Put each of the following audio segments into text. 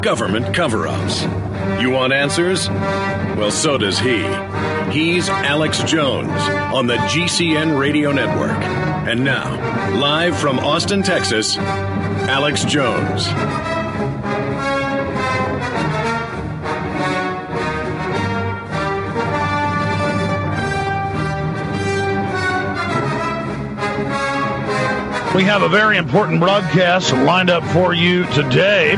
Government cover-ups. You want answers? Well, so does he. He's Alex Jones on the GCN Radio Network. And now, live from Austin, Texas, Alex Jones. We have a very important broadcast lined up for you today.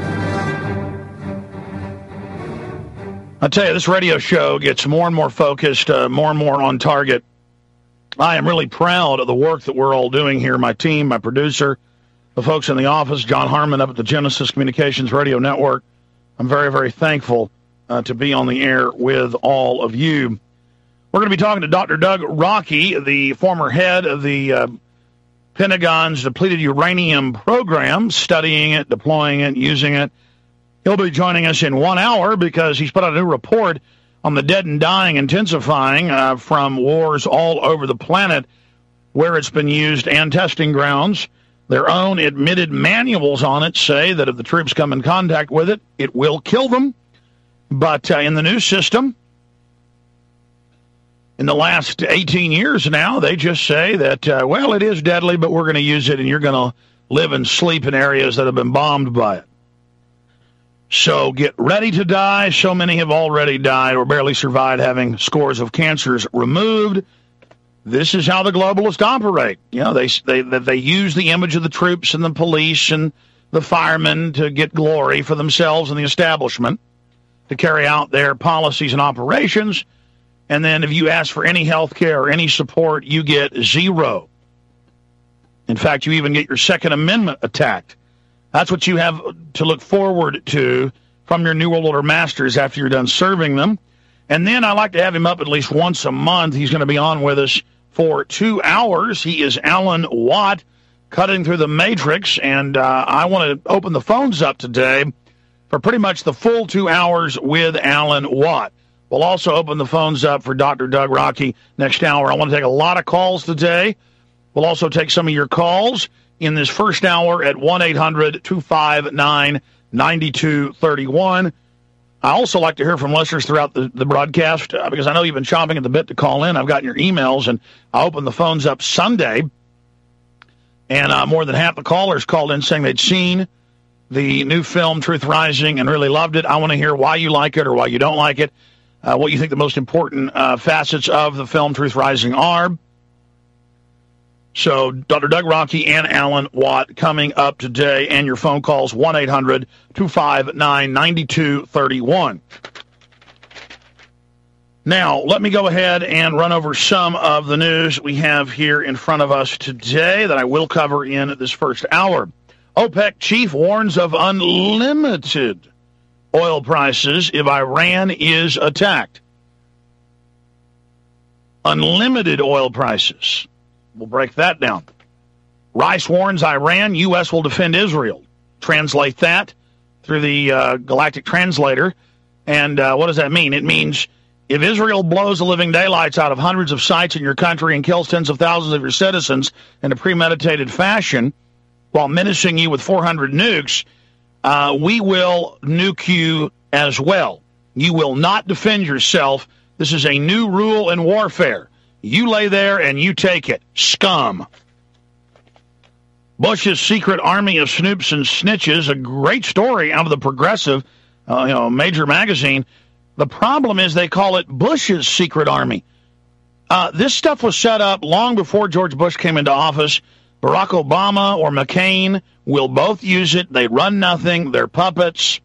I tell you, this radio show gets more and more focused, more and more on target. I am really proud of the work that we're all doing here. My team, my producer, the folks in the office, John Harmon up at the Genesis Communications Radio Network. I'm very, very thankful to be on the air with all of you. We're going to be talking to Dr. Doug Rockey, the former head of the Pentagon's depleted uranium program, studying it, deploying it, using it. He'll be joining us in 1 hour because he's put out a new report on the dead and dying intensifying from wars all over the planet where it's been used and testing grounds. Their own admitted manuals on it say that if the troops come in contact with it, it will kill them. But in the new system, in the last 18 years now, they just say that, well, it is deadly, but we're going to use it and you're going to live and sleep in areas that have been bombed by it. So get ready to die. So many have already died or barely survived, having scores of cancers removed. This is how the globalists operate. You know, they use the image of the troops and the police and the firemen to get glory for themselves and the establishment to carry out their policies and operations. And then if you ask for any health care or any support, you get zero. In fact, you even get your Second Amendment attacked. That's what you have to look forward to from your New World Order masters after you're done serving them. And then I like to have him up at least once a month. He's going to be on with us for 2 hours. He is Alan Watt, cutting through the matrix. And I want to open the phones up today for pretty much the full 2 hours with Alan Watt. We'll also open the phones up for Dr. Doug Rockey next hour. I want to take a lot of calls today. We'll also take some of your calls in this first hour at 1-800-259-9231. I also like to hear from listeners throughout the broadcast because I know you've been chomping at the bit to call in. I've gotten your emails, and I opened the phones up Sunday, and more than half the callers called in saying they'd seen the new film, Truth Rising, and really loved it. I want to hear why you like it or why you don't like it, what you think the most important facets of the film, Truth Rising, are. So Dr. Doug Rockey and Alan Watt coming up today, and your phone calls, 1-800-259-9231. Now, let me go ahead and run over some of the news we have here in front of us today that I will cover in this first hour. OPEC chief warns of unlimited oil prices if Iran is attacked. Unlimited oil prices. We'll break that down. Rice warns Iran, U.S. will defend Israel. Translate that through the Galactic Translator. And what does that mean? It means if Israel blows the living daylights out of hundreds of sites in your country and kills tens of thousands of your citizens in a premeditated fashion while menacing you with 400 nukes, we will nuke you as well. You will not defend yourself. This is a new rule in warfare. You lay there and you take it. Scum. Bush's secret army of snoops and snitches, a great story out of the Progressive, major magazine. The problem is they call it Bush's secret army. This stuff was set up long before George Bush came into office. Barack Obama or McCain will both use it. They run nothing. They're puppets.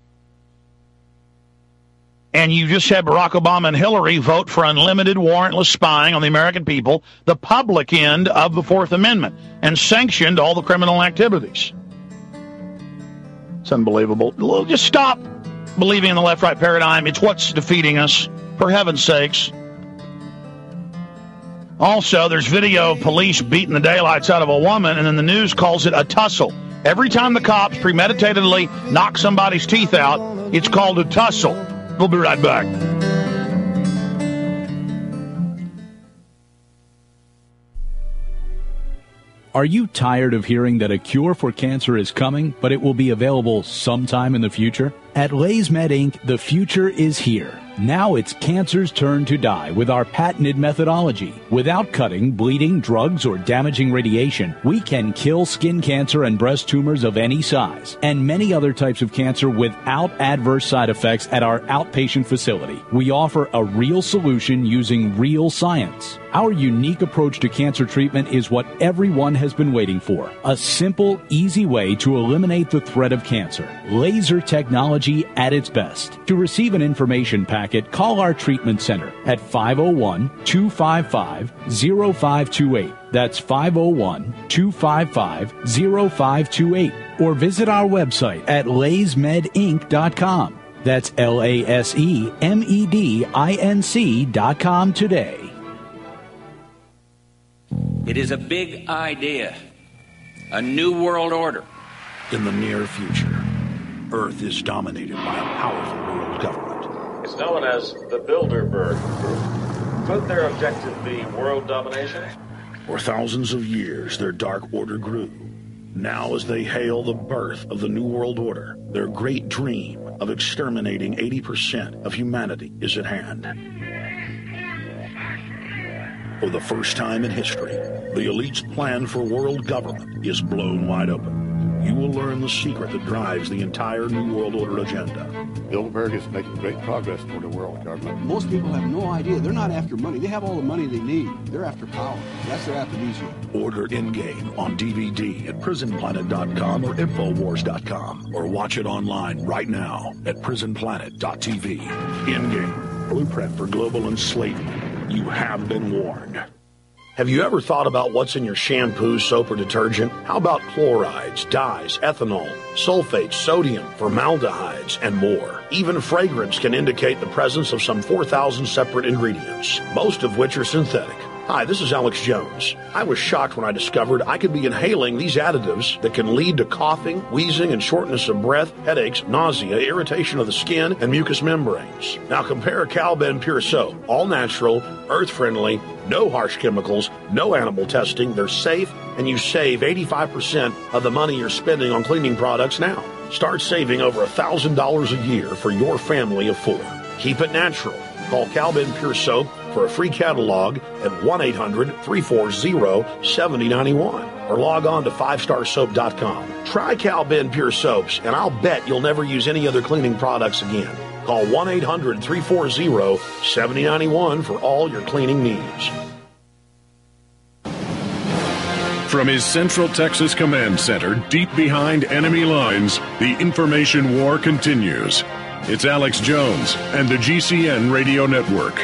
And you just had Barack Obama and Hillary vote for unlimited warrantless spying on the American people, the public end of the Fourth Amendment, and sanctioned all the criminal activities. It's unbelievable. Just stop believing in the left-right paradigm. It's what's defeating us, for heaven's sakes. Also, there's video of police beating the daylights out of a woman, and then the news calls it a tussle. Every time the cops premeditatedly knock somebody's teeth out, it's called a tussle. We'll be right back. Are you tired of hearing that a cure for cancer is coming, but it will be available sometime in the future? At Lay's Med Inc., the future is here. Now it's cancer's turn to die with our patented methodology. Without cutting, bleeding, drugs, or damaging radiation, we can kill skin cancer and breast tumors of any size and many other types of cancer without adverse side effects at our outpatient facility. We offer a real solution using real science. Our unique approach to cancer treatment is what everyone has been waiting for. A simple, easy way to eliminate the threat of cancer. Laser technology at its best. To receive an information packet, call our treatment center at 501-255-0528. That's 501-255-0528. Or visit our website at laysmedinc.com. That's LASEMEDINC.com today. It is a big idea, a new world order. In the near future, Earth is dominated by a powerful world government. It's known as the Bilderberg Group. Could their objective be world domination? For thousands of years, their dark order grew. Now, as they hail the birth of the New World Order, their great dream of exterminating 80% of humanity is at hand. For the first time in history, the elite's plan for world government is blown wide open. You will learn the secret that drives the entire New World Order agenda. Bilderberg is making great progress toward a world government. Most people have no idea. They're not after money. They have all the money they need. They're after power. That's their aphrodisiac. Order Endgame on DVD at prisonplanet.com or Infowars.com, or watch it online right now at prisonplanet.tv. Endgame, blueprint for global enslavement. You have been warned. Have you ever thought about what's in your shampoo, soap, or detergent? How about chlorides, dyes, ethanol, sulfates, sodium, formaldehydes, and more? Even fragrance can indicate the presence of some 4,000 separate ingredients, most of which are synthetic. Hi, this is Alex Jones. I was shocked when I discovered I could be inhaling these additives that can lead to coughing, wheezing, and shortness of breath, headaches, nausea, irritation of the skin, and mucous membranes. Now compare Calben Pure Soap. All natural, earth-friendly, no harsh chemicals, no animal testing. They're safe, and you save 85% of the money you're spending on cleaning products now. Start saving over $1,000 a year for your family of 4. Keep it natural. Call Calben Pure Soap for a free catalog at 1-800-340-7091 or log on to 5starsoap.com. Try Calben Pure Soaps, and I'll bet you'll never use any other cleaning products again. Call 1-800-340-7091 for all your cleaning needs. From his Central Texas Command Center, deep behind enemy lines, the information war continues. It's Alex Jones and the GCN Radio Network.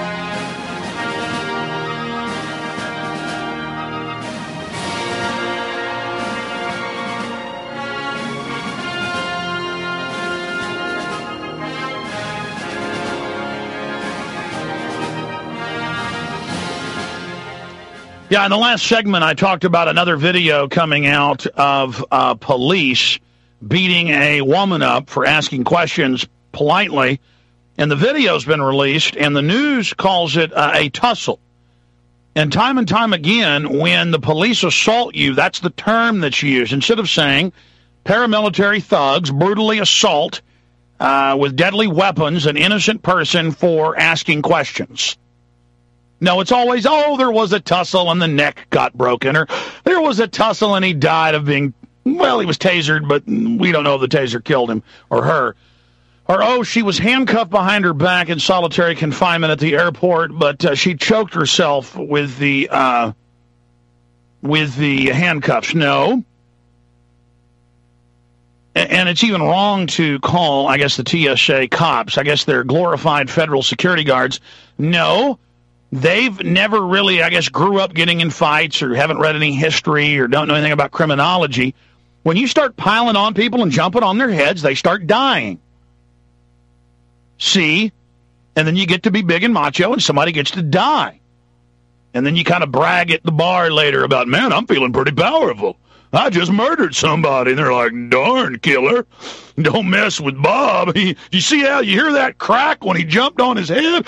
Yeah, in the last segment, I talked about another video coming out of police beating a woman up for asking questions politely, and the video's been released, and the news calls it a tussle. And time again, when the police assault you, that's the term that's used. Instead of saying paramilitary thugs brutally assault with deadly weapons an innocent person for asking questions. No, it's always, oh, there was a tussle and the neck got broken, or there was a tussle and he died of being, well, he was tasered, but we don't know if the taser killed him or her. Or, oh, she was handcuffed behind her back in solitary confinement at the airport, but she choked herself with the handcuffs. No. And it's even wrong to call, I guess, the TSA cops. I guess they're glorified federal security guards. No. They've never really, I guess, grew up getting in fights or haven't read any history or don't know anything about criminology. When you start piling on people and jumping on their heads, they start dying. See? And then you get to be big and macho and somebody gets to die. And then you kind of brag at the bar later about, man, I'm feeling pretty powerful. I just murdered somebody. And they're like, darn, killer. Don't mess with Bob. You see how you hear that crack when he jumped on his head?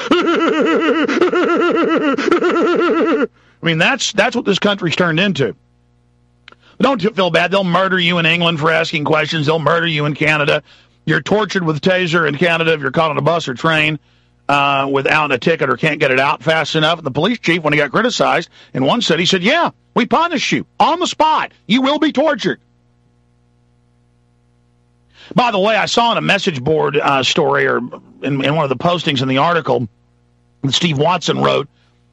I mean, that's what this country's turned into. But don't feel bad. They'll murder you in England for asking questions. They'll murder you in Canada. You're tortured with taser in Canada if you're caught on a bus or train without a ticket or can't get it out fast enough. And the police chief, when he got criticized in one city, said, yeah, we punish you on the spot. You will be tortured. By the way, I saw in a message board story or in one of the postings in the article that Steve Watson wrote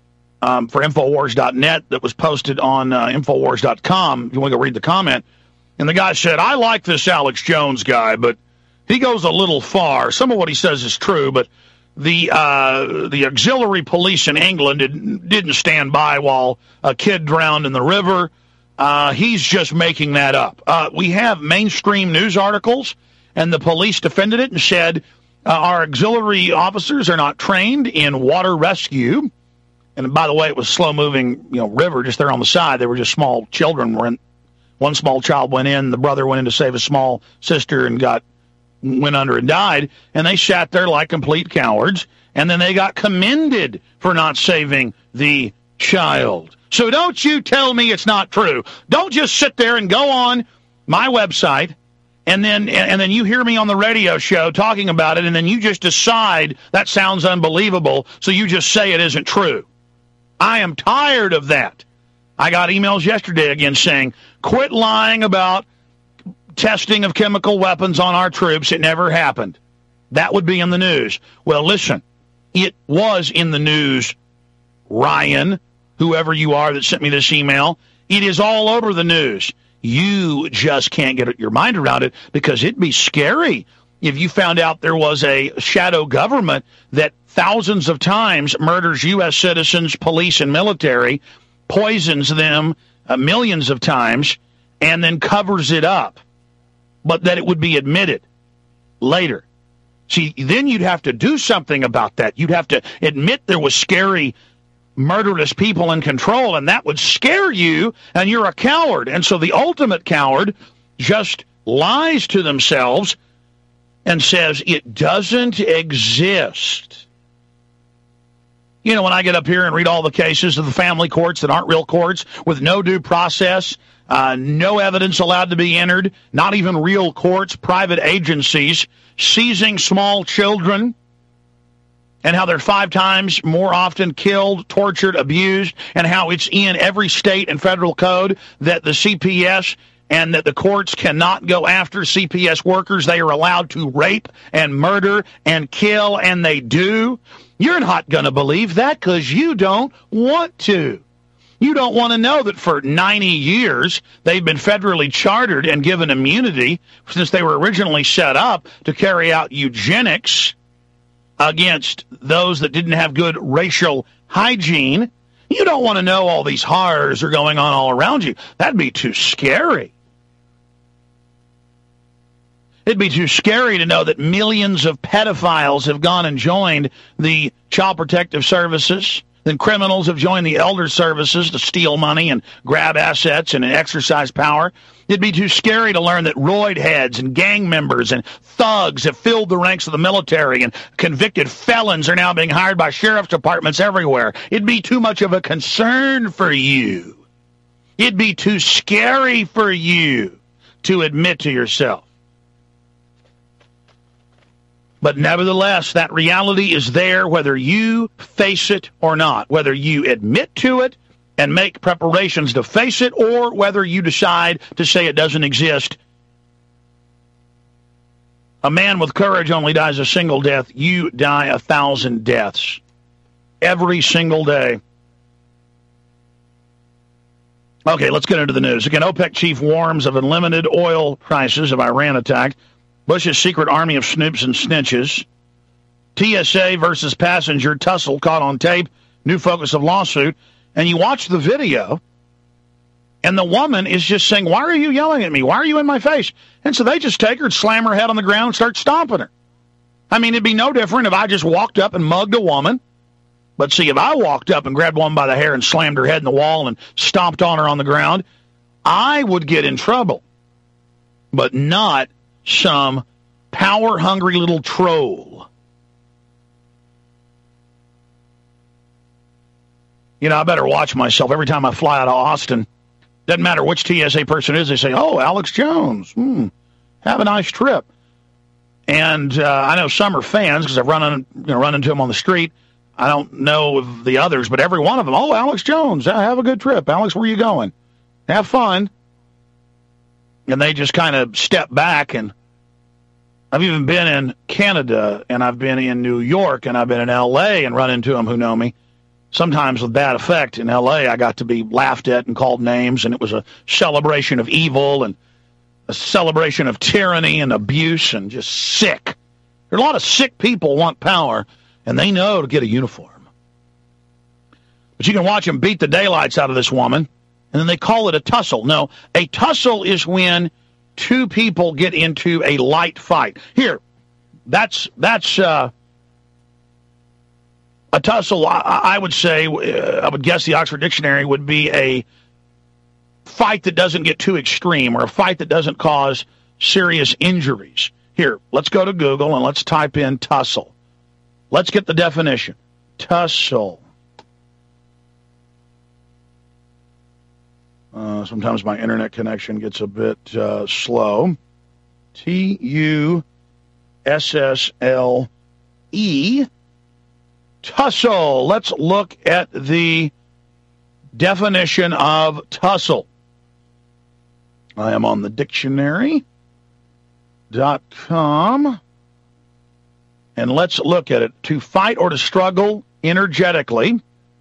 for Infowars.net that was posted on Infowars.com, if you want to go read the comment. And the guy said, I like this Alex Jones guy, but he goes a little far. Some of what he says is true, but the auxiliary police in England didn't stand by while a kid drowned in the river. He's just making that up. We have mainstream news articles, and the police defended it and said our auxiliary officers are not trained in water rescue. And by the way, it was slow-moving, river just there on the side. They were just small children. One small child went in. The brother went in to save a small sister and went under and died. And they sat there like complete cowards. And then they got commended for not saving the child. So don't you tell me it's not true. Don't just sit there and go on my website and then you hear me on the radio show talking about it, and then you just decide that sounds unbelievable, so you just say it isn't true. I am tired of that. I got emails yesterday again saying, quit lying about testing of chemical weapons on our troops. It never happened. That would be in the news. Well, listen, it was in the news, Ryan, whoever you are that sent me this email. It is all over the news. You just can't get your mind around it because it'd be scary if you found out there was a shadow government that thousands of times murders U.S. citizens, police, and military, poisons them millions of times, and then covers it up, but that it would be admitted later. See, then you'd have to do something about that. You'd have to admit there was scary, murderous people in control, and that would scare you, and you're a coward. And so the ultimate coward just lies to themselves and says it doesn't exist. When I get up here and read all the cases of the family courts that aren't real courts with no due process, no evidence allowed to be entered, not even real courts, private agencies seizing small children, and how they're 5 times more often killed, tortured, abused, and how it's in every state and federal code that the CPS and that the courts cannot go after CPS workers. They are allowed to rape and murder and kill, and they do. You're not going to believe that because you don't want to. You don't want to know that for 90 years they've been federally chartered and given immunity since they were originally set up to carry out eugenics against those that didn't have good racial hygiene. You don't want to know all these horrors are going on all around you. That'd be too scary. It'd be too scary to know that millions of pedophiles have gone and joined the Child Protective Services. Then criminals have joined the elder services to steal money and grab assets and exercise power. It'd be too scary to learn that roid heads and gang members and thugs have filled the ranks of the military, and convicted felons are now being hired by sheriff's departments everywhere. It'd be too much of a concern for you. It'd be too scary for you to admit to yourself. But nevertheless, that reality is there whether you face it or not, whether you admit to it and make preparations to face it, or whether you decide to say it doesn't exist. A man with courage only dies a single death. You die 1,000 deaths every single day. Okay, let's get into the news. Again, OPEC chief warns of unlimited oil prices if Iran attacked. Bush's secret army of snoops and snitches. TSA versus passenger tussle caught on tape. New focus of lawsuit. And you watch the video, and the woman is just saying, why are you yelling at me? Why are you in my face? And so they just take her and slam her head on the ground and start stomping her. I mean, it'd be no different if I just walked up and mugged a woman. But see, if I walked up and grabbed one by the hair and slammed her head in the wall and stomped on her on the ground, I would get in trouble. But not some power-hungry little troll. I better watch myself every time I fly out of Austin. Doesn't matter which TSA person it is, they say, oh, Alex Jones, have a nice trip. And I know some are fans because I've run into them on the street. I don't know of the others, but every one of them, oh, Alex Jones, have a good trip. Alex, where are you going? Have fun. And they just kind of step back. And I've even been in Canada, and I've been in New York, and I've been in L.A. and run into them who know me. Sometimes with bad effect. In L.A., I got to be laughed at and called names, and it was a celebration of evil and a celebration of tyranny and abuse and just sick. There are a lot of sick people who want power, and they know to get a uniform. But you can watch them beat the daylights out of this woman, and then they call it a tussle. No, a tussle is when two people get into a light fight. Here, that's a tussle. I would say, I would guess the Oxford Dictionary would be a fight that doesn't get too extreme, or a fight that doesn't cause serious injuries. Here, let's go to Google and let's type in tussle. Let's get the definition. Tussle. Sometimes my internet connection gets a bit slow. T-U-S-S-L-E. Tussle. Let's look at the definition of tussle. I am on the dictionary.com. And let's look at it. To fight or to struggle energetically.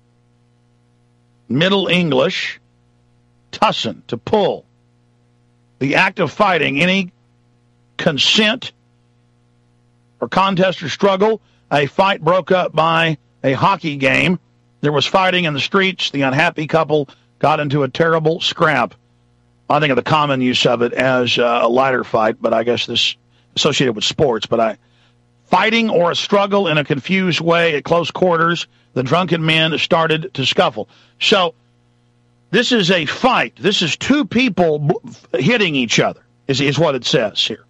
Middle English. Tussle, to pull. The act of fighting, any consent or contest or struggle. A fight broke up by a hockey game. There was fighting in the streets. The unhappy couple got into a terrible scrap. I think of the common use of it as a lighter fight, but I guess this associated with sports. But fighting or a struggle in a confused way at close quarters, the drunken men started to scuffle. So this is a fight. This is two people hitting each other, is what it says here.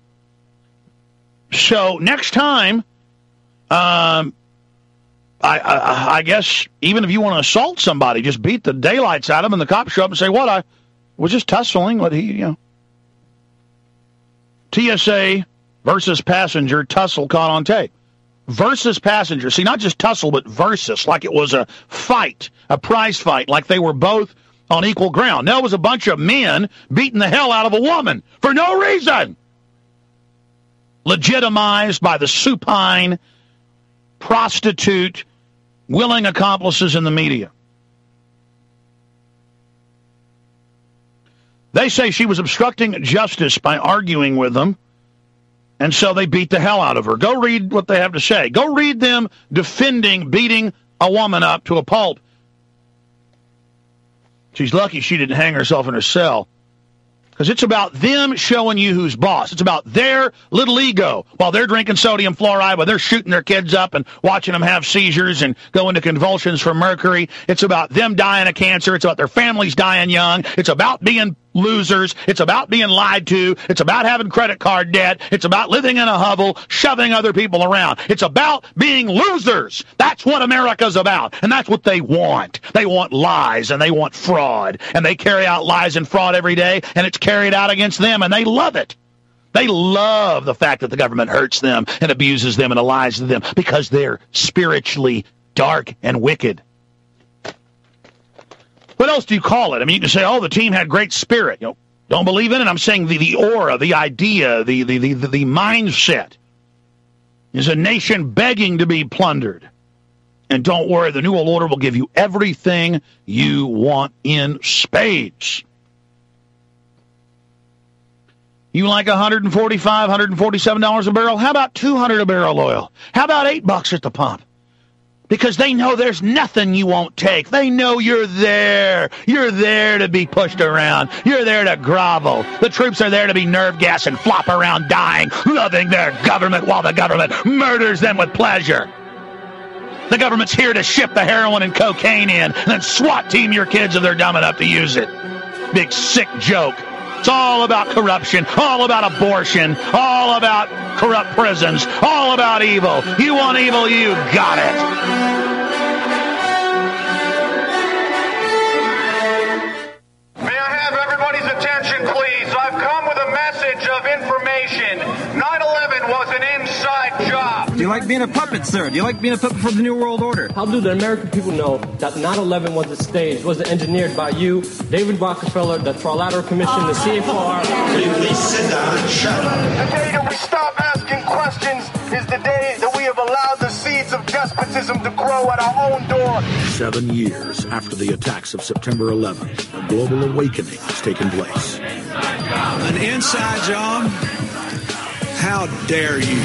So next time, I guess even if you want to assault somebody, just beat the daylights out of them, and the cops show up and say, "What? I was just tussling." TSA versus passenger tussle caught on tape. Versus passenger. See, not just tussle, but versus, like it was a fight, a prize fight, like they were both on equal ground. No, it was a bunch of men beating the hell out of a woman for no reason. Legitimized by the supine, prostitute, willing accomplices in the media. They say she was obstructing justice by arguing with them, and so they beat the hell out of her. Go read what they have to say. Go read them defending beating a woman up to a pulp. She's lucky she didn't hang herself in her cell. Because it's about them showing you who's boss. It's about their little ego while they're drinking sodium fluoride, while they're shooting their kids up and watching them have seizures and go into convulsions from mercury. It's about them dying of cancer. It's about their families dying young. It's about being losers. It's about being lied to. It's about having credit card debt. It's about living in a hovel, shoving other people around. It's about being losers. That's what America's about. And that's what they want. They want lies and they want fraud. And they carry out lies and fraud every day, and it's carried out against them, and they love it. They love the fact that the government hurts them and abuses them and lies to them because they're spiritually dark and wicked. What else do you call it? I mean, you can say, oh, the team had great spirit. Don't believe in it. I'm saying the aura, the idea, the mindset is a nation begging to be plundered. And don't worry, the New World Order will give you everything you want in spades. You like $145, $147 a barrel? How about $200 a barrel oil? How about $8 at the pump? Because they know there's nothing you won't take. They know you're there. You're there to be pushed around. You're there to grovel. The troops are there to be nerve gas and flop around dying, loving their government while the government murders them with pleasure. The government's here to ship the heroin and cocaine in and then SWAT team your kids if they're dumb enough to use it. Big sick joke. It's all about corruption, all about abortion, all about corrupt prisons, all about evil. You want evil, you got it. May I have everybody's attention, please? I've come with a message of information. 9/11 was an Do you like being a puppet, sir? Do you like being a puppet for the New World Order? How do the American people know that 9/11 was staged, was engineered by you, David Rockefeller, the Trilateral Commission, the CFR? Please sit down and shut up. The day that we stop asking questions is the day that we have allowed the seeds of despotism to grow at our own door. 7 years after the attacks of September 11th, a global awakening has taken place. An inside job? How dare you?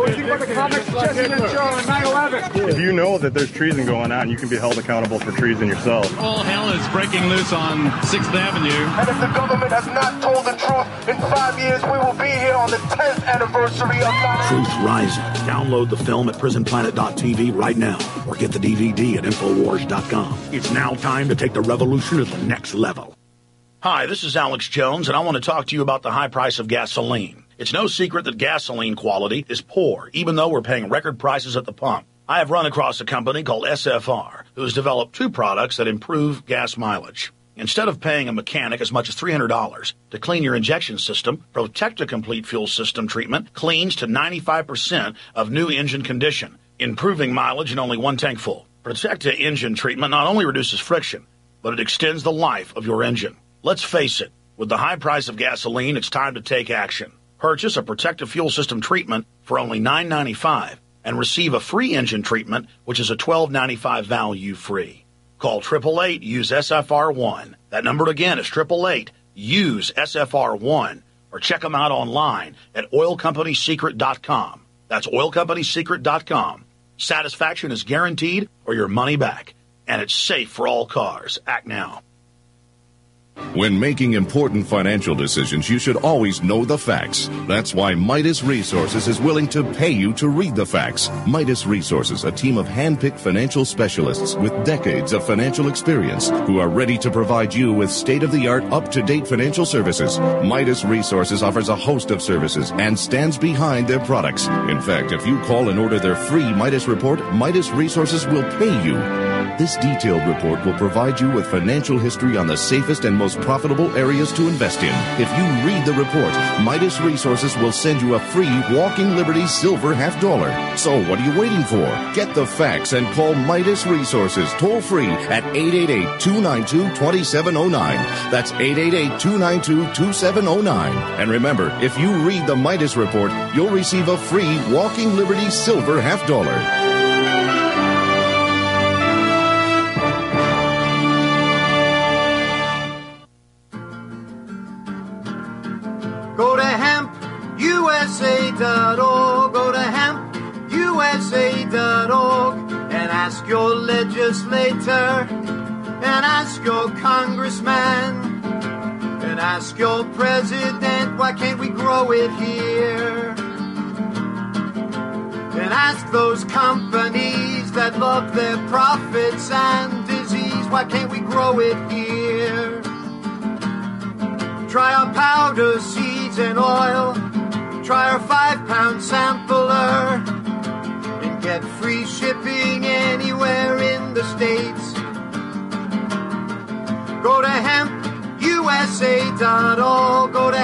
If you know that there's treason going on, you can be held accountable for treason yourself. All hell is breaking loose on 6th Avenue. And if the government has not told the truth, in 5 years we will be here on the 10th anniversary of 9/11. Truth Rising. Download the film at prisonplanet.tv right now or get the DVD at Infowars.com. It's now time to take the revolution to the next level. Hi, this is Alex Jones, and I want to talk to you about the high price of gasoline. It's no secret that gasoline quality is poor, even though we're paying record prices at the pump. I have run across a company called SFR, who has developed 2 products that improve gas mileage. Instead of paying a mechanic as much as $300 to clean your injection system, Protecta Complete Fuel System treatment cleans to 95% of new engine condition, improving mileage in only 1 tank full. Protecta engine treatment not only reduces friction, but it extends the life of your engine. Let's face it, with the high price of gasoline, it's time to take action. Purchase a Protecta Fuel System treatment for only $9.95 and receive a free engine treatment, which is a $12.95 value free. Call 888, use SFR1. That number again is 888, use SFR1. Or check them out online at oilcompanysecret.com. That's oilcompanysecret.com. Satisfaction is guaranteed or your money back. And it's safe for all cars. Act now. When making important financial decisions, you should always know the facts. That's why Midas Resources is willing to pay you to read the facts. Midas Resources, a team of hand-picked financial specialists with decades of financial experience who are ready to provide you with state-of-the-art, up-to-date financial services. Midas Resources offers a host of services and stands behind their products. In fact, if you call and order their free Midas report, Midas Resources will pay you. This detailed report will provide you with financial history on the safest and most profitable areas to invest in. If you read the report, Midas Resources will send you a free Walking Liberty silver $50. So what are you waiting for? Get the facts and call Midas Resources toll free at 888-292-2709. That's 888-292-2709. And remember, if you read the Midas report, you'll receive a free Walking Liberty silver $50. Go to hempusa.org, go to hempusa.org, and ask your legislator, and ask your congressman, and ask your president, why can't we grow it here? And ask those companies that love their profits and disease, why can't we grow it here? Try our powder, seeds, and oil. Try our 5-pound sampler. And get free shipping anywhere in the States. Go to hempusa.org. Go to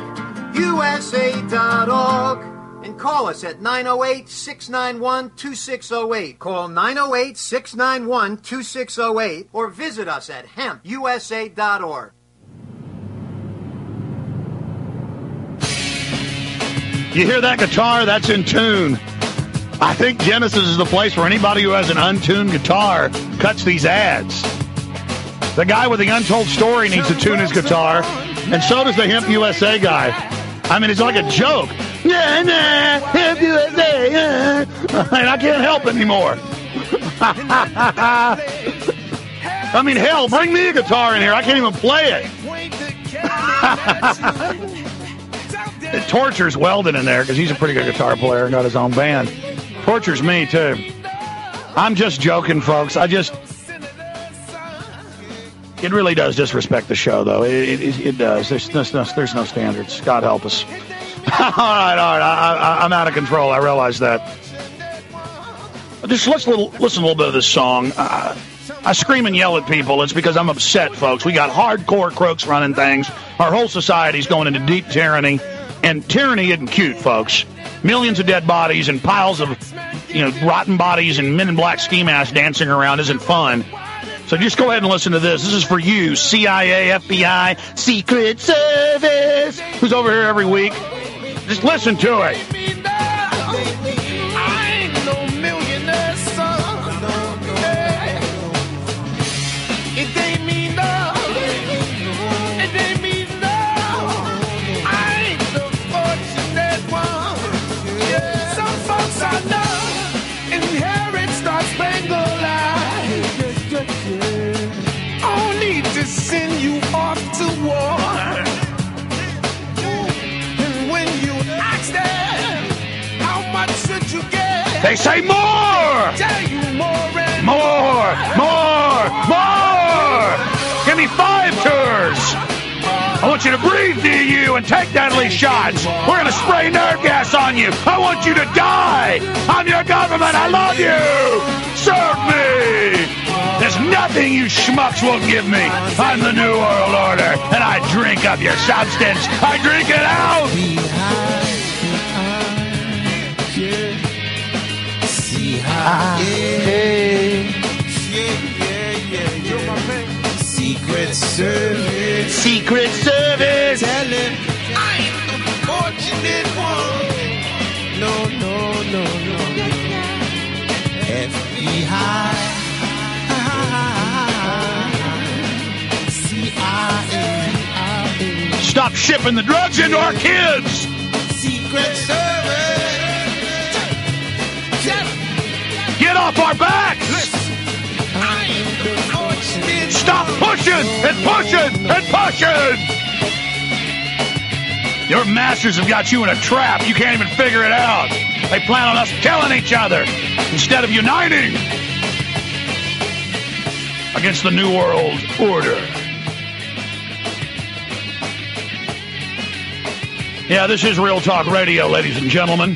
hempusa.org. And call us at 908-691-2608. Call 908-691-2608. Or visit us at hempusa.org. You hear that guitar? That's in tune. I think Genesis is the place where anybody who has an untuned guitar cuts these ads. The guy with the untold story needs to tune his guitar, and so does the Hemp USA guy. I mean, it's like a joke. Hemp USA, and I can't help anymore. I mean, hell, bring me a guitar in here. I can't even play it. It tortures Weldon in there because he's a pretty good guitar player and got his own band. Tortures me, too. I'm just joking, folks. It really does disrespect the show, though. It does. There's no standards. God help us. All right. I'm out of control. I realize that. Just listen a little bit of this song. I scream and yell at people. It's because I'm upset, folks. We got hardcore crooks running things. Our whole society's going into deep tyranny. And tyranny isn't cute, folks. Millions of dead bodies and piles of, rotten bodies and men in black ski masks dancing around isn't fun. So just go ahead and listen to this. This is for you, CIA, FBI, Secret Service, who's over here every week. Just listen to it. Send you off to war. And when you ask them, how much should you get? They say more! Tell you more and more! Give me 5 tours! I want you to breathe DU and take deadly shots. We're going to spray nerve gas on you. I want you to die. I'm your government. I love you. Serve me. There's nothing you schmucks won't give me. I'm the New World Order, and I drink up your substance. I drink it out. Secret Service. Secret Service. Tell him I'm the fortunate one. No. FBI. Stop shipping the drugs into our kids. Secret Service. Get off our backs. Listen, I am the fortunate. Stop pushing and pushing and pushing. Your masters have got you in a trap. You can't even figure it out. They plan on us killing each other instead of uniting against the New World Order. Yeah, this is Real Talk Radio, ladies and gentlemen.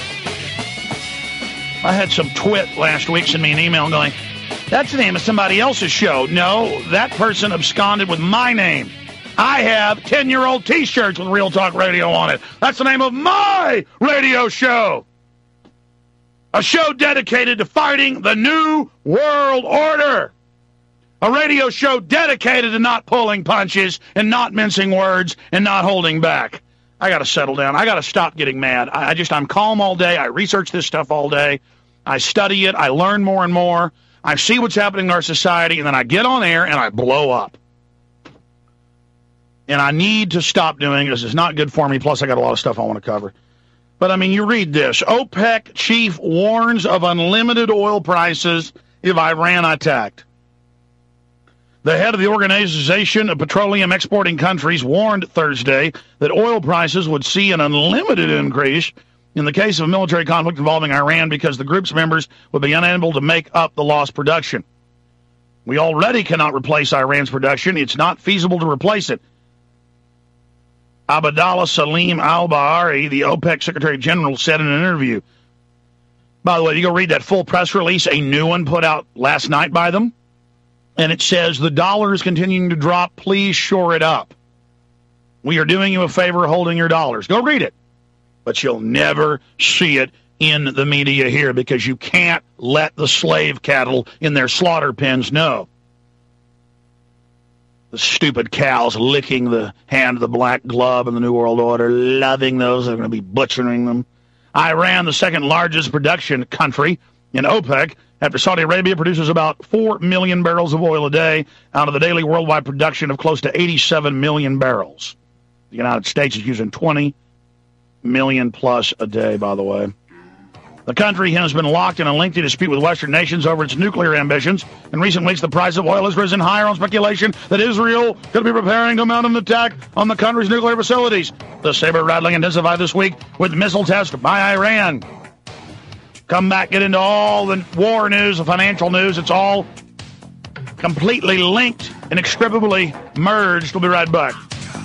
I had some twit last week send me an email going, that's the name of somebody else's show. No, that person absconded with my name. I have 10-year-old T-shirts with Real Talk Radio on it. That's the name of my radio show. A show dedicated to fighting the New World Order. A radio show dedicated to not pulling punches and not mincing words and not holding back. I got to settle down. I got to stop getting mad. I'm calm all day. I research this stuff all day. I study it. I learn more and more. I see what's happening in our society, and then I get on air and I blow up. And I need to stop doing this. It's not good for me. Plus, I got a lot of stuff I want to cover. But, I mean, you read this. OPEC chief warns of unlimited oil prices if Iran attacked. The head of the Organization of Petroleum Exporting Countries warned Thursday that oil prices would see an unlimited increase in the case of a military conflict involving Iran because the group's members would be unable to make up the lost production. We already cannot replace Iran's production. It's not feasible to replace it. Abdallah Salim al-Bahari, the OPEC Secretary General, said in an interview. By the way, you go read that full press release, a new one put out last night by them. And it says, the dollar is continuing to drop. Please shore it up. We are doing you a favor holding your dollars. Go read it. But you'll never see it in the media here because you can't let the slave cattle in their slaughter pens know. The stupid cows licking the hand of the black glove in the New World Order, loving those that are going to be butchering them. Iran, the second largest production country in OPEC, after Saudi Arabia produces about 4 million barrels of oil a day out of the daily worldwide production of close to 87 million barrels. The United States is using 20 million plus a day, by the way. The country has been locked in a lengthy dispute with Western nations over its nuclear ambitions. In recent weeks, the price of oil has risen higher on speculation that Israel could be preparing to mount an attack on the country's nuclear facilities. The saber-rattling intensified this week with missile tests by Iran. Come back, get into all the war news, the financial news. It's all completely linked, inextricably merged. We'll be right back.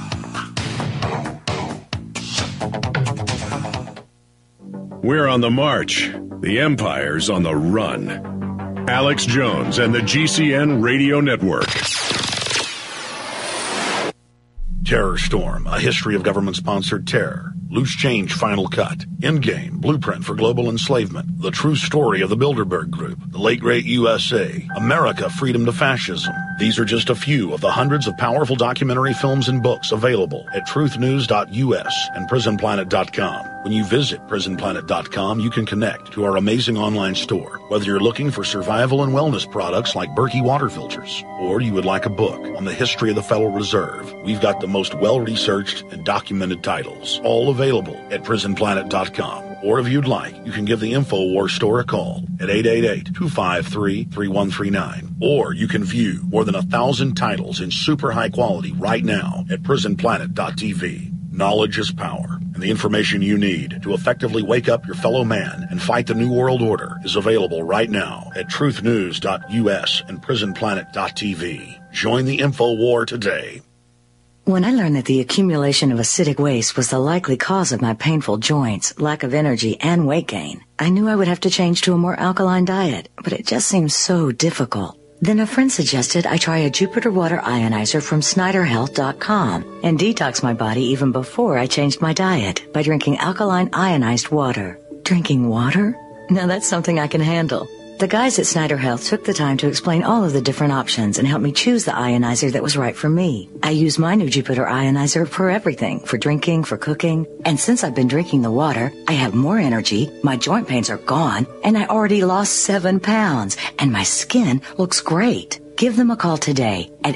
We're on the march. The Empire's on the run. Alex Jones and the GCN Radio Network. Terror Storm, a history of government-sponsored terror. Loose Change Final Cut, Endgame, Blueprint for Global Enslavement, The True Story of the Bilderberg Group, The Late Great USA, America, Freedom to Fascism. These are just a few of the hundreds of powerful documentary films and books available at truthnews.us and prisonplanet.com. When you visit prisonplanet.com, you can connect to our amazing online store. Whether you're looking for survival and wellness products like Berkey water filters, or you would like a book on the history of the Federal Reserve, we've got the most well-researched and documented titles, all available at prisonplanet.com. Or if you'd like, you can give the InfoWars store a call at 888-253-3139. Or you can view more than 1,000 titles in super high quality right now at prisonplanet.tv. Knowledge is power, and the information you need to effectively wake up your fellow man and fight the New World Order is available right now at truthnews.us and prisonplanet.tv. Join the InfoWar today. When I learned that the accumulation of acidic waste was the likely cause of my painful joints, lack of energy, and weight gain, I knew I would have to change to a more alkaline diet, but it just seemed so difficult. Then a friend suggested I try a Jupiter Water Ionizer from SnyderHealth.com and detox my body even before I changed my diet by drinking alkaline ionized water. Drinking water? Now that's something I can handle. The guys at Snyder Health took the time to explain all of the different options and help me choose the ionizer that was right for me. I use my new Jupiter Ionizer for everything, for drinking, for cooking. And since I've been drinking the water, I have more energy, my joint pains are gone, and I already lost 7 pounds, and my skin looks great. Give them a call today at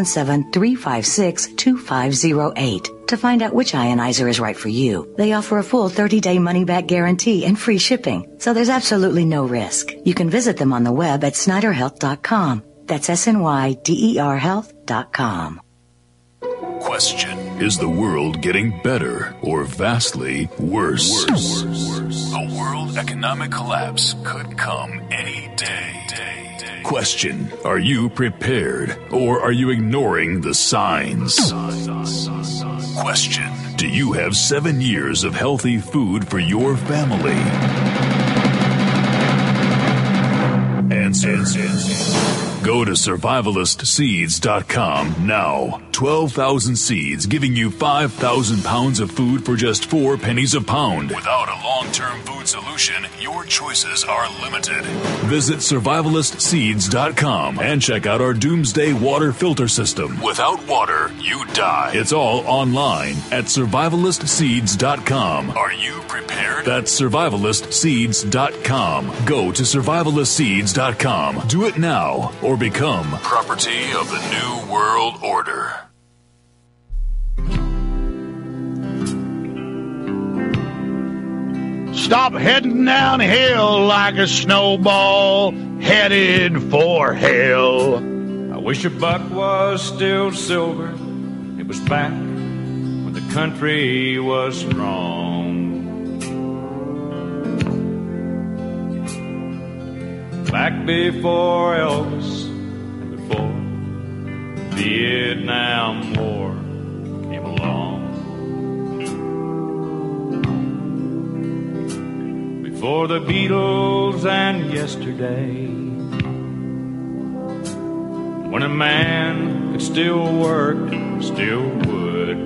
877-356-2508 to find out which ionizer is right for you. They offer a full 30-day money-back guarantee and free shipping, so there's absolutely no risk. You can visit them on the web at SnyderHealth.com. That's SNYDER Health.com. Question: is the world getting better or vastly worse? A world economic collapse could come any day. Question: are you prepared or are you ignoring the signs? Question: do you have 7 years of healthy food for your family? Answer. Go to survivalistseeds.com now. 12,000 seeds giving you 5,000 pounds of food for just 4 pennies a pound. Without a long-term food solution, your choices are limited. Visit survivalistseeds.com and check out our Doomsday Water Filter System. Without water, you die. It's all online at survivalistseeds.com. Are you prepared? That's survivalistseeds.com. Go to survivalistseeds.com. Do it now or become property of the New World Order. Stop heading downhill like a snowball headed for hell. I wish a buck was still silver. It was back when the country was strong. Back before Elvis and before the Vietnam War came along. Before the Beatles and yesterday, when a man could still work, still would.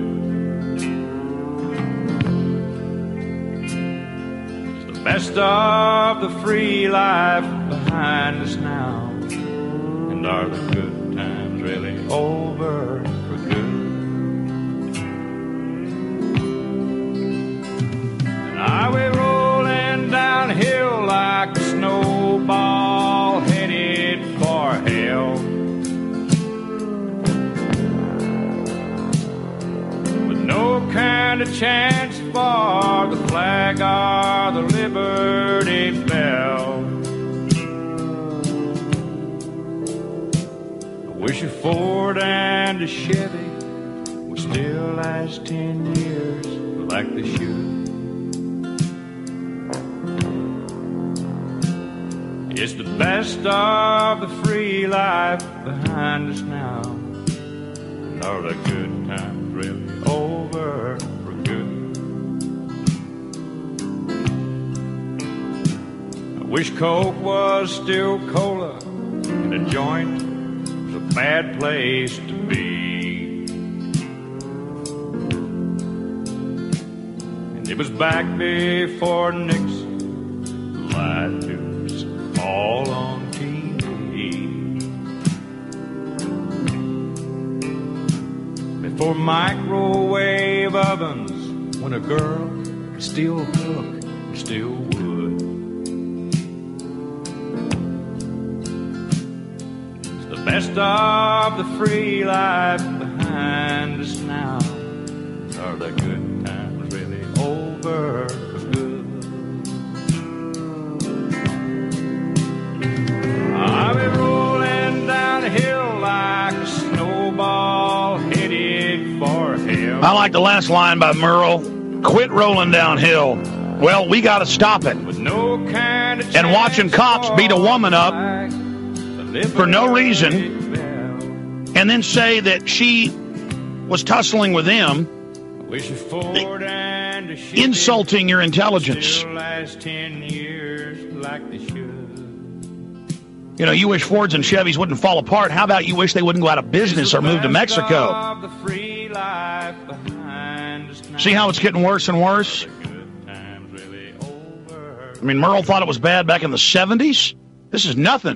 It's the best of the free life behind us now. And are the good times really over for good? And are we rolling downhill like a snowball headed for hell? With no kind of chance for the flag or the Liberty Bell. Wish a Ford and a Chevy would still last 10 years like they should. It's the best of the free life behind us now. And are the good times really over for good? I wish Coke was still cola and a joint bad place to be. It was back before Nixon lied to us all on TV. Before microwave ovens, when a girl could still cook and still would. It's the best of the free life behind us now. Are the good times really over for good? I've been rolling down a hill like a snowball headed for hell. I like the last line by Merle. Quit rolling downhill. Well, we got to stop it. No kind of and watching cops beat a woman up for no reason and then say that she was tussling with them, insulting your intelligence. You know, you wish Fords and Chevys wouldn't fall apart. How about you wish they wouldn't go out of business or move to Mexico? See how it's getting worse and worse? I mean, Merle thought it was bad back in the 70s. This is nothing.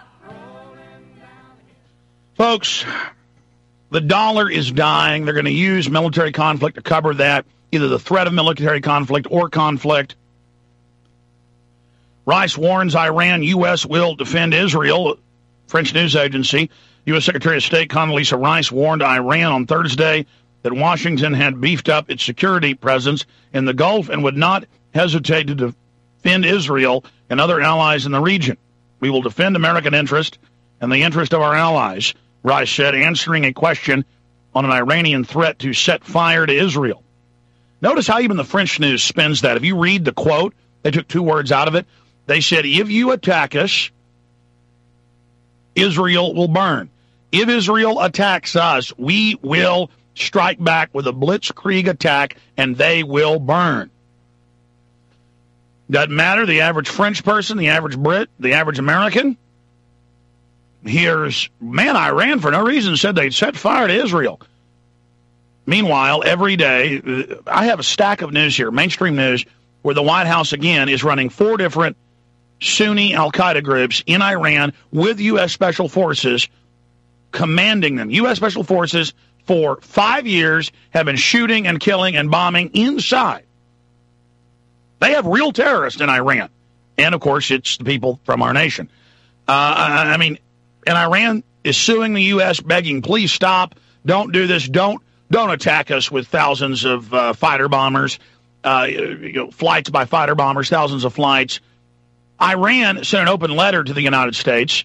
Folks, the dollar is dying. They're going to use military conflict to cover that, either the threat of military conflict or conflict. Rice warns Iran, U.S. will defend Israel. French news agency. U.S. Secretary of State Condoleezza Rice warned Iran on Thursday that Washington had beefed up its security presence in the Gulf and would not hesitate to defend Israel and other allies in the region. We will defend American interest and the interest of our allies, Rice said, answering a question on an Iranian threat to set fire to Israel. Notice how even the French news spins that. If you read the quote, they took two words out of it. They said, if you attack us, Israel will burn. If Israel attacks us, we will strike back with a blitzkrieg attack, and they will burn. Doesn't matter, the average French person, the average Brit, the average American hears, man, Iran for no reason said they'd set fire to Israel. Meanwhile, every day, I have a stack of news here, mainstream news, where the White House, again, is running 4 different Sunni al-Qaeda groups in Iran with U.S. Special Forces commanding them. U.S. Special Forces for 5 years have been shooting and killing and bombing inside. They have real terrorists in Iran. And, of course, it's the people from our nation. I mean, and Iran is suing the U.S., begging, please stop, don't do this, don't attack us with thousands of fighter bombers, flights by fighter bombers, thousands of flights. Iran sent an open letter to the United States,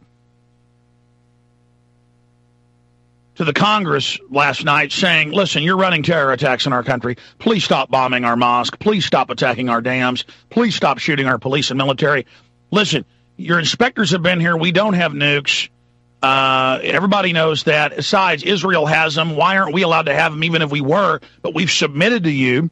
to the Congress last night, saying, listen, you're running terror attacks in our country. Please stop bombing our mosque. Please stop attacking our dams. Please stop shooting our police and military. Listen, your inspectors have been here. We don't have nukes. Everybody knows that. Besides, Israel has them. Why aren't we allowed to have them even if we were? But we've submitted to you.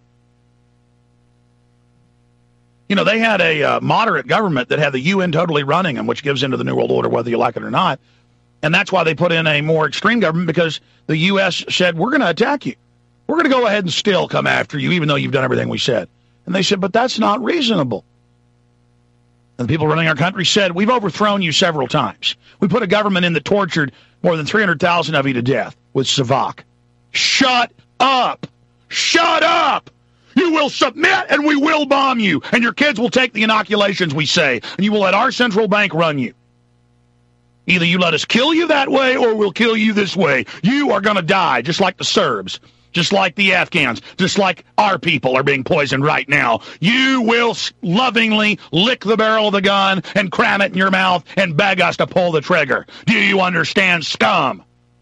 You know, they had a moderate government that had the UN totally running them, which gives into the New World Order whether you like it or not. And that's why they put in a more extreme government, because the U.S. said, we're going to attack you. We're going to go ahead and still come after you, even though you've done everything we said. And they said, but that's not reasonable. And the people running our country said, we've overthrown you several times. We put a government in that tortured more than 300,000 of you to death with Savak. Shut up! Shut up! You will submit and we will bomb you. And your kids will take the inoculations we say. And you will let our central bank run you. Either you let us kill you that way or we'll kill you this way. You are going to die, just like the Serbs, just like the Afghans, just like our people are being poisoned right now. You will lovingly lick the barrel of the gun and cram it in your mouth and beg us to pull the trigger. Do you understand, scum?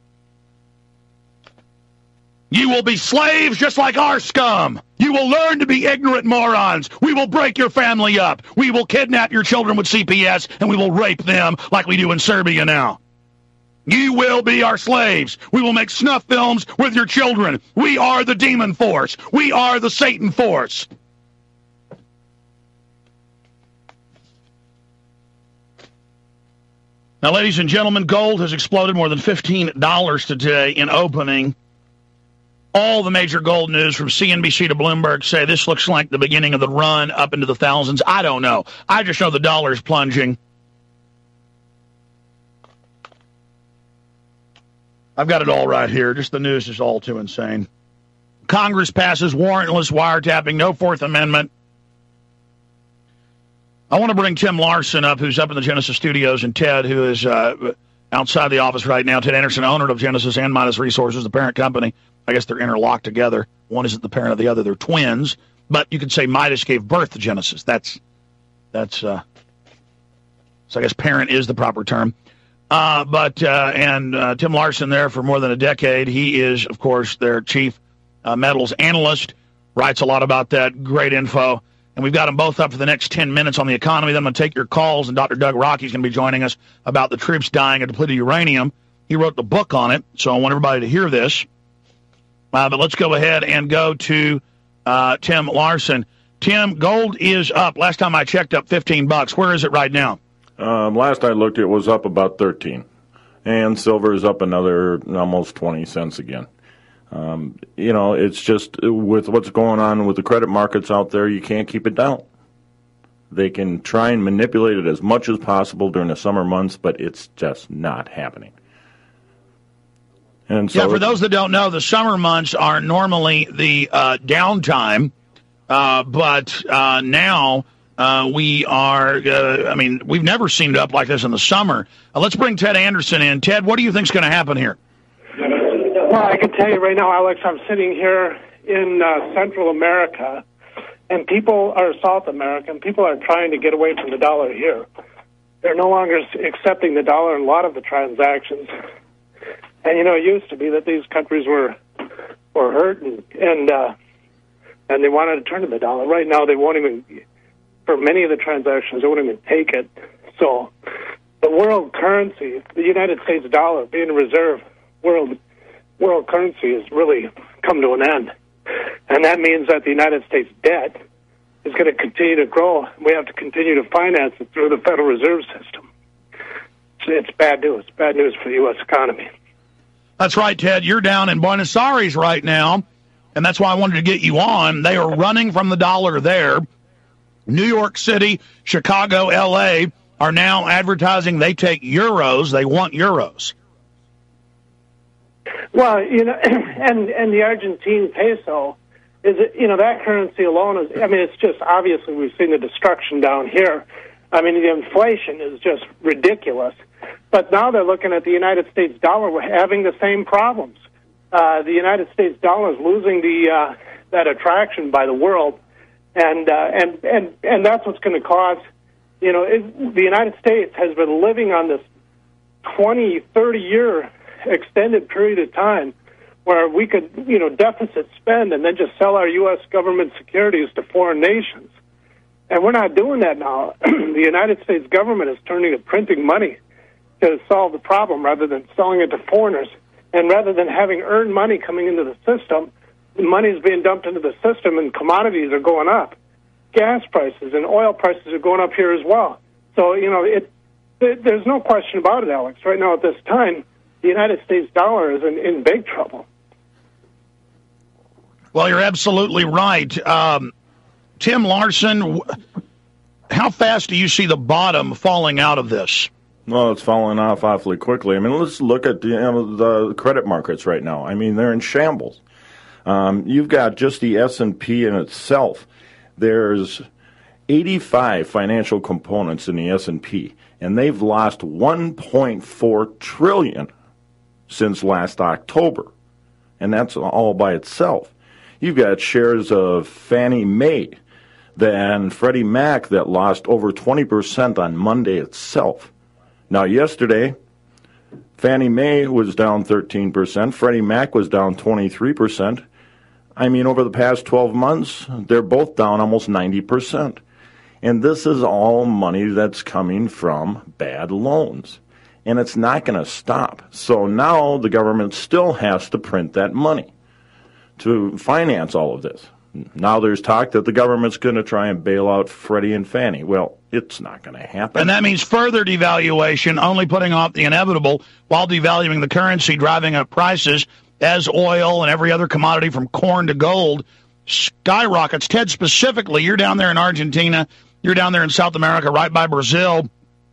You will be slaves just like our scum. You will learn to be ignorant morons. We will break your family up. We will kidnap your children with CPS, and we will rape them like we do in Serbia now. You will be our slaves. We will make snuff films with your children. We are the demon force. We are the Satan force. Now, ladies and gentlemen, gold has exploded more than $15 today in opening. All the major gold news from CNBC to Bloomberg say this looks like the beginning of the run up into the thousands. I don't know. I just know the dollar's plunging. I've got it all right here. Just the news is all too insane. Congress passes warrantless wiretapping, no Fourth Amendment. I want to bring Tim Larson up, who's up in the Genesis studios, and Ted, who is outside the office right now. Ted Anderson, owner of Genesis and Midas Resources, the parent company. I guess they're interlocked together. One isn't the parent of the other. They're twins. But you could say Midas gave birth to Genesis. So I guess parent is the proper term. And Tim Larson there for more than a decade. He is, of course, their chief metals analyst, writes a lot about that, great info. And we've got them both up for the next 10 minutes on the economy. Then I'm going to take your calls, and Dr. Doug Rockey's going to be joining us about the troops dying of depleted uranium. He wrote the book on it, so I want everybody to hear this. But let's go ahead and go to Tim Larson. Tim, gold is up. Last time I checked, up $15. Where is it right now? Last I looked, it was up about 13, and silver is up another almost 20 cents again. It's just with what's going on with the credit markets out there, you can't keep it down. They can try and manipulate it as much as possible during the summer months, but it's just not happening. And so, for those that don't know, the summer months are normally the downtime, but now we are, we've never seen it up like this in the summer. Let's bring Ted Anderson in. Ted, what do you think is going to happen here? Well, I can tell you right now, Alex, I'm sitting here in Central America, and South America, and people are trying to get away from the dollar here. They're no longer accepting the dollar in a lot of the transactions. And, it used to be that these countries were hurt, and they wanted to turn to the dollar. Right now, they won't even, for many of the transactions, they won't even take it. So the world currency, the United States dollar, being a reserve world currency, has really come to an end. And that means that the United States debt is going to continue to grow. We have to continue to finance it through the Federal Reserve System. It's bad news. Bad news for the U.S. economy. That's right, Ted. You're down in Buenos Aires right now, and that's why I wanted to get you on. They are running from the dollar there. New York City, Chicago, L.A. are now advertising they take euros. They want euros. Well, and the Argentine peso is, that currency alone is, it's just obviously we've seen the destruction down here. The inflation is just ridiculous. But now they're looking at the United States dollar. We're having the same problems. The United States dollar is losing that attraction by the world, and that's what's going to cause. The United States has been living on this 20, 30-year extended period of time where we could, deficit spend and then just sell our U.S. government securities to foreign nations. And we're not doing that now. The United States government is turning to printing money to solve the problem rather than selling it to foreigners. And rather than having earned money coming into the system, the money is being dumped into the system and commodities are going up. Gas prices and oil prices are going up here as well. So, there's no question about it, Alex. Right now at this time, the United States dollar is in big trouble. Well, you're absolutely right. Tim Larson, how fast do you see the bottom falling out of this? Well, it's falling off awfully quickly. Let's look at the credit markets right now. They're in shambles. You've got just the S&P in itself. There's 85 financial components in the S&P, and they've lost $1.4 trillion since last October, and that's all by itself. You've got shares of Fannie Mae and Freddie Mac that lost over 20% on Monday itself. Now, yesterday, Fannie Mae was down 13%, Freddie Mac was down 23%. Over the past 12 months, they're both down almost 90%. And this is all money that's coming from bad loans. And it's not going to stop. So now the government still has to print that money to finance all of this. Now there's talk that the government's going to try and bail out Freddie and Fannie. Well, it's not going to happen. And that means further devaluation, only putting off the inevitable while devaluing the currency, driving up prices. as oil and every other commodity from corn to gold skyrockets. Ted, specifically, you're down there in Argentina, you're down there in South America, right by Brazil,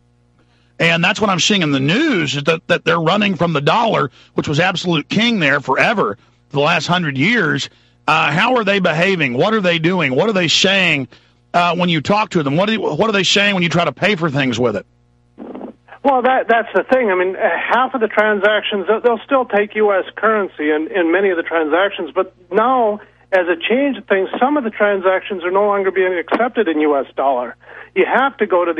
and that's what I'm seeing in the news, is that they're running from the dollar, which was absolute king there forever, for the last 100 years. How are they behaving? What are they doing? What are they saying when you talk to them? What are they saying when you try to pay for things with it? Well, that's the thing. I mean, half of the transactions, they'll still take U.S. currency in many of the transactions, but now, as a change of things, some of the transactions are no longer being accepted in U.S. dollar. You have to go to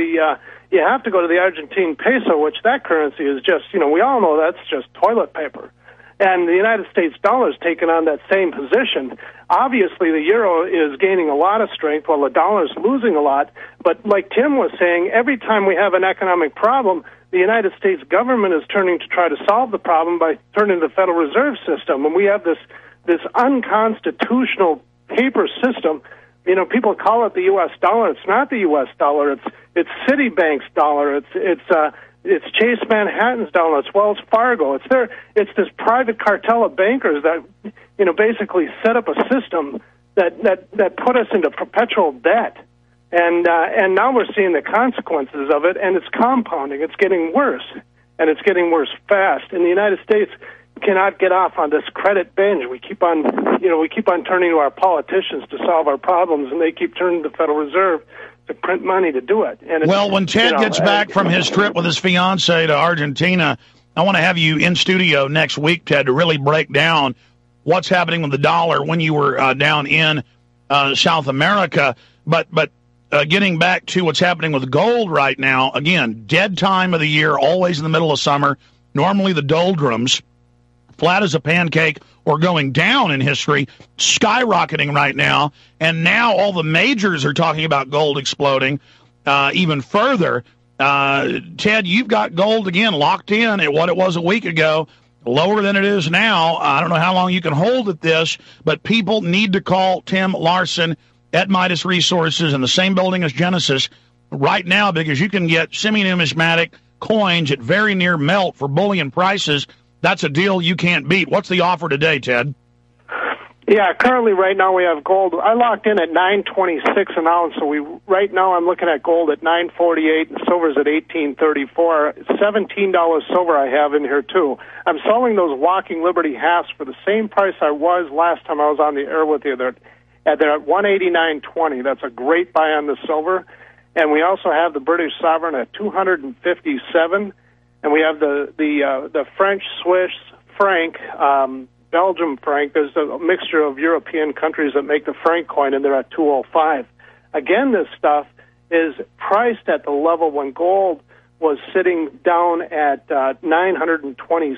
the Argentine peso, which that currency is just, we all know that's just toilet paper. And the United States dollar is taking on that same position. Obviously, the euro is gaining a lot of strength while the dollar is losing a lot. But like Tim was saying, every time we have an economic problem, the United States government is turning to try to solve the problem by turning to the Federal Reserve System. And we have this unconstitutional paper system. People call it the U.S. dollar. It's not the U.S. dollar. It's Citibank's dollar. It's Chase Manhattan's dollar. It's Wells Fargo. It's this private cartel of bankers that basically set up a system that put us into perpetual debt. And now we're seeing the consequences of it, and it's compounding. It's getting worse, and it's getting worse fast. In the United States, cannot get off on this credit binge. We keep on turning to our politicians to solve our problems, and they keep turning to the Federal Reserve to print money to do it. And when Ted gets back from his trip with his fiancée to Argentina, I want to have you in studio next week, Ted, to really break down what's happening with the dollar when you were down in South America. But getting back to what's happening with gold right now, again, dead time of the year, always in the middle of summer, normally the doldrums, flat as a pancake or going down in history, skyrocketing right now. And now all the majors are talking about gold exploding even further. Ted, you've got gold again locked in at what it was a week ago, lower than it is now. I don't know how long you can hold at this, but people need to call Tim Larson at Midas Resources in the same building as Genesis right now, because you can get semi-numismatic coins at very near melt for bullion prices. That's a deal you can't beat. What's the offer today, Ted? Yeah, currently right now we have gold. I locked in at $9.26 an ounce, so right now I'm looking at gold at $9.48 and silver's at $18.34. $17 silver I have in here too. I'm selling those Walking Liberty halves for the same price I was last time I was on the air with you. They're at $189.20. That's a great buy on the silver. And we also have the British sovereign at $257. And we have the French Swiss franc, Belgium franc. There's a mixture of European countries that make the franc coin, and they're at $205. Again, this stuff is priced at the level when gold was sitting down at $926.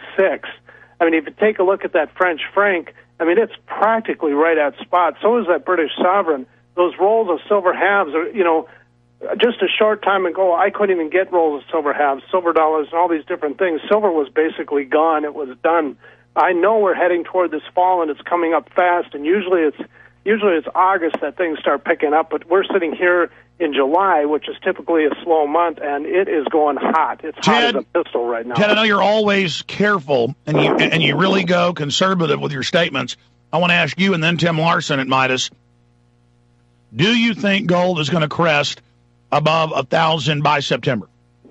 I mean, if you take a look at that French franc, I mean, it's practically right at spot. So is that British sovereign. Those rolls of silver halves are, just a short time ago, I couldn't even get rolls of silver halves, silver dollars, and all these different things. Silver was basically gone. It was done. I know we're heading toward this fall, and it's coming up fast. And usually it's August that things start picking up. But we're sitting here in July, which is typically a slow month, and it is going hot. It's hot as a pistol right now. Ted, I know you're always careful, and you really go conservative with your statements. I want to ask you, and then Tim Larson at Midas, do you think gold is going to crest above 1,000 by September?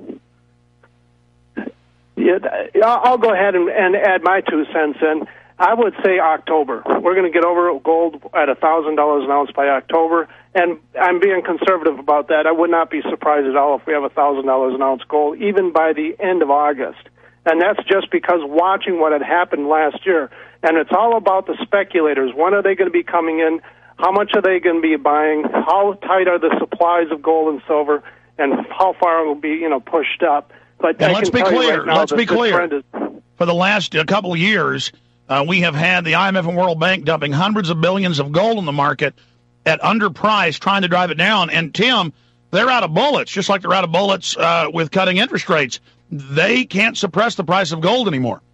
Yeah, I'll go ahead and add my 2 cents in. I would say October. We're going to get over gold at $1,000 an ounce by October, and I'm being conservative about that. I would not be surprised at all if we have $1,000 an ounce gold, even by the end of August. And that's just because watching what had happened last year. And it's all about the speculators. When are they going to be coming in? How much are they going to be buying? How tight are the supplies of gold and silver? And how far it will be, pushed up? But let's be clear. Let's be clear. For the last couple of years, we have had the IMF and World Bank dumping hundreds of billions of gold in the market at underpriced, trying to drive it down. And, Tim, they're out of bullets, just like they're out of bullets with cutting interest rates. They can't suppress the price of gold anymore.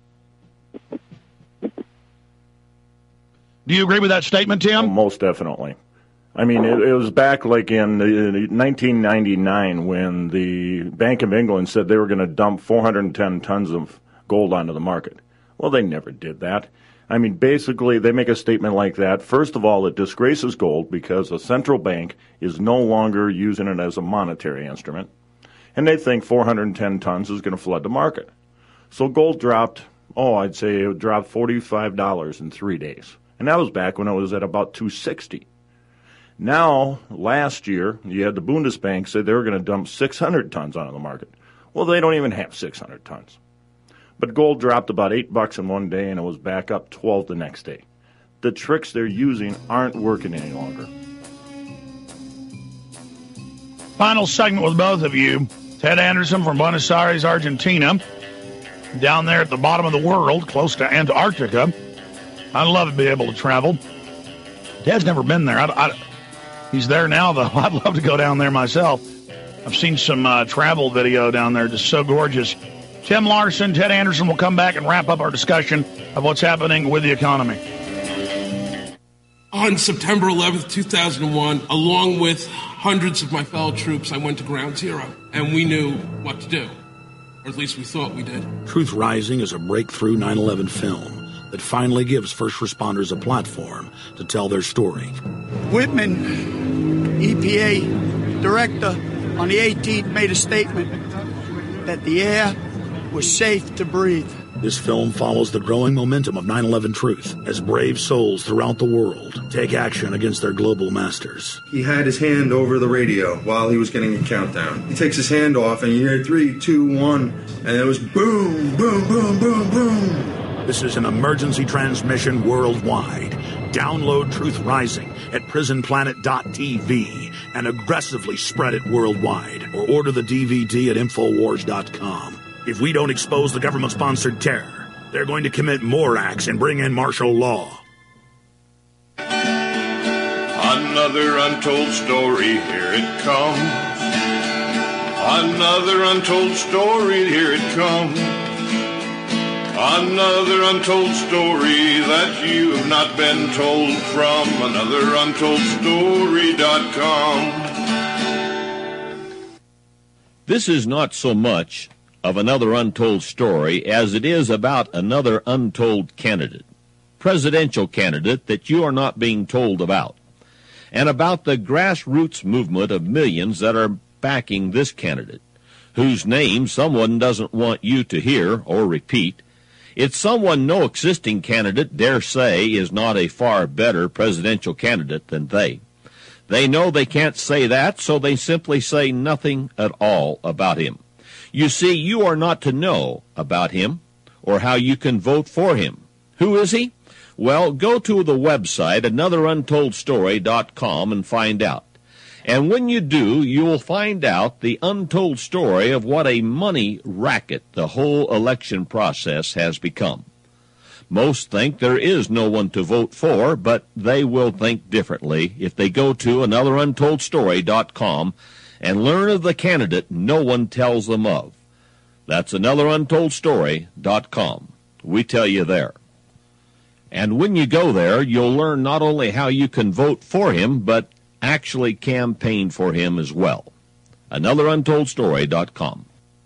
Do you agree with that statement, Tim? Oh, most definitely. I mean, it was back like in 1999 when the Bank of England said they were going to dump 410 tons of gold onto the market. Well, they never did that. I mean, basically, they make a statement like that. First of all, it disgraces gold because a central bank is no longer using it as a monetary instrument. And they think 410 tons is going to flood the market. So gold dropped, I'd say it dropped $45 in 3 days. And that was back when it was at about $260. Now, last year, you had the Bundesbank say they were going to dump 600 tons onto the market. Well, they don't even have 600 tons. But gold dropped about $8 in one day, and it was back up 12 the next day. The tricks they're using aren't working any longer. Final segment with both of you. Ted Anderson from Buenos Aires, Argentina, down there at the bottom of the world, close to Antarctica. I'd love to be able to travel. Ted's never been there. He's there now, though. I'd love to go down there myself. I've seen some travel video down there, just so gorgeous. Tim Larson, Ted Anderson will come back and wrap up our discussion of what's happening with the economy. On September 11th, 2001, along with hundreds of my fellow troops, I went to Ground Zero, and we knew what to do. Or at least we thought we did. Truth Rising is a breakthrough 9/11 film that finally gives first responders a platform to tell their story. Whitman, EPA director, on the 18th made a statement that the air was safe to breathe. This film follows the growing momentum of 9/11 truth as brave souls throughout the world take action against their global masters. He had his hand over the radio while he was getting a countdown. He takes his hand off and you hear 3, 2, 1, and it was boom, boom, boom, boom, boom. This is an emergency transmission worldwide. Download Truth Rising at prisonplanet.tv and aggressively spread it worldwide, or order the DVD at Infowars.com. If we don't expose the government-sponsored terror, they're going to commit more acts and bring in martial law. Another untold story, here it comes. Another untold story, here it comes. Another untold story that you have not been told from anotheruntoldstory.com. This is not so much of another untold story as it is about another untold candidate, presidential candidate that you are not being told about, and about the grassroots movement of millions that are backing this candidate, whose name someone doesn't want you to hear or repeat. It's someone no existing candidate dare say is not a far better presidential candidate than they. They know they can't say that, so they simply say nothing at all about him. You see, you are not to know about him or how you can vote for him. Who is he? Well, go to the website, anotheruntoldstory.com, and find out. And when you do, you will find out the untold story of what a money racket the whole election process has become. Most think there is no one to vote for, but they will think differently if they go to anotheruntoldstory.com and learn of the candidate no one tells them of. That's anotheruntoldstory.com. We tell you there. And when you go there, you'll learn not only how you can vote for him, but actually campaign for him as well. anotheruntoldstory.com.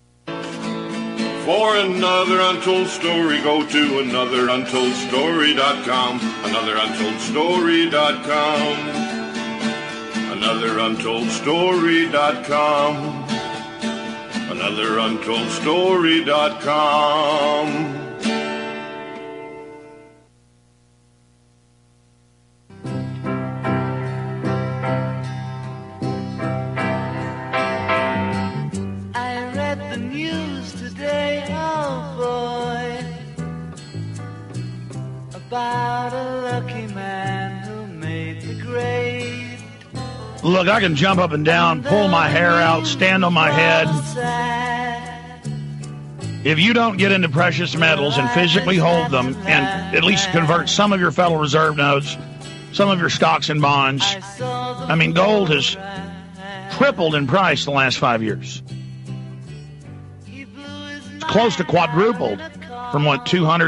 For another untold story, go to anotheruntoldstory.com. anotheruntoldstory.com. anotheruntoldstory.com. anotheruntoldstory.com. About a lucky man who made the grade. Look, I can jump up and down, pull my hair out, stand on my head. If you don't get into precious metals and physically hold them and at least convert some of your Federal Reserve notes, some of your stocks and bonds, I mean, gold has tripled in price the last 5 years. It's close to quadrupled from what,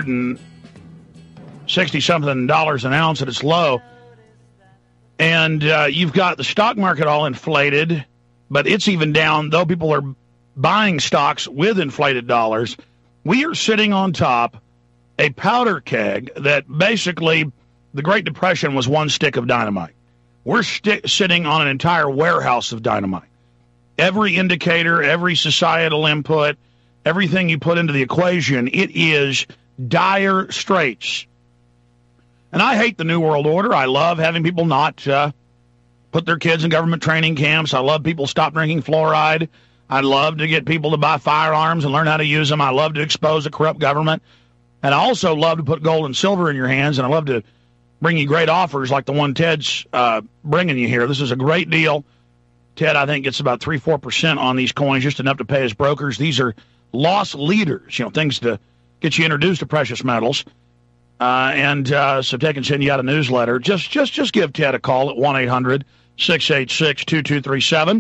260-something dollars an ounce at its low. And you've got the stock market all inflated, but it's even down, though people are buying stocks with inflated dollars. We are sitting on top a powder keg that basically the Great Depression was one stick of dynamite. We're sitting on an entire warehouse of dynamite. Every indicator, every societal input, everything you put into the equation, it is dire straits. And I hate the New World Order. I love having people not put their kids in government training camps. I love people stop drinking fluoride. I love to get people to buy firearms and learn how to use them. I love to expose a corrupt government. And I also love to put gold and silver in your hands, and I love to bring you great offers like the one Ted's bringing you here. This is a great deal. Ted, I think, gets about 3-4% on these coins, just enough to pay his brokers. These are loss leaders, things to get you introduced to precious metals. So Ted can send you out a newsletter. Just give Ted a call at 1-800-686-2237.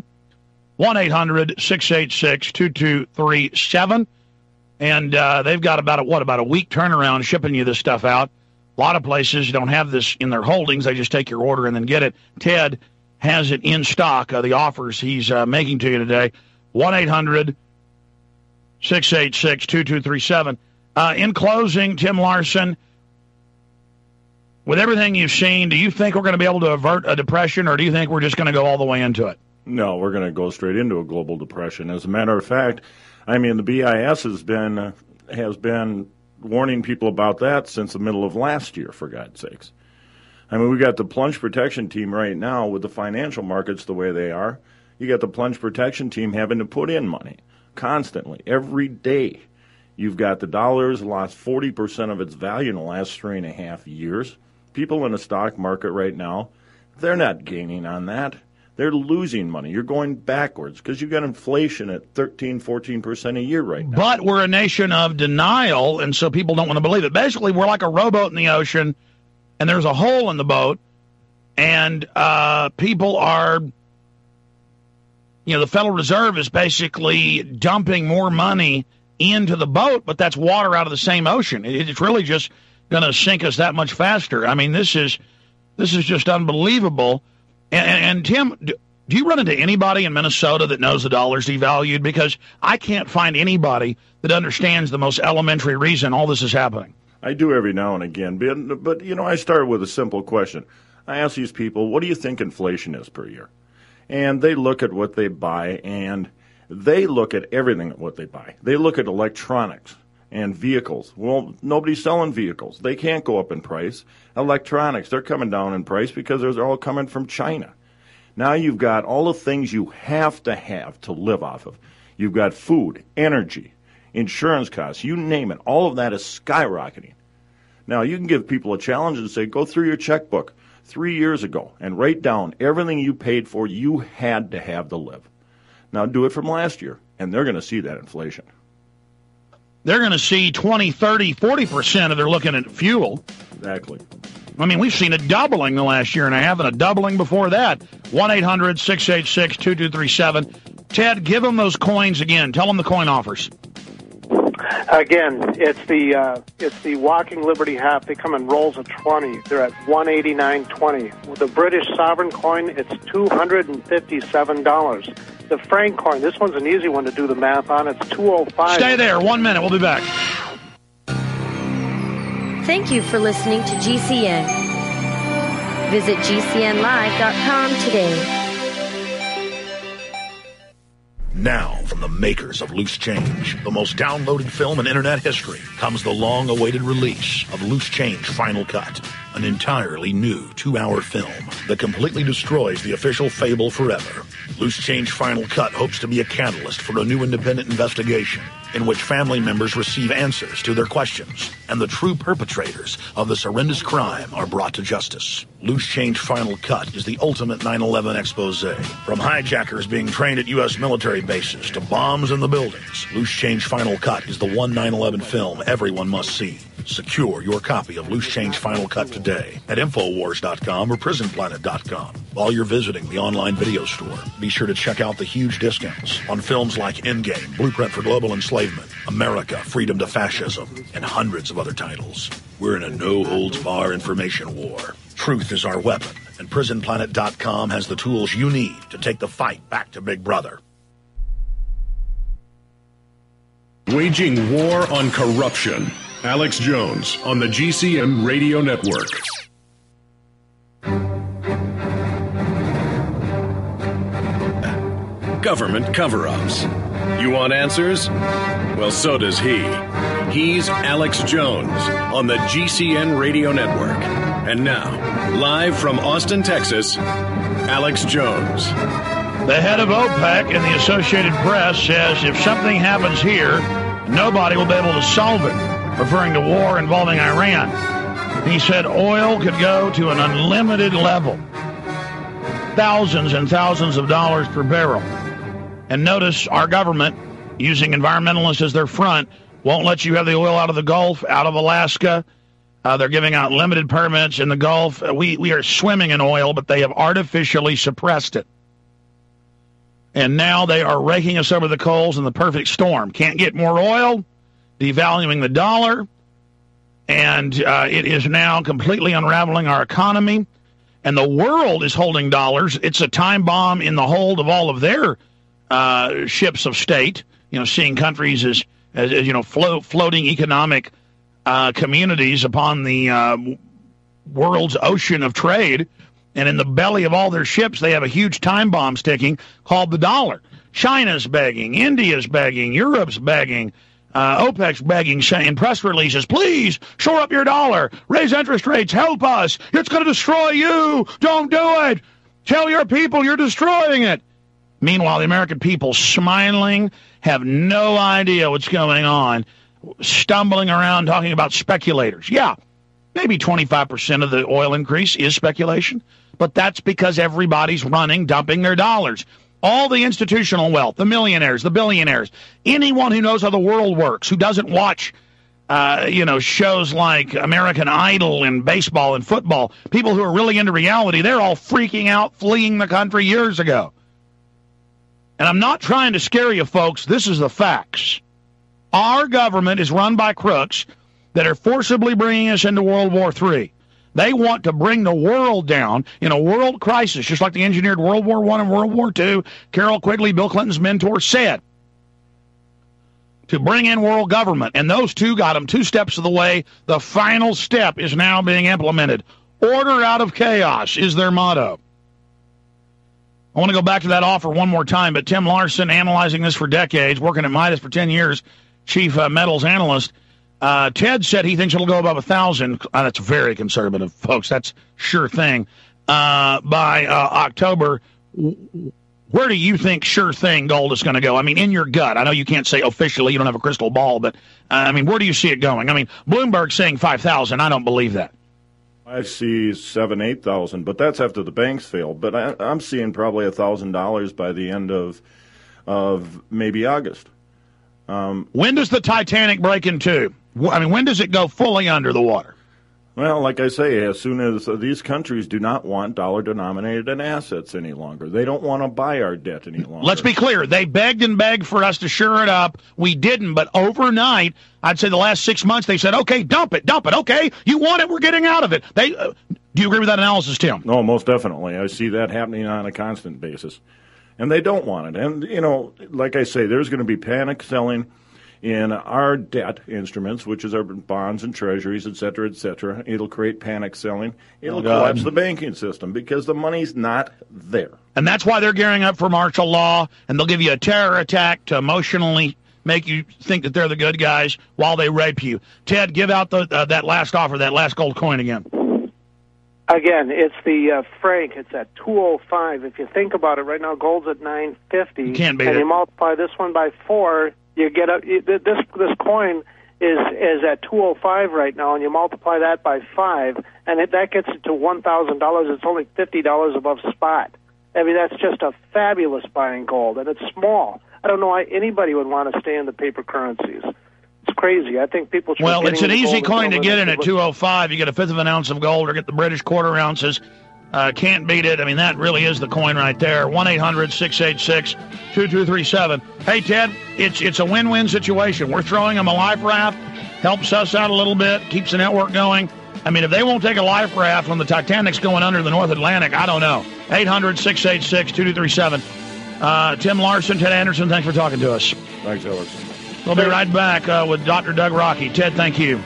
1-800-686-2237. And they've got about a week turnaround shipping you this stuff out. A lot of places don't have this in their holdings. They just take your order and then get it. Ted has it in stock, the offers he's making to you today. 1-800-686-2237. In closing, Tim Larson, with everything you've seen, do you think we're going to be able to avert a depression, or do you think we're just going to go all the way into it? No, we're going to go straight into a global depression. As a matter of fact, the BIS has been warning people about that since the middle of last year, for God's sakes. We got the plunge protection team right now with the financial markets the way they are. You got the plunge protection team having to put in money constantly, every day. You've got the dollar's lost 40% of its value in the last 3.5 years. People in the stock market right now, they're not gaining on that. They're losing money. You're going backwards because you've got inflation at 13-14% a year right now. But we're a nation of denial, and so people don't want to believe it. Basically, we're like a rowboat in the ocean, and there's a hole in the boat, and people are, the Federal Reserve is basically dumping more money into the boat, but that's water out of the same ocean. It's really just going to sink us that much faster. This is just unbelievable. And Tim, do you run into anybody in Minnesota that knows the dollar's devalued? Because I can't find anybody that understands the most elementary reason all this is happening. I do every now and again, but I start with a simple question. I ask these people, what do you think inflation is per year? And they look at what they buy, and they look at everything at what they buy. They look at electronics and vehicles. Well, nobody's selling vehicles. They can't go up in price. Electronics, they're coming down in price because they're all coming from China. Now you've got all the things you have to live off of. You've got food, energy, insurance costs, you name it. All of that is skyrocketing. Now, you can give people a challenge and say, go through your checkbook 3 years ago and write down everything you paid for you had to have to live. Now, do it from last year, and they're going to see that inflation. They're going to see 20, 30, 40% if they're looking at fuel. Exactly. We've seen a doubling the last year and a half and a doubling before that. 1-800-686-2237. Ted, give them those coins again. Tell them the coin offers. Again, it's the Walking Liberty half. They come in rolls of 20. They're at $189.20. With the British sovereign coin, it's $257. The franc coin, this one's an easy one to do the math on. It's $205. Stay there. 1 minute. We'll be back. Thank you for listening to GCN. Visit GCNlive.com today. Now, from the makers of Loose Change, the most downloaded film in internet history, comes the long-awaited release of Loose Change Final Cut, an entirely new 2-hour film that completely destroys the official fable forever. Loose Change Final Cut hopes to be a catalyst for a new independent investigation in which family members receive answers to their questions and the true perpetrators of this horrendous crime are brought to justice. Loose Change Final Cut is the ultimate 9/11 expose. From hijackers being trained at U.S. military bases to bombs in the buildings, Loose Change Final Cut is the one 9/11 film everyone must see. Secure your copy of Loose Change Final Cut today at Infowars.com or PrisonPlanet.com. While you're visiting the online video store, be sure to check out the huge discounts on films like Endgame, Blueprint for Global Enslavement, America, Freedom to Fascism, and hundreds of other titles. We're in a no-holds-bar information war. Truth is our weapon, and PrisonPlanet.com has the tools you need to take the fight back to Big Brother. Waging war on corruption. Alex Jones on the GCN Radio Network. Government cover-ups. You want answers? Well, so does he. He's Alex Jones on the GCN Radio Network. And now, live from Austin, Texas, Alex Jones. The head of OPEC in the Associated Press says if something happens here, nobody will be able to solve it, referring to war involving Iran. He said oil could go to an unlimited level, thousands and thousands of dollars per barrel. And notice our government, using environmentalists as their front, won't let you have the oil out of the Gulf, out of Alaska. They're giving out limited permits in the Gulf. We are swimming in oil, but they have artificially suppressed it. And now they are raking us over the coals in the perfect storm. Can't get more oil, devaluing the dollar, and it is now completely unraveling our economy. And the world is holding dollars. It's a time bomb in the hold of all of their ships of state. You know, seeing countries as you know, floating economic communities upon the world's ocean of trade. And in the belly of all their ships, they have a huge time bomb sticking called the dollar. China's begging, India's begging, Europe's begging, OPEC's begging, saying press releases, please shore up your dollar, raise interest rates, help us. It's going to destroy you. Don't do it. Tell your people you're destroying it. Meanwhile, the American people smiling, have no idea what's going on, stumbling around talking about speculators. Yeah, maybe 25% of the oil increase is speculation, but that's because everybody's running, dumping their dollars. All the institutional wealth, the millionaires, the billionaires, anyone who knows how the world works, who doesn't watch, shows like American Idol and baseball and football, people who are really into reality, they're all freaking out, fleeing the country years ago. And I'm not trying to scare you, folks. This is the facts. Our government is run by crooks that are forcibly bringing us into World War III. They want to bring the world down in a world crisis, just like they engineered World War I and World War II. Carol Quigley, Bill Clinton's mentor, said to bring in world government. And those two got them 2 steps of the way. The final step is now being implemented. Order out of chaos is their motto. I want to go back to that offer one more time, but Tim Larson, analyzing this for decades, working at Midas for 10 years, chief metals analyst, Ted said he thinks it'll go above 1,000. That's very conservative, folks. That's sure thing. By October, where do you think sure thing gold is going to go? I mean, in your gut. I know you can't say officially, you don't have a crystal ball, but, where do you see it going? I mean, Bloomberg's saying 5,000. I don't believe that. I see 7,000, 8,000, but that's after the banks fail. But I'm seeing probably $1,000 by the end of maybe August. When does the Titanic break in two? I mean, when does it go fully under the water? Well, like I say, as soon as these countries do not want dollar-denominated assets any longer. They don't want to buy our debt any longer. Let's be clear. They begged and begged for us to shore it up. We didn't, but overnight, I'd say the last 6 months, they said, okay, dump it. Okay, you want it, we're getting out of it. Do you agree with that analysis, Tim? No, most definitely. I see that happening on a constant basis. And they don't want it. And, like I say, there's going to be panic selling in our debt instruments, which is our bonds and treasuries, et cetera, et cetera. It'll create panic selling. It'll collapse the banking system because the money's not there. And that's why they're gearing up for martial law, and they'll give you a terror attack to emotionally make you think that they're the good guys while they rape you. Ted, give out that last offer, that last gold coin again. Again, it's the Frank. It's at 205. If you think about it, right now gold's at 950. You can't beat it. And you multiply this one by 4, you get this coin is at 205 right now, and you multiply that by 5, and that gets it to $1,000. It's only $50 above spot. I mean, that's just a fabulous buying gold, and it's small. I don't know why anybody would want to stay in the paper currencies. It's crazy. I think people should. Well, it's an easy coin to get in at 205. You get a fifth of an ounce of gold, or get the British quarter ounces. Can't beat it. I mean, that really is the coin right there. 1-800-686-2237. Hey, Ted, it's a win-win situation. We're throwing them a life raft. Helps us out a little bit. Keeps the network going. I mean, if they won't take a life raft when the Titanic's going under the North Atlantic, I don't know. 800-686-2237. Tim Larson, Ted Anderson, thanks for talking to us. Thanks, Alex. We'll be right back with Dr. Doug Rockey. Ted, thank you.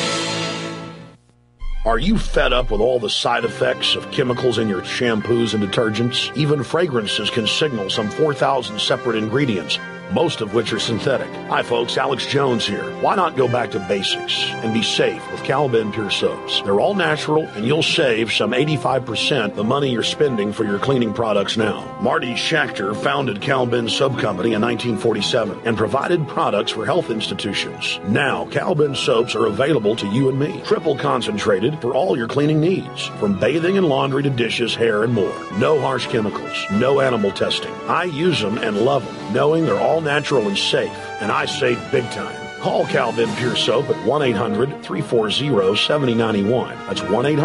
Are you fed up with all the side effects of chemicals in your shampoos and detergents? Even fragrances can signal some 4,000 separate ingredients, most of which are synthetic. Hi folks, Alex Jones here. Why not go back to basics and be safe with Cal-Ben Pure Soaps? They're all natural and you'll save some 85% the money you're spending for your cleaning products now. Marty Schachter founded Cal-Ben Soap Company in 1947 and provided products for health institutions. Now, Cal-Ben soaps are available to you and me. Triple concentrated for all your cleaning needs, from bathing and laundry to dishes, hair, and more. No harsh chemicals, no animal testing. I use them and love them, knowing they're all natural and safe, and I save big time. Call Cal-Ben Pure Soap at 1-800-340-7091. That's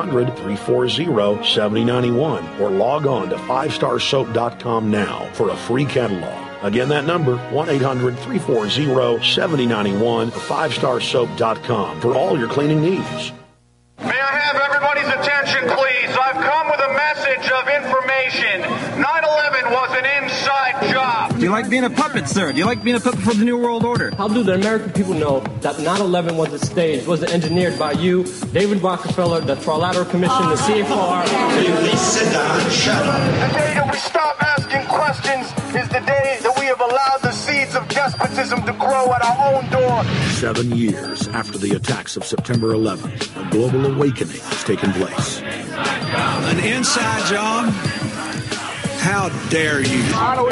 1-800-340-7091. Or log on to 5starsoap.com now for a free catalog. Again, that number, 1-800-340-7091 or 5starsoap.com for all your cleaning needs. May I have everybody's attention, please? I've come with a message of information. 9/11 was an inside job. Do you like being a puppet, sir? Do you like being a puppet for the New World Order? How do the American people know that 9/11 was a stage, was engineered by you, David Rockefeller, the Trilateral Commission, the CFR? Will you please sit down and shut up? The day that we stop asking questions is the day that we have allowed the seeds of despotism to grow at our own door. 7 years after the attacks of September 11th, a global awakening has taken place. An inside job? How dare you?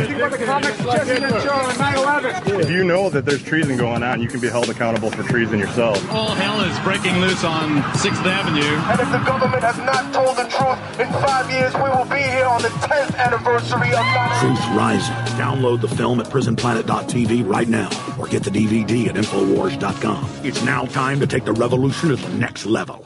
If you know that there's treason going on, you can be held accountable for treason yourself. All hell is breaking loose on 6th Avenue. And if the government has not told the truth, in 5 years we will be here on the 10th anniversary of 9/11. Truth Rising. Download the film at prisonplanet.tv right now or get the DVD at Infowars.com. It's now time to take the revolution to the next level.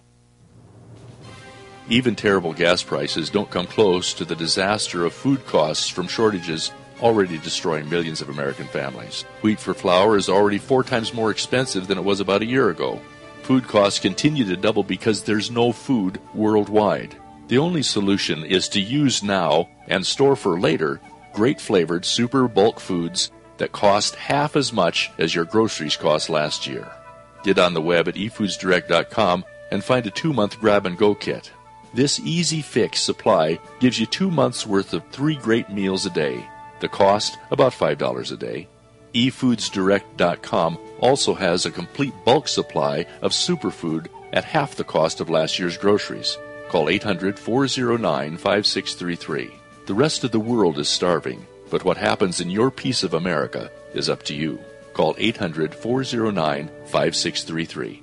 Even terrible gas prices don't come close to the disaster of food costs from shortages already destroying millions of American families. Wheat for flour is already 4 times more expensive than it was about a year ago. Food costs continue to double because there's no food worldwide. The only solution is to use now and store for later great flavored super bulk foods that cost half as much as your groceries cost last year. Get on the web at efoodsdirect.com and find a 2-month grab-and-go kit. This easy fix supply gives you 2 months' worth of 3 great meals a day. The cost, about $5 a day. efoodsdirect.com also has a complete bulk supply of superfood at half the cost of last year's groceries. Call 800-409-5633. The rest of the world is starving, but what happens in your piece of America is up to you. Call 800-409-5633.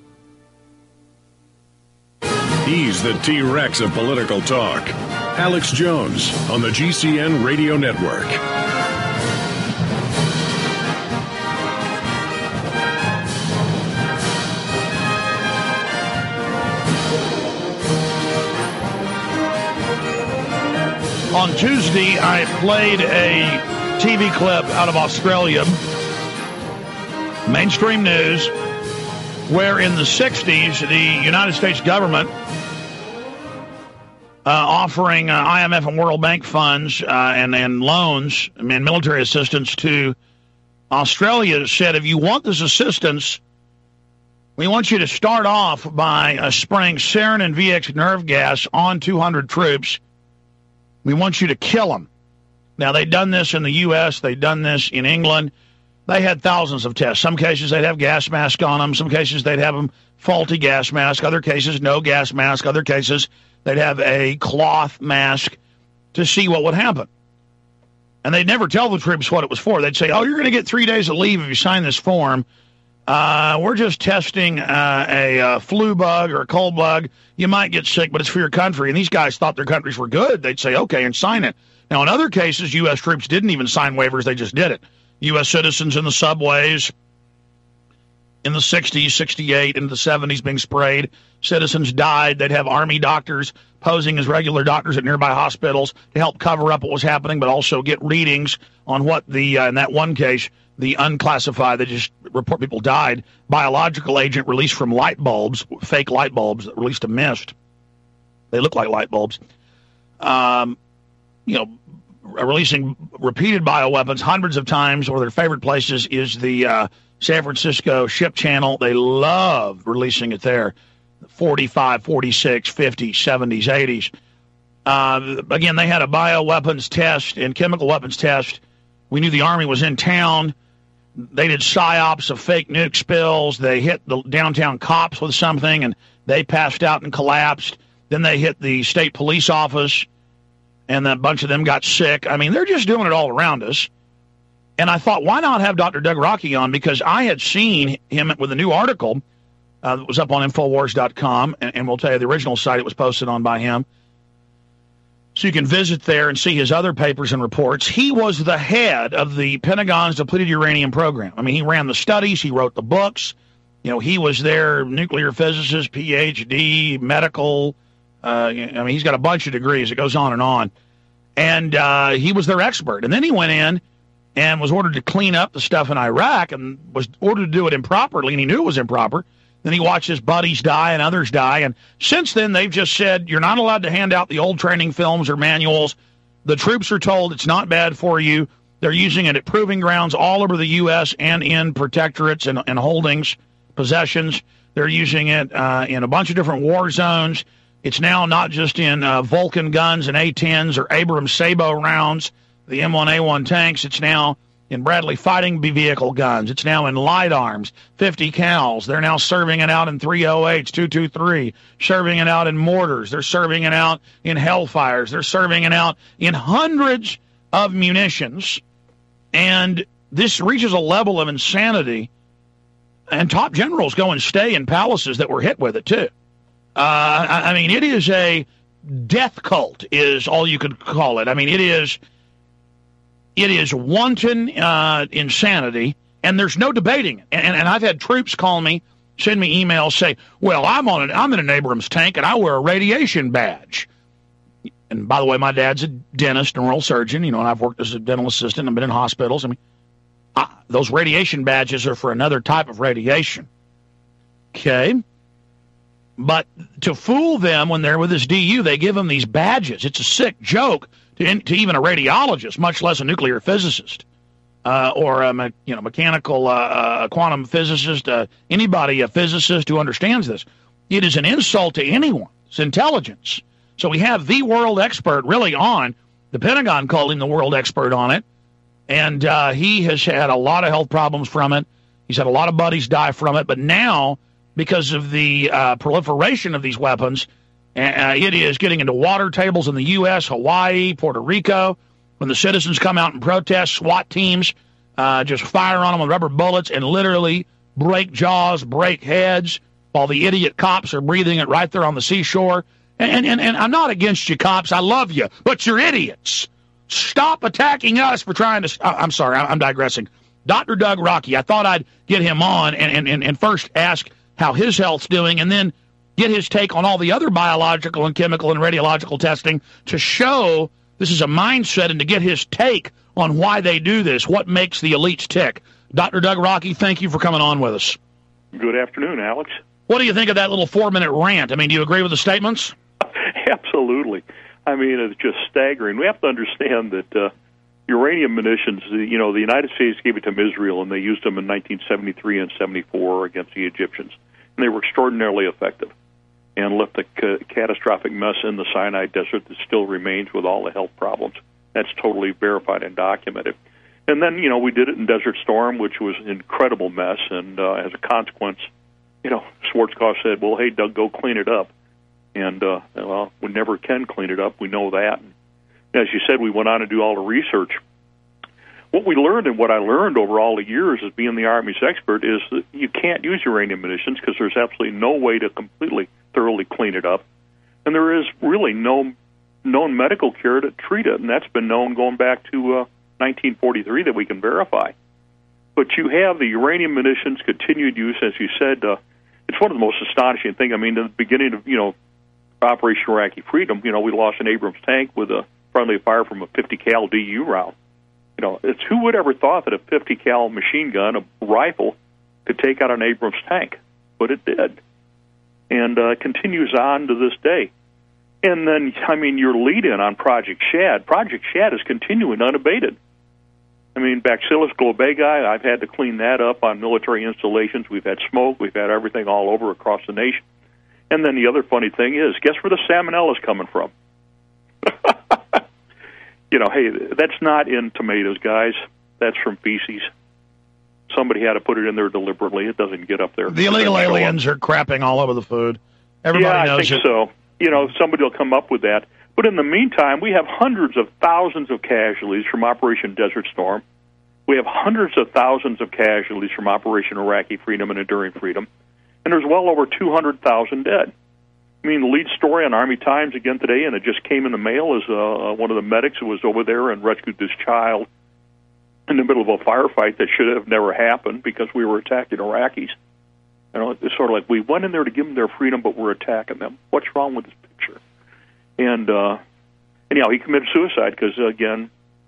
He's the T-Rex of political talk. Alex Jones on the GCN Radio Network. On Tuesday, I played a TV clip out of Australia, mainstream news, where in the 60s, the United States government offering IMF and World Bank funds and loans and military assistance to Australia said, if you want this assistance, we want you to start off by spraying sarin and VX nerve gas on 200 troops. We want you to kill them. Now, they'd done this in the U.S. They'd done this in England. They had thousands of tests. Some cases they'd have gas mask on them. Some cases they'd have them faulty gas mask. Other cases, no gas mask. Other cases, they'd have a cloth mask to see what would happen. And they'd never tell the troops what it was for. They'd say, oh, you're going to get 3 days of leave if you sign this form. We're just testing a flu bug or a cold bug. You might get sick, but it's for your country. And these guys thought their countries were good. They'd say, okay, and sign it. Now, in other cases, U.S. troops didn't even sign waivers. They just did it. U.S. citizens in the subways in the 60s, 68, into the 70s being sprayed. Citizens died. They'd have Army doctors posing as regular doctors at nearby hospitals to help cover up what was happening, but also get readings on what the, in that one case, the unclassified, they just report people died, biological agent released from light bulbs, fake light bulbs that released a mist. They look like light bulbs. Releasing repeated bioweapons hundreds of times, or their favorite places is the San Francisco Ship Channel. They loved releasing it there. 45, 46, 50, 70s, 80s. Again, they had a bioweapons test and chemical weapons test. We knew the Army was in town. They did psyops of fake nuke spills. They hit the downtown cops with something, and they passed out and collapsed. Then they hit the state police office, and a bunch of them got sick. I mean, they're just doing it all around us. And I thought, why not have Dr. Doug Rocky on? Because I had seen him with a new article that was up on Infowars.com, and we'll tell you the original site it was posted on by him. So you can visit there and see his other papers and reports. He was the head of the Pentagon's depleted uranium program. I mean, he ran the studies. He wrote the books. You know, he was their nuclear physicist, PhD, medical. I mean, he's got a bunch of degrees. It goes on. And he was their expert. And then he went in and was ordered to clean up the stuff in Iraq and was ordered to do it improperly, and he knew it was improper. Then he watched his buddies die and others die. And since then, they've just said, you're not allowed to hand out the old training films or manuals. The troops are told it's not bad for you. They're using it at proving grounds all over the U.S. and in protectorates and holdings, possessions. They're using it in a bunch of different war zones. It's now not just in Vulcan guns and A-10s or Abrams Sabo rounds, the M1A1 tanks. It's now in Bradley fighting vehicle guns. It's now in light arms, 50 cals. They're now serving it out in 308s, 223, serving it out in mortars. They're serving it out in Hellfires. They're serving it out in hundreds of munitions. And this reaches a level of insanity. And top generals go and stay in palaces that were hit with it, too. I mean, it is a death cult is all you could call it. I mean, it is wanton insanity, and there's no debating it. And I've had troops call me, send me emails, say, well, I'm in an Abrams tank, and I wear a radiation badge. And by the way, my dad's a dentist and oral surgeon, you know, and I've worked as a dental assistant and been in hospitals. I mean, those radiation badges are for another type of radiation. Okay? But to fool them when they're with this DU, they give them these badges. It's a sick joke to even a radiologist, much less a nuclear physicist or a mechanical quantum physicist, anybody, a physicist who understands this. It is an insult to anyone's intelligence. So we have the world expert really on, the Pentagon called him the world expert on it, and he has had a lot of health problems from it. He's had a lot of buddies die from it, but now, because of the proliferation of these weapons, it is getting into water tables in the U.S., Hawaii, Puerto Rico. When the citizens come out and protest, SWAT teams just fire on them with rubber bullets and literally break jaws, break heads, while the idiot cops are breathing it right there on the seashore. And I'm not against you, cops. I love you, but you're idiots. Stop attacking us for trying to... I'm sorry, I'm digressing. Dr. Doug Rocky, I thought I'd get him on and first ask how his health's doing, and then get his take on all the other biological and chemical and radiological testing to show this is a mindset and to get his take on why they do this, what makes the elites tick. Dr. Doug Rocky, thank you for coming on with us. Good afternoon, Alex. What do you think of that little 4-minute rant? I mean, do you agree with the statements? Absolutely. I mean, it's just staggering. We have to understand that uranium munitions, the United States gave it to Israel, and they used them in 1973 and 74 against the Egyptians. And they were extraordinarily effective and left a catastrophic mess in the Sinai Desert that still remains with all the health problems. That's totally verified and documented. And then, we did it in Desert Storm, which was an incredible mess, and as a consequence, Schwarzkopf said, well, hey, Doug, go clean it up. And, we never can clean it up. We know that. And as you said, we went on to do all the research. What we learned and what I learned over all the years as being the Army's expert is that you can't use uranium munitions because there's absolutely no way to completely, thoroughly clean it up. And there is really no known medical cure to treat it, and that's been known going back to 1943 that we can verify. But you have the uranium munitions continued use, as you said. It's one of the most astonishing things. I mean, at the beginning of, Operation Iraqi Freedom, we lost an Abrams tank with a friendly fire from a 50 cal DU round. It's who would ever thought that a 50 cal machine gun, a rifle, could take out an Abrams tank? But it did. And continues on to this day. And then, your lead-in on Project Shad is continuing unabated. I mean, Bacillus globegi, I've had to clean that up on military installations. We've had smoke. We've had everything all over across the nation. And then the other funny thing is, guess where the salmonella is coming from? Hey, that's not in tomatoes, guys. That's from feces. Somebody had to put it in there deliberately. It doesn't get up there. The illegal aliens are crapping all over the food. Everybody knows I think so. Somebody will come up with that. But in the meantime, we have hundreds of thousands of casualties from Operation Desert Storm. We have hundreds of thousands of casualties from Operation Iraqi Freedom and Enduring Freedom. And there's well over 200,000 dead. I mean, the lead story on Army Times again today, and it just came in the mail, is one of the medics who was over there and rescued this child in the middle of a firefight that should have never happened because we were attacking Iraqis. It's sort of like we went in there to give them their freedom, but we're attacking them. What's wrong with this picture? And anyhow, he committed suicide because, again,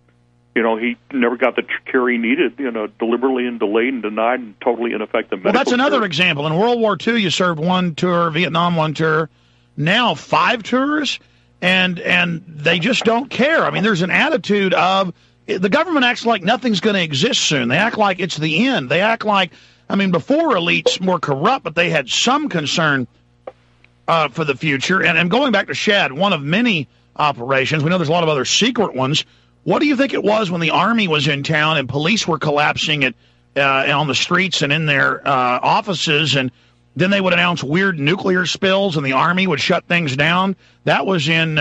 he never got the care he needed, deliberately and delayed and denied and totally ineffective medical Well, that's another care. example. In World War II, you served one tour, Vietnam one tour, now 5 tours, and they just don't care. I mean, there's an attitude of the government acts like nothing's going to exist soon. They act like it's the end. They act like, before elites were corrupt, but they had some concern for the future. And going back to Shad, one of many operations, we know there's a lot of other secret ones. What do you think it was when the Army was in town and police were collapsing on the streets and in their offices, and then they would announce weird nuclear spills and the Army would shut things down? That was in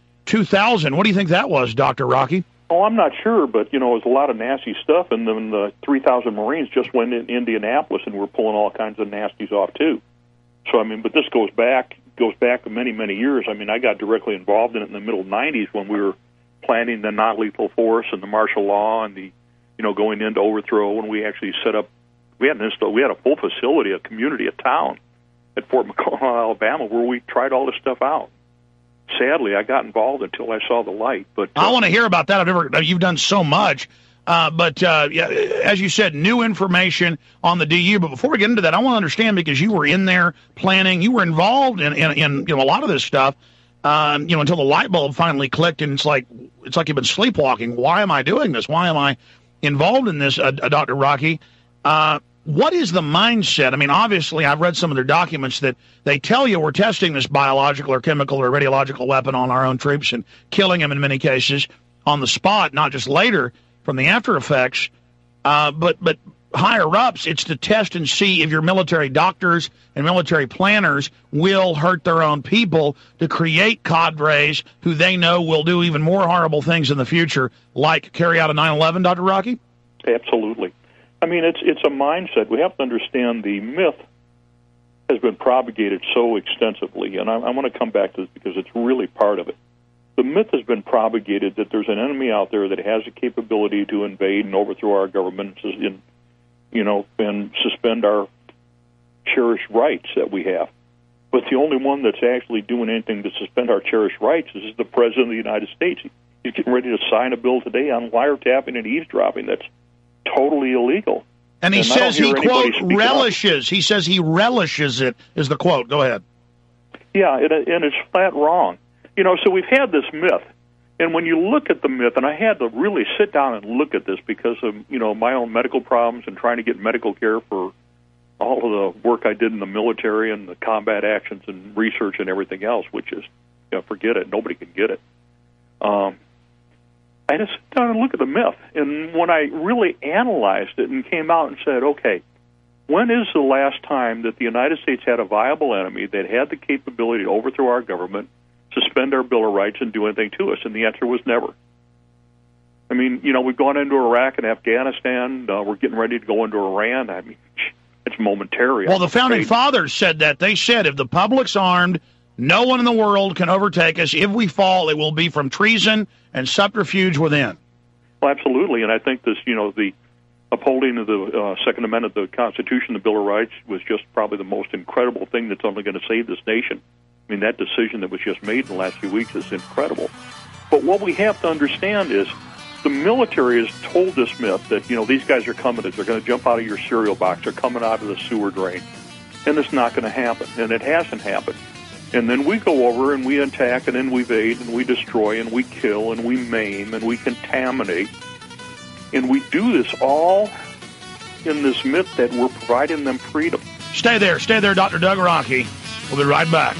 2000. What do you think that was, Dr. Rocky? Oh, I'm not sure, but, it was a lot of nasty stuff, and then the 3,000 Marines just went in Indianapolis and were pulling all kinds of nasties off, too. So, but this goes back many, many years. I got directly involved in it in the middle 90s when we were planning the non-lethal force and the martial law and the, going into overthrow, when we actually set up, we had a full facility, a community, a town at Fort McCall, Alabama, where we tried all this stuff out. Sadly, I got involved until I saw the light. But I want to hear about that. You've done so much. But as you said, new information on the DU. But before we get into that, I want to understand, because you were in there planning, you were involved in a lot of this stuff, until the light bulb finally clicked, and it's like you've been sleepwalking. Why am I doing this? Why am I involved in this, Dr. Rocky? What is the mindset? Obviously, I've read some of their documents that they tell you we're testing this biological or chemical or radiological weapon on our own troops and killing them in many cases on the spot, not just later from the after effects. But higher ups, it's to test and see if your military doctors and military planners will hurt their own people to create cadres who they know will do even more horrible things in the future, like carry out a 9/11, Dr. Rocky? Absolutely. It's a mindset. We have to understand the myth has been propagated so extensively, and I want to come back to this because it's really part of it. The myth has been propagated that there's an enemy out there that has the capability to invade and overthrow our government and suspend our cherished rights that we have. But the only one that's actually doing anything to suspend our cherished rights is the President of the United States. He's getting ready to sign a bill today on wiretapping and eavesdropping that's totally illegal. And he says he, quote, relishes. He says he relishes it, is the quote. Go ahead. Yeah, and it's flat wrong. So we've had this myth. And when you look at the myth, and I had to really sit down and look at this because of, my own medical problems and trying to get medical care for all of the work I did in the military and the combat actions and research and everything else, which is, forget it. Nobody can get it. I just sit down and look at the myth. And when I really analyzed it and came out and said, okay, when is the last time that the United States had a viable enemy that had the capability to overthrow our government, suspend our Bill of Rights, and do anything to us? And the answer was never. We've gone into Iraq and Afghanistan. We're getting ready to go into Iran. It's momentary. Well, the Founding Fathers said that. They said if the public's armed, no one in the world can overtake us. If we fall, it will be from treason and subterfuge within. Well, absolutely. And I think this, the upholding of the Second Amendment of the Constitution, the Bill of Rights, was just probably the most incredible thing that's only going to save this nation. That decision that was just made in the last few weeks is incredible. But what we have to understand is the military has told this myth that, these guys are coming. They're going to jump out of your cereal box. They're coming out of the sewer drain. And it's not going to happen. And it hasn't happened. And then we go over and we attack and then we evade and we destroy and we kill and we maim and we contaminate. And we do this all in this myth that we're providing them freedom. Stay there, Dr. Doug Rocky. We'll be right back.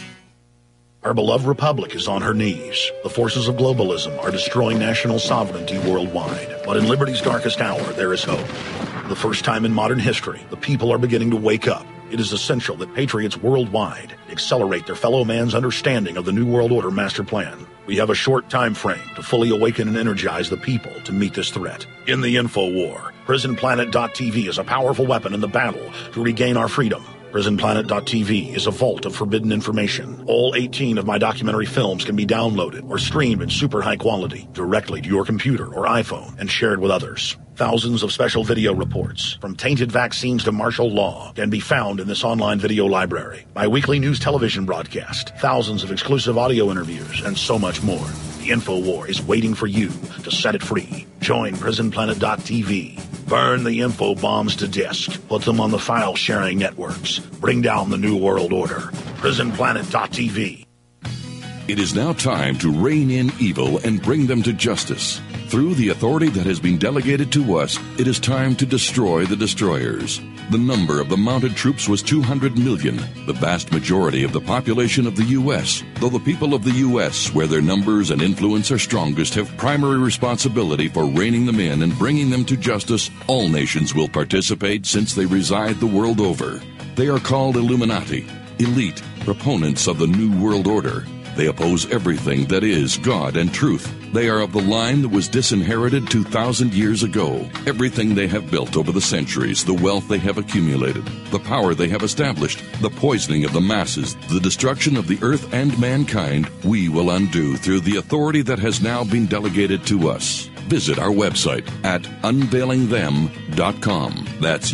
Our beloved republic is on her knees. The forces of globalism are destroying national sovereignty worldwide. But in liberty's darkest hour, there is hope. For the first time in modern history, the people are beginning to wake up. It is essential that patriots worldwide accelerate their fellow man's understanding of the New World Order master plan. We have a short time frame to fully awaken and energize the people to meet this threat. In the info war, PrisonPlanet.tv is a powerful weapon in the battle to regain our freedom. PrisonPlanet.tv is a vault of forbidden information. All 18 of my documentary films can be downloaded or streamed in super high quality directly to your computer or iPhone and shared with others. Thousands of special video reports, from tainted vaccines to martial law, can be found in this online video library. My weekly news television broadcast, thousands of exclusive audio interviews, and so much more. The InfoWar is waiting for you to set it free. Join PrisonPlanet.tv. Burn the info bombs to disk. Put them on the file-sharing networks. Bring down the New World Order. PrisonPlanet.tv. It is now time to rein in evil and bring them to justice. Through the authority that has been delegated to us, it is time to destroy the destroyers. The number of the mounted troops was 200 million, the vast majority of the population of the U.S. Though the people of the U.S., where their numbers and influence are strongest, have primary responsibility for reining them in and bringing them to justice, all nations will participate since they reside the world over. They are called Illuminati, elite, proponents of the New World Order. They oppose everything that is God and truth. They are of the line that was disinherited 2,000 years ago. Everything they have built over the centuries, the wealth they have accumulated, the power they have established, the poisoning of the masses, the destruction of the earth and mankind, we will undo through the authority that has now been delegated to us. Visit our website at unveilingthem.com. That's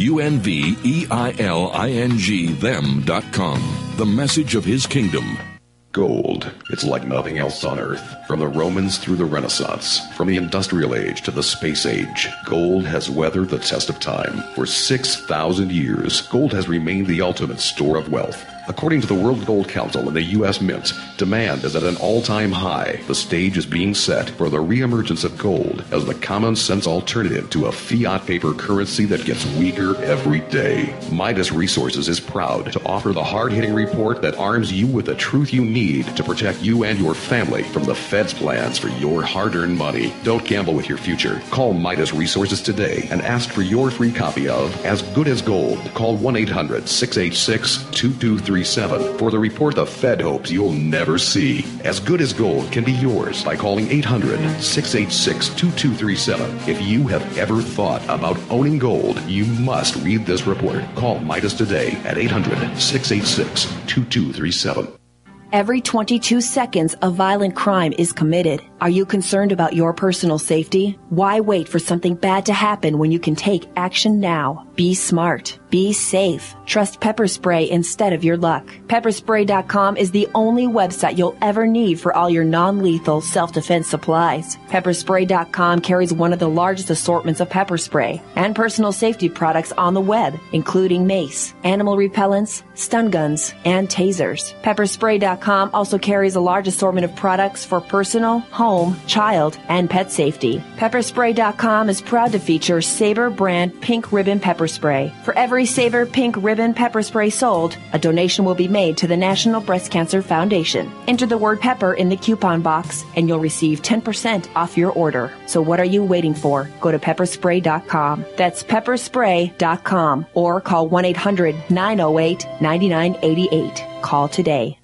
UNVEILING them.com. The message of his kingdom. Gold. It's like nothing else on Earth. From the Romans through the Renaissance, from the Industrial Age to the Space Age, gold has weathered the test of time. For 6,000 years, gold has remained the ultimate store of wealth. According to the World Gold Council and the U.S. Mint, demand is at an all-time high. The stage is being set for the reemergence of gold as the common-sense alternative to a fiat paper currency that gets weaker every day. Midas Resources is proud to offer the hard-hitting report that arms you with the truth you need to protect you and your family from the Fed's plans for your hard-earned money. Don't gamble with your future. Call Midas Resources today and ask for your free copy of As Good as Gold. Call 1-800-686-2237 for the report the Fed hopes you'll never see. As Good as Gold can be yours by calling 800-686-2237. If you have ever thought about owning gold, you must read this report. Call Midas today at 800-686-2237. Every 22 seconds, a violent crime is committed. Are you concerned about your personal safety? Why wait for something bad to happen when you can take action now? Be smart. Be safe. Trust Pepper Spray instead of your luck. Pepperspray.com is the only website you'll ever need for all your non-lethal self-defense supplies. Pepperspray.com carries one of the largest assortments of pepper spray and personal safety products on the web, including mace, animal repellents, stun guns, and tasers. Pepperspray.com also carries a large assortment of products for personal, home, child, and pet safety. Pepperspray.com is proud to feature Sabre brand pink ribbon pepper spray. For every Sabre pink ribbon pepper spray sold, a donation will be made to the National Breast Cancer Foundation. Enter the word pepper in the coupon box and you'll receive 10% off your order. So what are you waiting for? Go to pepperspray.com. That's pepperspray.com or call 1-800-908-9988. Call today.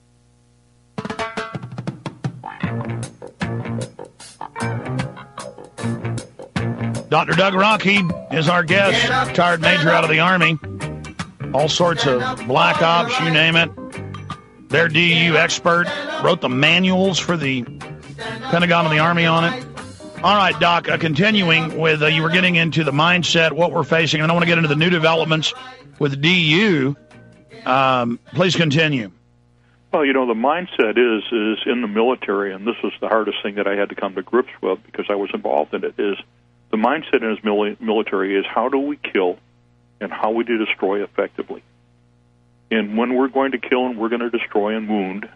Dr. Doug Rocky is our guest, retired major out of the Army. All sorts of black ops, you name it. Their DU expert, wrote the manuals for the Pentagon and the Army on it. All right, Doc, continuing with, you were getting into the mindset, what we're facing, and I want to get into the new developments with DU. Please continue. Well, you know, the mindset is in the military, and this was the hardest thing that I had to come to grips with because I was involved in it, is the mindset in his military is how do we kill and how we do destroy effectively. And when we're going to kill and we're going to destroy and wound,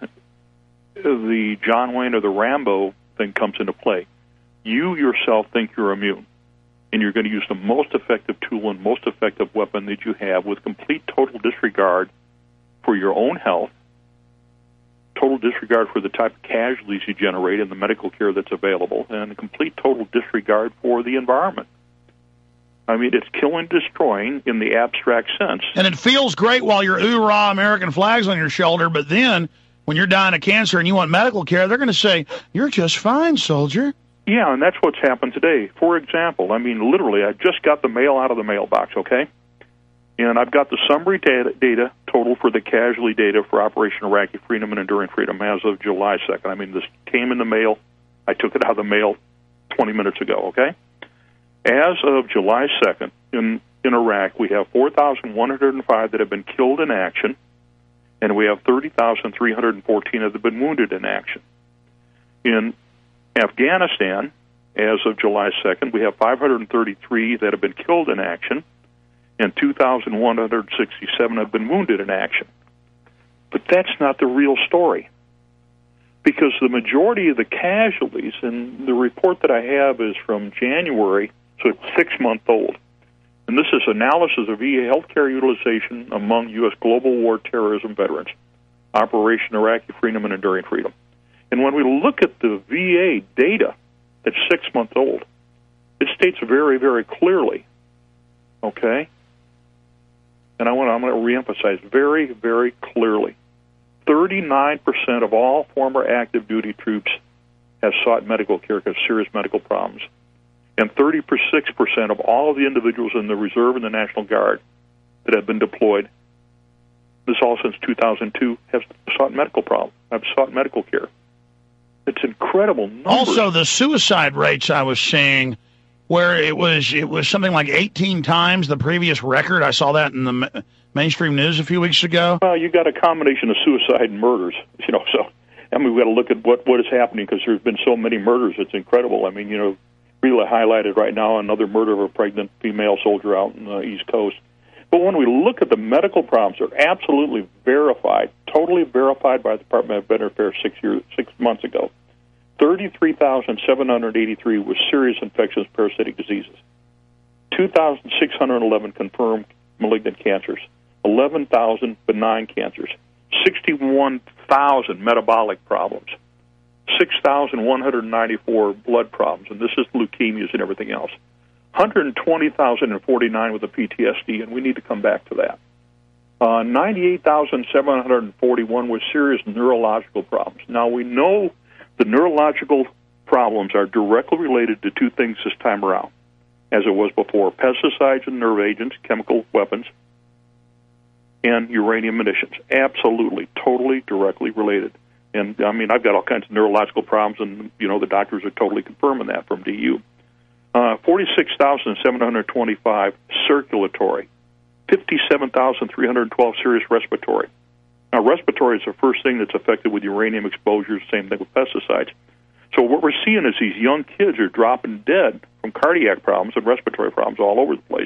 the John Wayne or the Rambo thing comes into play. You yourself think you're immune. and you're going to use the most effective tool and most effective weapon that you have with complete total disregard for your own health, total disregard for the type of casualties you generate and the medical care that's available, and complete total disregard for the environment. I mean, it's killing, destroying in the abstract sense. And it feels great while you're oorah American flags on your shoulder, but then when you're dying of cancer and you want medical care, they're going to say, you're just fine, soldier. Yeah, and that's what's happened today. For example, I mean, literally, I just got the mail out of the mailbox, okay? And I've got the summary data total for the casualty data for Operation Iraqi Freedom and Enduring Freedom as of July 2nd. I mean, this came in the mail. I took it out of the mail 20 minutes ago, okay? As of July 2nd, in Iraq, we have 4,105 that have been killed in action, and we have 30,314 that have been wounded in action. In Afghanistan, as of July 2nd, we have 533 that have been killed in action, and 2,167 have been wounded in action. But that's not the real story, because the majority of the casualties, and the report that I have is from January, so it's 6 months old. And this is analysis of VA healthcare utilization among U.S. global war terrorism veterans, Operation Iraqi Freedom and Enduring Freedom. And when we look at the VA data that's 6 months old, it states very, very clearly, okay? And I'm going to reemphasize very, very clearly, 39% of all former active duty troops have sought medical care because of serious medical problems. And 36% of all of the individuals in the Reserve and the National Guard that have been deployed, this all since 2002, have sought medical care. It's incredible numbers. Also, the suicide rates I was seeing, where it was something like 18 times the previous record. I saw that in the mainstream news a few weeks ago. Well, you got a combination of suicide and murders, so I mean, we've got to look at what is happening because there's been so many murders. It's incredible. I mean, really highlighted right now another murder of a pregnant female soldier out in the East Coast. But when we look at the medical problems, they're absolutely verified, totally verified by the Department of Veterans Affairs 6 months ago. 33,783 with serious infectious parasitic diseases. 2,611 confirmed malignant cancers. 11,000 benign cancers. 61,000 metabolic problems. 6,194 blood problems, and this is leukemias and everything else. 120,049 with a PTSD, and we need to come back to that. 98,741 with serious neurological problems. Now, we know the neurological problems are directly related to two things this time around, as it was before: pesticides and nerve agents, chemical weapons, and uranium munitions. Absolutely, totally directly related. And, I mean, I've got all kinds of neurological problems, and, the doctors are totally confirming that from DU. 46,725 circulatory. 57,312 serious respiratory. Now, respiratory is the first thing that's affected with uranium exposure, same thing with pesticides. So what we're seeing is these young kids are dropping dead from cardiac problems and respiratory problems all over the place.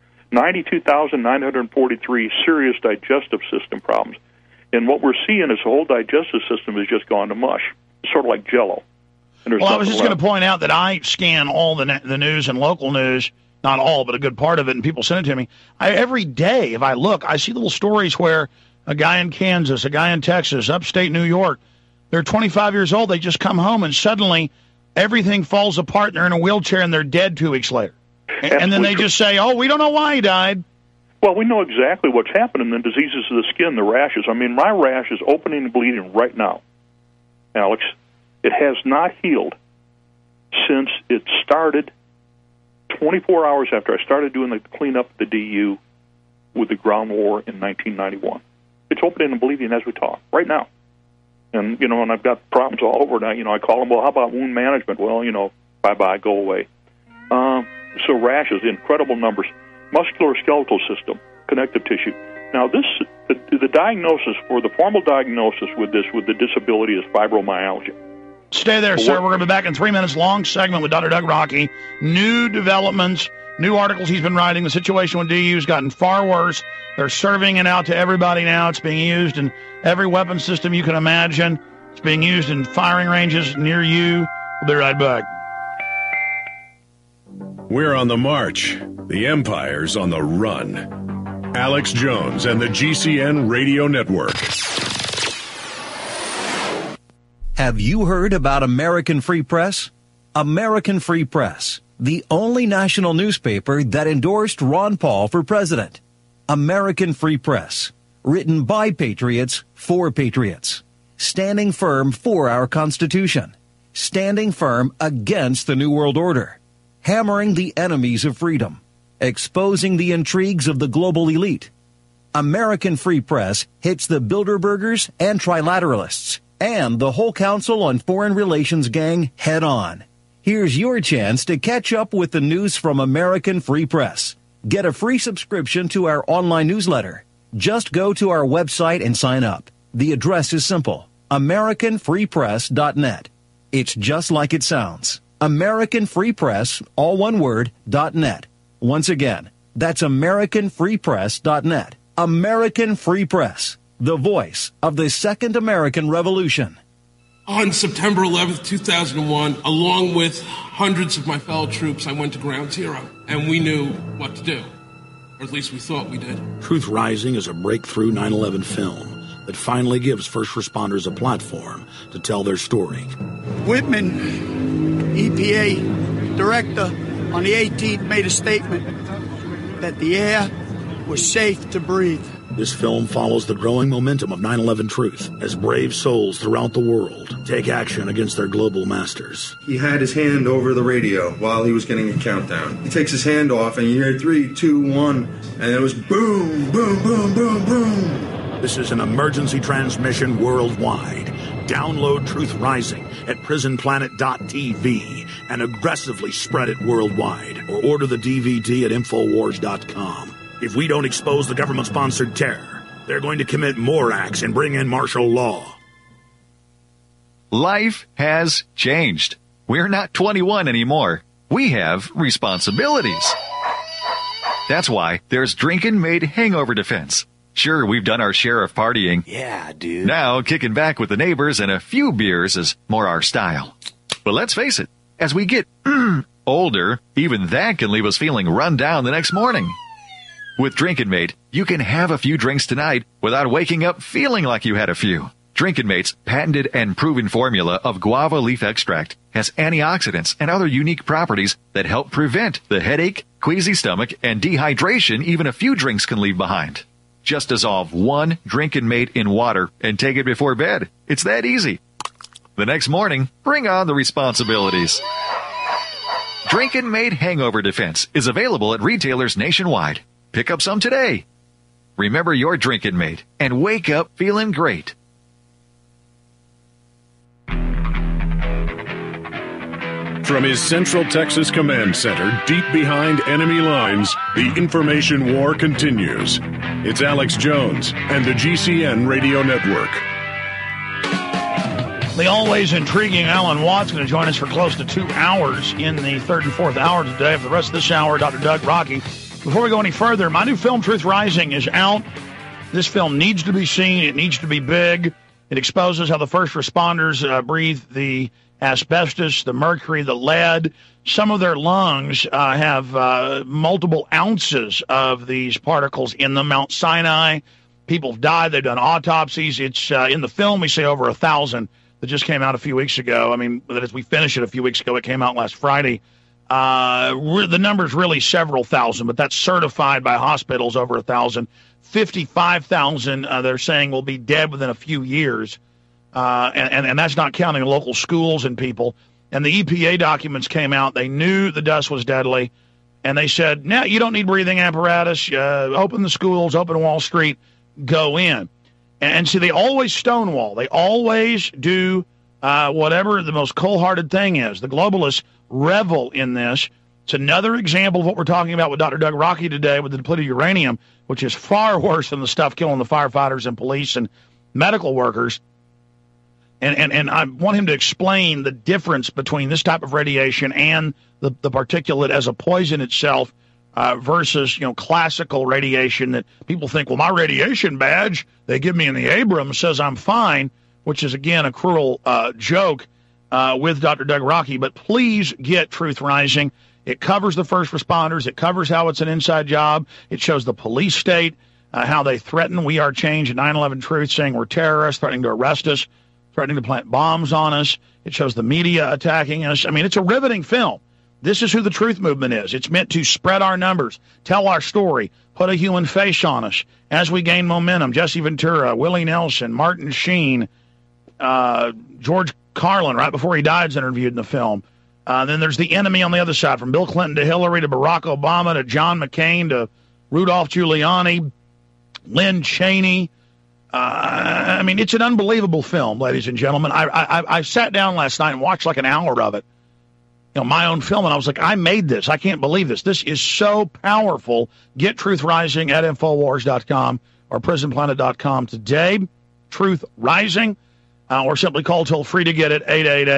92,943 serious digestive system problems. And what we're seeing is the whole digestive system has just gone to mush. It's sort of like Jell-O. Well, I was just going to point out that I scan all the news and local news, not all, but a good part of it, and people send it to me. Every day, if I look, I see little stories where a guy in Kansas, a guy in Texas, upstate New York, they're 25 years old, they just come home, and suddenly everything falls apart, and they're in a wheelchair, and they're dead 2 weeks later. And then they just say, we don't know why he died. Well, we know exactly what's happening, the diseases of the skin, the rashes. I mean, my rash is opening and bleeding right now, Alex. It has not healed since it started 24 hours after I started doing the cleanup of the DU with the ground war in 1991. It's opening and bleeding as we talk, right now. And, and I've got problems all over now. I call them, how about wound management? Well, bye-bye, go away. So rashes, incredible numbers. Musculoskeletal system, connective tissue. Now, the diagnosis, or the formal diagnosis with the disability is fibromyalgia. Stay there, sir. We're going to be back in 3 minutes. Long segment with Dr. Doug Rockey. New developments, new articles he's been writing. The situation with DU has gotten far worse. They're serving it out to everybody now. It's being used in every weapon system you can imagine. It's being used in firing ranges near you. We'll be right back. We're on the march. The Empire's on the run. Alex Jones and the GCN Radio Network. Have you heard about American Free Press? American Free Press, the only national newspaper that endorsed Ron Paul for president. American Free Press, written by patriots for patriots, standing firm for our Constitution, standing firm against the New World Order, hammering the enemies of freedom, exposing the intrigues of the global elite. American Free Press hits the Bilderbergers and Trilateralists and the whole Council on Foreign Relations gang head on. Here's your chance to catch up with the news from American Free Press. Get a free subscription to our online newsletter. Just go to our website and sign up. The address is simple, AmericanFreePress.net. It's just like it sounds. American Free Press, all one word, .net. Once again, that's AmericanFreePress.net. American Free Press, the voice of the Second American Revolution. On September 11th, 2001, along with hundreds of my fellow troops, I went to Ground Zero, and we knew what to do. Or at least we thought we did. Truth Rising is a breakthrough 9/11 film that finally gives first responders a platform to tell their story. Whitman, EPA director, on the 18th made a statement that the air was safe to breathe. This film follows the growing momentum of 9/11 truth as brave souls throughout the world take action against their global masters. He had his hand over the radio while he was getting a countdown. He takes his hand off and you hear 3, 2, 1, and it was boom, boom, boom, boom, boom. This is an emergency transmission worldwide. Download Truth Rising at prisonplanet.tv and aggressively spread it worldwide, or order the DVD at Infowars.com. If we don't expose the government-sponsored terror, they're going to commit more acts and bring in martial law. Life has changed. We're not 21 anymore. We have responsibilities. That's why there's Drinkin' Made Hangover Defense. Sure, we've done our share of partying. Yeah, dude. Now, kicking back with the neighbors and a few beers is more our style. But let's face it, as we get older, even that can leave us feeling run down the next morning. With Drinkin' Mate, you can have a few drinks tonight without waking up feeling like you had a few. Drinkin' Mate's patented and proven formula of guava leaf extract has antioxidants and other unique properties that help prevent the headache, queasy stomach, and dehydration even a few drinks can leave behind. Just dissolve one Drinkin' Mate in water and take it before bed. It's that easy. The next morning, bring on the responsibilities. Drinkin' Mate Hangover Defense is available at retailers nationwide. Pick up some today. Remember your Drinkin' Mate and wake up feeling great. From his Central Texas Command Center, deep behind enemy lines, the information war continues. It's Alex Jones and the GCN Radio Network. The always intriguing Alan Watts going to join us for close to 2 hours in the third and fourth hour today. For the rest of this hour, Dr. Doug Rocky. Before we go any further, my new film, Truth Rising, is out. This film needs to be seen. It needs to be big. It exposes how the first responders breathe the asbestos, the mercury, the lead. Some of their lungs have multiple ounces of these particles in them. Mount Sinai, people have died. They've done autopsies. It's in the film, we say over 1,000 that just came out a few weeks ago. I mean, as we finished it a few weeks ago, it came out last Friday. The number's really several thousand, but that's certified by hospitals over 1,000. 55,000 they're saying will be dead within a few years, and that's not counting local schools and people. And the EPA documents came out. They knew the dust was deadly, and they said, "No, you don't need breathing apparatus. Open the schools, open Wall Street, go in." And see, they always stonewall. They always do whatever the most cold-hearted thing is. The globalists revel in this. It's another example of what we're talking about with Dr. Doug Rocky today with the depleted uranium, which is far worse than the stuff killing the firefighters and police and medical workers. And I want him to explain the difference between this type of radiation and the particulate as a poison itself versus, classical radiation that people think, well, my radiation badge they give me in the Abrams says I'm fine, which is, again, a cruel joke with Dr. Doug Rocky. But please get Truth Rising. It covers the first responders. It covers how it's an inside job. It shows the police state, how they threaten We Are Change and 9/11 Truth, saying we're terrorists, threatening to arrest us, threatening to plant bombs on us. It shows the media attacking us. I mean, it's a riveting film. This is who the Truth Movement is. It's meant to spread our numbers, tell our story, put a human face on us as we gain momentum. Jesse Ventura, Willie Nelson, Martin Sheen, George Carlin, right before he died, is interviewed in the film. Then there's the enemy on the other side, from Bill Clinton to Hillary to Barack Obama to John McCain to Rudolph Giuliani, Lynn Cheney. I mean, it's an unbelievable film, ladies and gentlemen. I sat down last night and watched like an hour of it, my own film, and I was like, I made this. I can't believe this. This is so powerful. Get Truth Rising at Infowars.com or PrisonPlanet.com today. Truth Rising, or simply call toll-free to get it,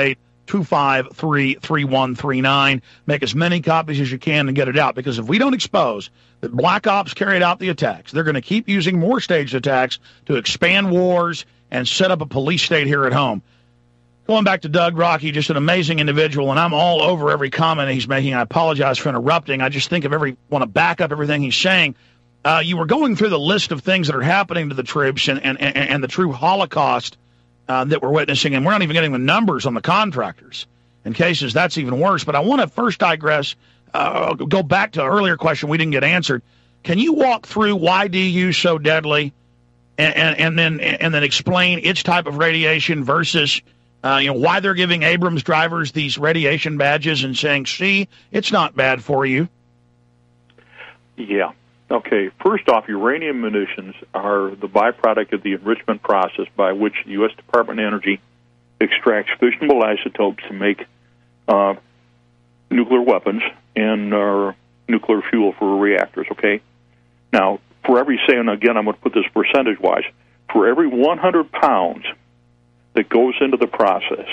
888-253-3139. Make as many copies as you can and get it out, because if we don't expose that Black Ops carried out the attacks, they're going to keep using more staged attacks to expand wars and set up a police state here at home. Going back to Doug Rocky, just an amazing individual, and I'm all over every comment he's making. I apologize for interrupting. I just think want to back up everything he's saying. You were going through the list of things that are happening to the troops and the true Holocaust that we're witnessing, and we're not even getting the numbers on the contractors. In cases, that's even worse. But I want to first digress, go back to an earlier question we didn't get answered. Can you walk through why DU is so deadly, and then explain its type of radiation versus why they're giving Abrams drivers these radiation badges and saying, see, it's not bad for you? Yeah. Okay. First off, uranium munitions are the byproduct of the enrichment process by which the U.S. Department of Energy extracts fissionable isotopes to make nuclear weapons and nuclear fuel for reactors, okay? Now, for every, and again, I'm going to put this percentage-wise, for every 100 pounds that goes into the process,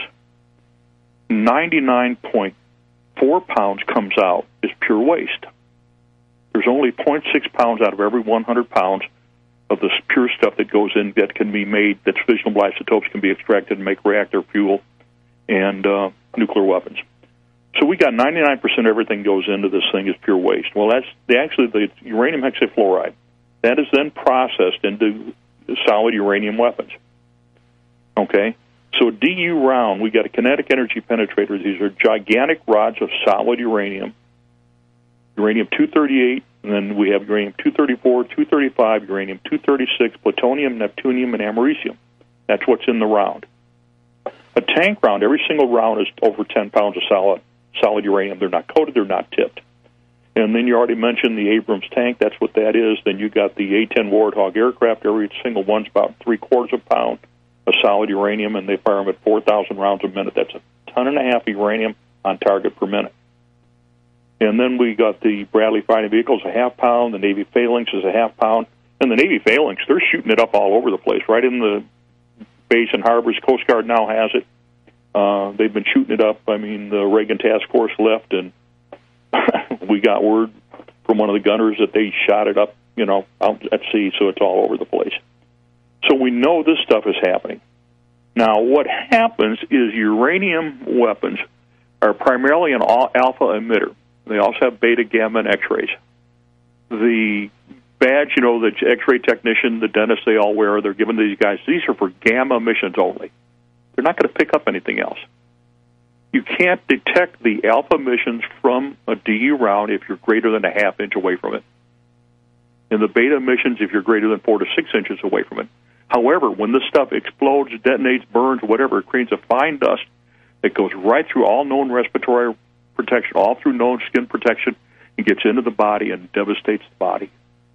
99.4 pounds comes out as pure waste. There's only 0.6 pounds out of every 100 pounds of this pure stuff that goes in that can be made, that's fissionable isotopes can be extracted and make reactor fuel and nuclear weapons. So we got 99% of everything goes into this thing is pure waste. Well, that's actually the uranium hexafluoride. That is then processed into solid uranium weapons. Okay? So DU round, we got a kinetic energy penetrator. These are gigantic rods of solid uranium. Uranium-238, and then we have uranium-234, 235, uranium-236, plutonium, neptunium, and americium. That's what's in the round. A tank round, every single round is over 10 pounds of solid uranium. They're not coated, they're not tipped. And then you already mentioned the Abrams tank. That's what that is. Then you got the A-10 Warthog aircraft. Every single one's about 3/4 of a pound of solid uranium, and they fire them at 4,000 rounds a minute. That's 1.5 tons of uranium on target per minute. And then we got the Bradley Fighting Vehicles, a 1/2 pound. The Navy Phalanx is a 1/2 pound. And the Navy Phalanx, they're shooting it up all over the place, right in the bays and harbors. Coast Guard now has it. They've been shooting it up. I mean, the Reagan Task Force left, and we got word from one of the gunners that they shot it up, out at sea, so it's all over the place. So we know this stuff is happening. Now, what happens is uranium weapons are primarily an alpha emitter. They also have beta, gamma, and X-rays. The badge, the X-ray technician, the dentist, they all wear, they're given to these guys. These are for gamma emissions only. They're not going to pick up anything else. You can't detect the alpha emissions from a DU round if you're greater than a 1/2 inch away from it. And the beta emissions if you're greater than 4 to 6 inches away from it. However, when this stuff explodes, detonates, burns, whatever, it creates a fine dust that goes right through all known respiratory protection, all through known skin protection, and gets into the body and devastates the body.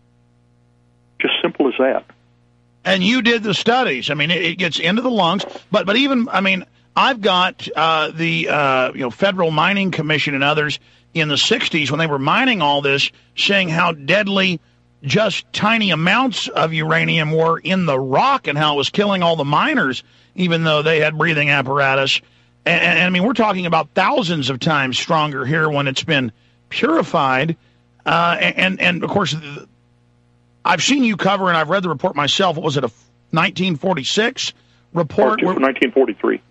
Just simple as that. And you did the studies. I mean, it gets into the lungs, but even, I mean, I've got the Federal Mining Commission and others in the 60s when they were mining all this, saying how deadly just tiny amounts of uranium were in the rock and how it was killing all the miners, even though they had breathing apparatus. And I mean, we're talking about thousands of times stronger here when it's been purified. And of course, I've seen you cover, and I've read the report myself. What was it, a 1946 report? 1943.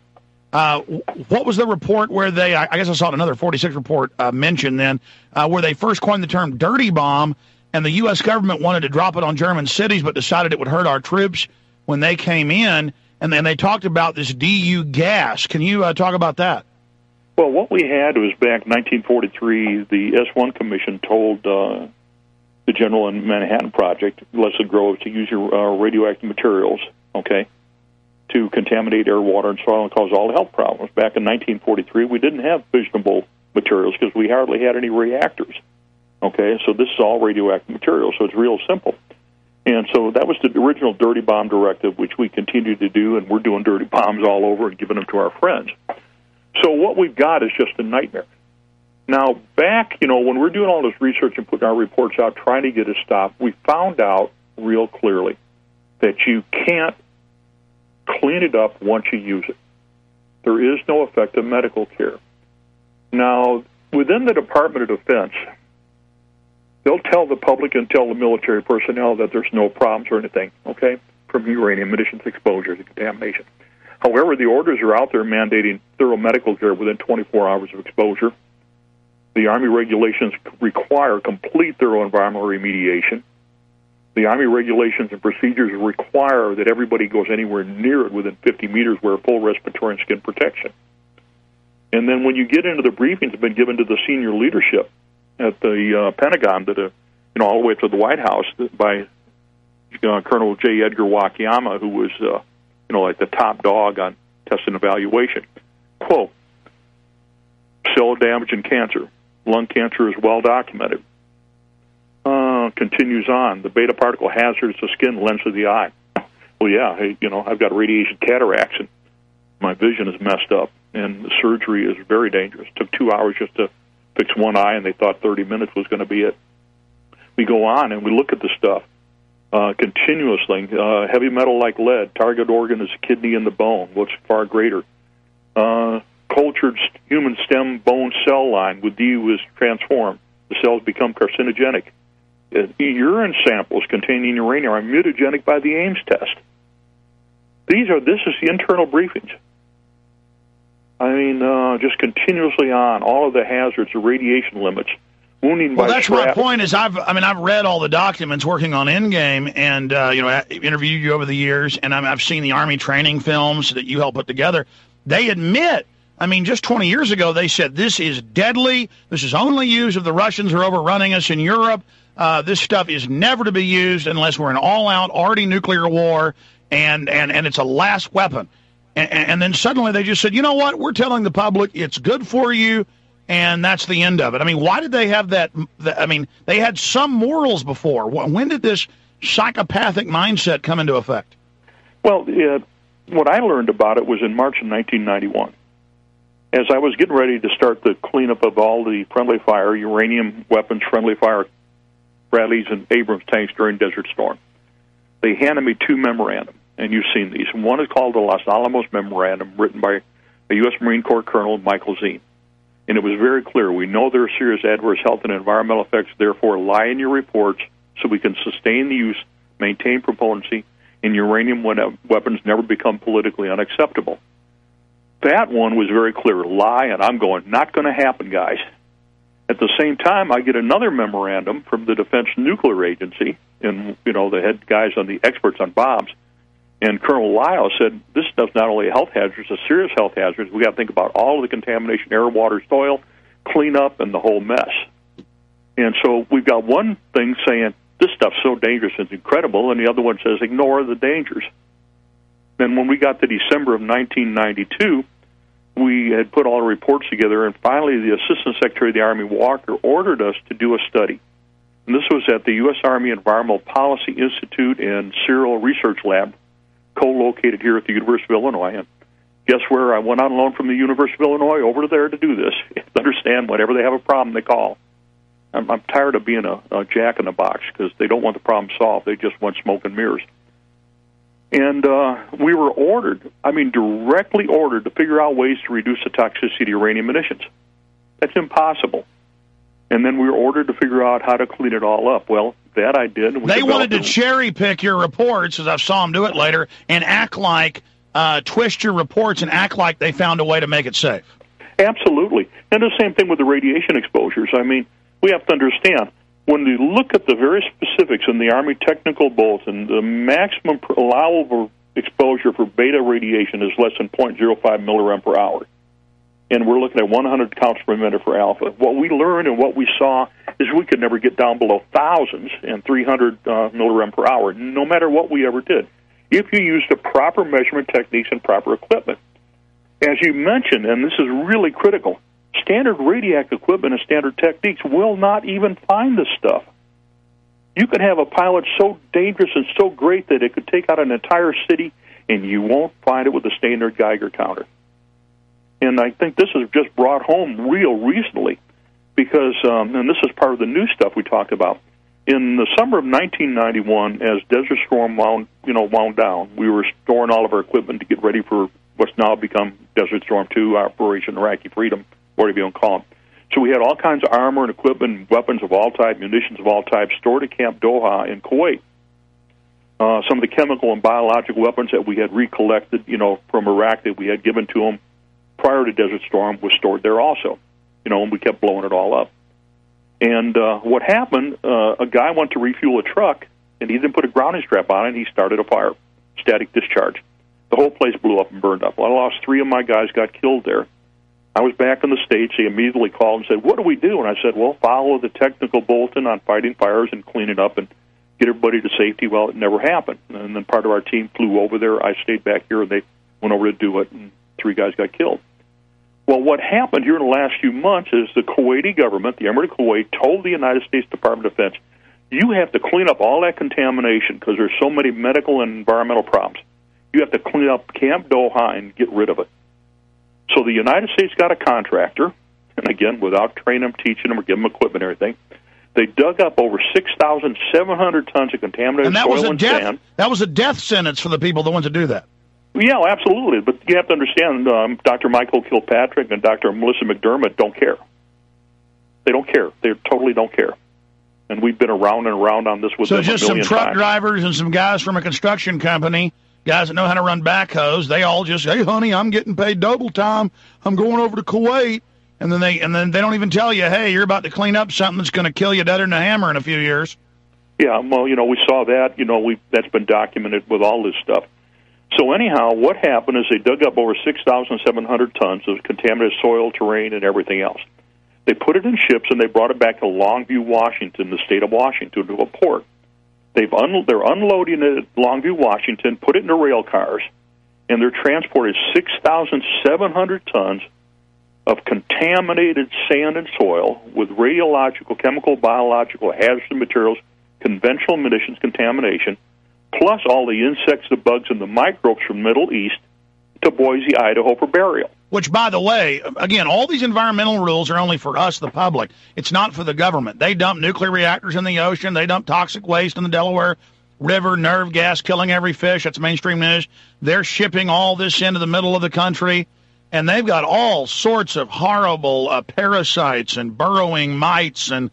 What was the report where they, I guess I saw another 46 report mentioned then, where they first coined the term dirty bomb, and the U.S. government wanted to drop it on German cities but decided it would hurt our troops when they came in, and then they talked about this DU gas. Can you talk about that? Well, what we had was back in 1943, the S1 Commission told the General and Manhattan Project, Leslie Groves, to use your radioactive materials, okay, to contaminate air, water, and soil and cause all the health problems. Back in 1943, we didn't have fissionable materials because we hardly had any reactors. Okay, so this is all radioactive material, so it's real simple. And so that was the original dirty bomb directive, which we continue to do, and we're doing dirty bombs all over and giving them to our friends. So what we've got is just a nightmare. Now, back, when we're doing all this research and putting our reports out, trying to get it stopped, we found out real clearly that you can't clean it up once you use it. There is no effective medical care. Now, within the Department of Defense, they'll tell the public and tell the military personnel that there's no problems or anything, okay, from uranium emissions exposure to contamination. However, the orders are out there mandating thorough medical care within 24 hours of exposure. The Army regulations require complete thorough environmental remediation. The Army regulations and procedures require that everybody goes anywhere near it within 50 meters wear full respiratory and skin protection. And then when you get into the briefings that have been given to the senior leadership at the Pentagon, that all the way up to the White House, by Colonel J. Edgar Wakayama, who was like the top dog on test and evaluation. Quote, cell damage and cancer. Lung cancer is well documented. Continues on. The beta particle hazards to skin, lens of the eye. Well, yeah, I've got radiation cataracts and my vision is messed up, and the surgery is very dangerous. It took 2 hours just to fix one eye, and they thought 30 minutes was going to be it. We go on and we look at the stuff continuously. Heavy metal like lead, target organ is the kidney and the bone. What's far greater? Cultured human stem bone cell line with DU is transformed. The cells become carcinogenic. Urine samples containing uranium are mutagenic by the Ames test. This is the internal briefings. I mean, just continuously on, all of the hazards, the radiation limits, wounding by that's my point. Is I've read all the documents working on Endgame, and I interviewed you over the years, and I've seen the Army training films that you helped put together. They admit, just 20 years ago, they said this is deadly. This is only used if the Russians are overrunning us in Europe. This stuff is never to be used unless we're in all-out, already nuclear war, and it's a last weapon. And then suddenly they just said, you know what, we're telling the public it's good for you, and that's the end of it. Why did they have that? They had some morals before. When did this psychopathic mindset come into effect? Well, what I learned about it was in March of 1991. As I was getting ready to start the cleanup of all the friendly fire, uranium weapons, friendly fire, Bradleys and Abrams tanks during Desert Storm, they handed me two memorandum, and you've seen these. One is called the Los Alamos Memorandum, written by a U.S. Marine Corps Colonel, Michael Zine. And it was very clear. We know there are serious adverse health and environmental effects, therefore lie in your reports so we can sustain the use, maintain proponency, and uranium weapons never become politically unacceptable. That one was very clear. Lie, and I'm going, not going to happen, guys. At the same time, I get another memorandum from the Defense Nuclear Agency, and, the head guys on the experts on bombs, and Colonel Lyle said, this stuff's not only a health hazard, it's a serious health hazard. We got to think about all of the contamination, air, water, soil, cleanup, and the whole mess. And so we've got one thing saying, this stuff's so dangerous, it's incredible, and the other one says, ignore the dangers. Then when we got to December of 1992, we had put all the reports together, and finally the Assistant Secretary of the Army, Walker, ordered us to do a study. And this was at the U.S. Army Environmental Policy Institute and Serial Research Lab, co-located here at the University of Illinois. And guess where? I went on loan from the University of Illinois over there to do this. Understand, whenever they have a problem, they call. I'm tired of being a jack-in-the-box because they don't want the problem solved. They just want smoke and mirrors. And we were directly ordered to figure out ways to reduce the toxicity of uranium emissions. That's impossible. And then we were ordered to figure out how to clean it all up. Well, that I did. They wanted to cherry-pick your reports, as I saw them do it later, and act like twist your reports and act like they found a way to make it safe. Absolutely. And the same thing with the radiation exposures. I mean, we have to understand, when we look at the very specifics in the Army Technical Bulletin, the maximum allowable exposure for beta radiation is less than 0.05 millirem per hour. And we're looking at 100 counts per minute for alpha. What we learned and what we saw is we could never get down below thousands and 300 millirem per hour, no matter what we ever did, if you used the proper measurement techniques and proper equipment. As you mentioned, and this is really critical, standard radioactive equipment and standard techniques will not even find this stuff. You could have a pilot so dangerous and so great that it could take out an entire city, and you won't find it with a standard Geiger counter. And I think this is just brought home real recently because, and this is part of the new stuff we talked about, in the summer of 1991, as Desert Storm wound down, we were storing all of our equipment to get ready for what's now become Desert Storm 2, Operation Iraqi Freedom, whatever you want to call it. So we had all kinds of armor and equipment, and weapons of all types, munitions of all types, stored at Camp Doha in Kuwait. Some of the chemical and biological weapons that we had recollected, from Iraq that we had given to them prior to Desert Storm was stored there also, and we kept blowing it all up. And what happened, a guy went to refuel a truck, and he didn't put a grounding strap on it, and he started a fire, static discharge. The whole place blew up and burned up. Well, I lost 3 of my guys, got killed there. I was back in the States. They immediately called and said, what do we do? And I said, well, follow the technical bulletin on fighting fires and cleaning up and get everybody to safety. Well, it never happened. And then part of our team flew over there. I stayed back here, and they went over to do it, and 3 guys got killed. Well, what happened here in the last few months is the Kuwaiti government, the Emirate of Kuwait, told the United States Department of Defense, you have to clean up all that contamination because there's so many medical and environmental problems. You have to clean up Camp Doha and get rid of it. So the United States got a contractor, and again, without training them, teaching them, or giving them equipment and everything, they dug up over 6,700 tons of contaminated soil and sand. That was a death sentence for the people that want to do that. Yeah, absolutely. But you have to understand, Dr. Michael Kilpatrick and Dr. Melissa McDermott don't care. They don't care. They totally don't care. And we've been around and around on this with them a million times. So just some truck drivers and some guys from a construction company, guys that know how to run backhoes, they all just, hey, honey, I'm getting paid double time. I'm going over to Kuwait. And then they don't even tell you, hey, you're about to clean up something that's going to kill you deader than a hammer in a few years. Yeah, well, we saw that. That's been documented with all this stuff. So anyhow, what happened is they dug up over 6,700 tons of contaminated soil, terrain, and everything else. They put it in ships, and they brought it back to Longview, Washington, the state of Washington, to a port. They're unloading it at Longview, Washington, put it in the rail cars, and they're transporting 6,700 tons of contaminated sand and soil with radiological, chemical, biological, hazardous materials, conventional munitions contamination, plus all the insects, the bugs, and the microbes from the Middle East to Boise, Idaho for burial. Which, by the way, again, all these environmental rules are only for us, the public. It's not for the government. They dump nuclear reactors in the ocean. They dump toxic waste in the Delaware River, nerve gas, killing every fish. That's mainstream news. They're shipping all this into the middle of the country, and they've got all sorts of horrible parasites and burrowing mites and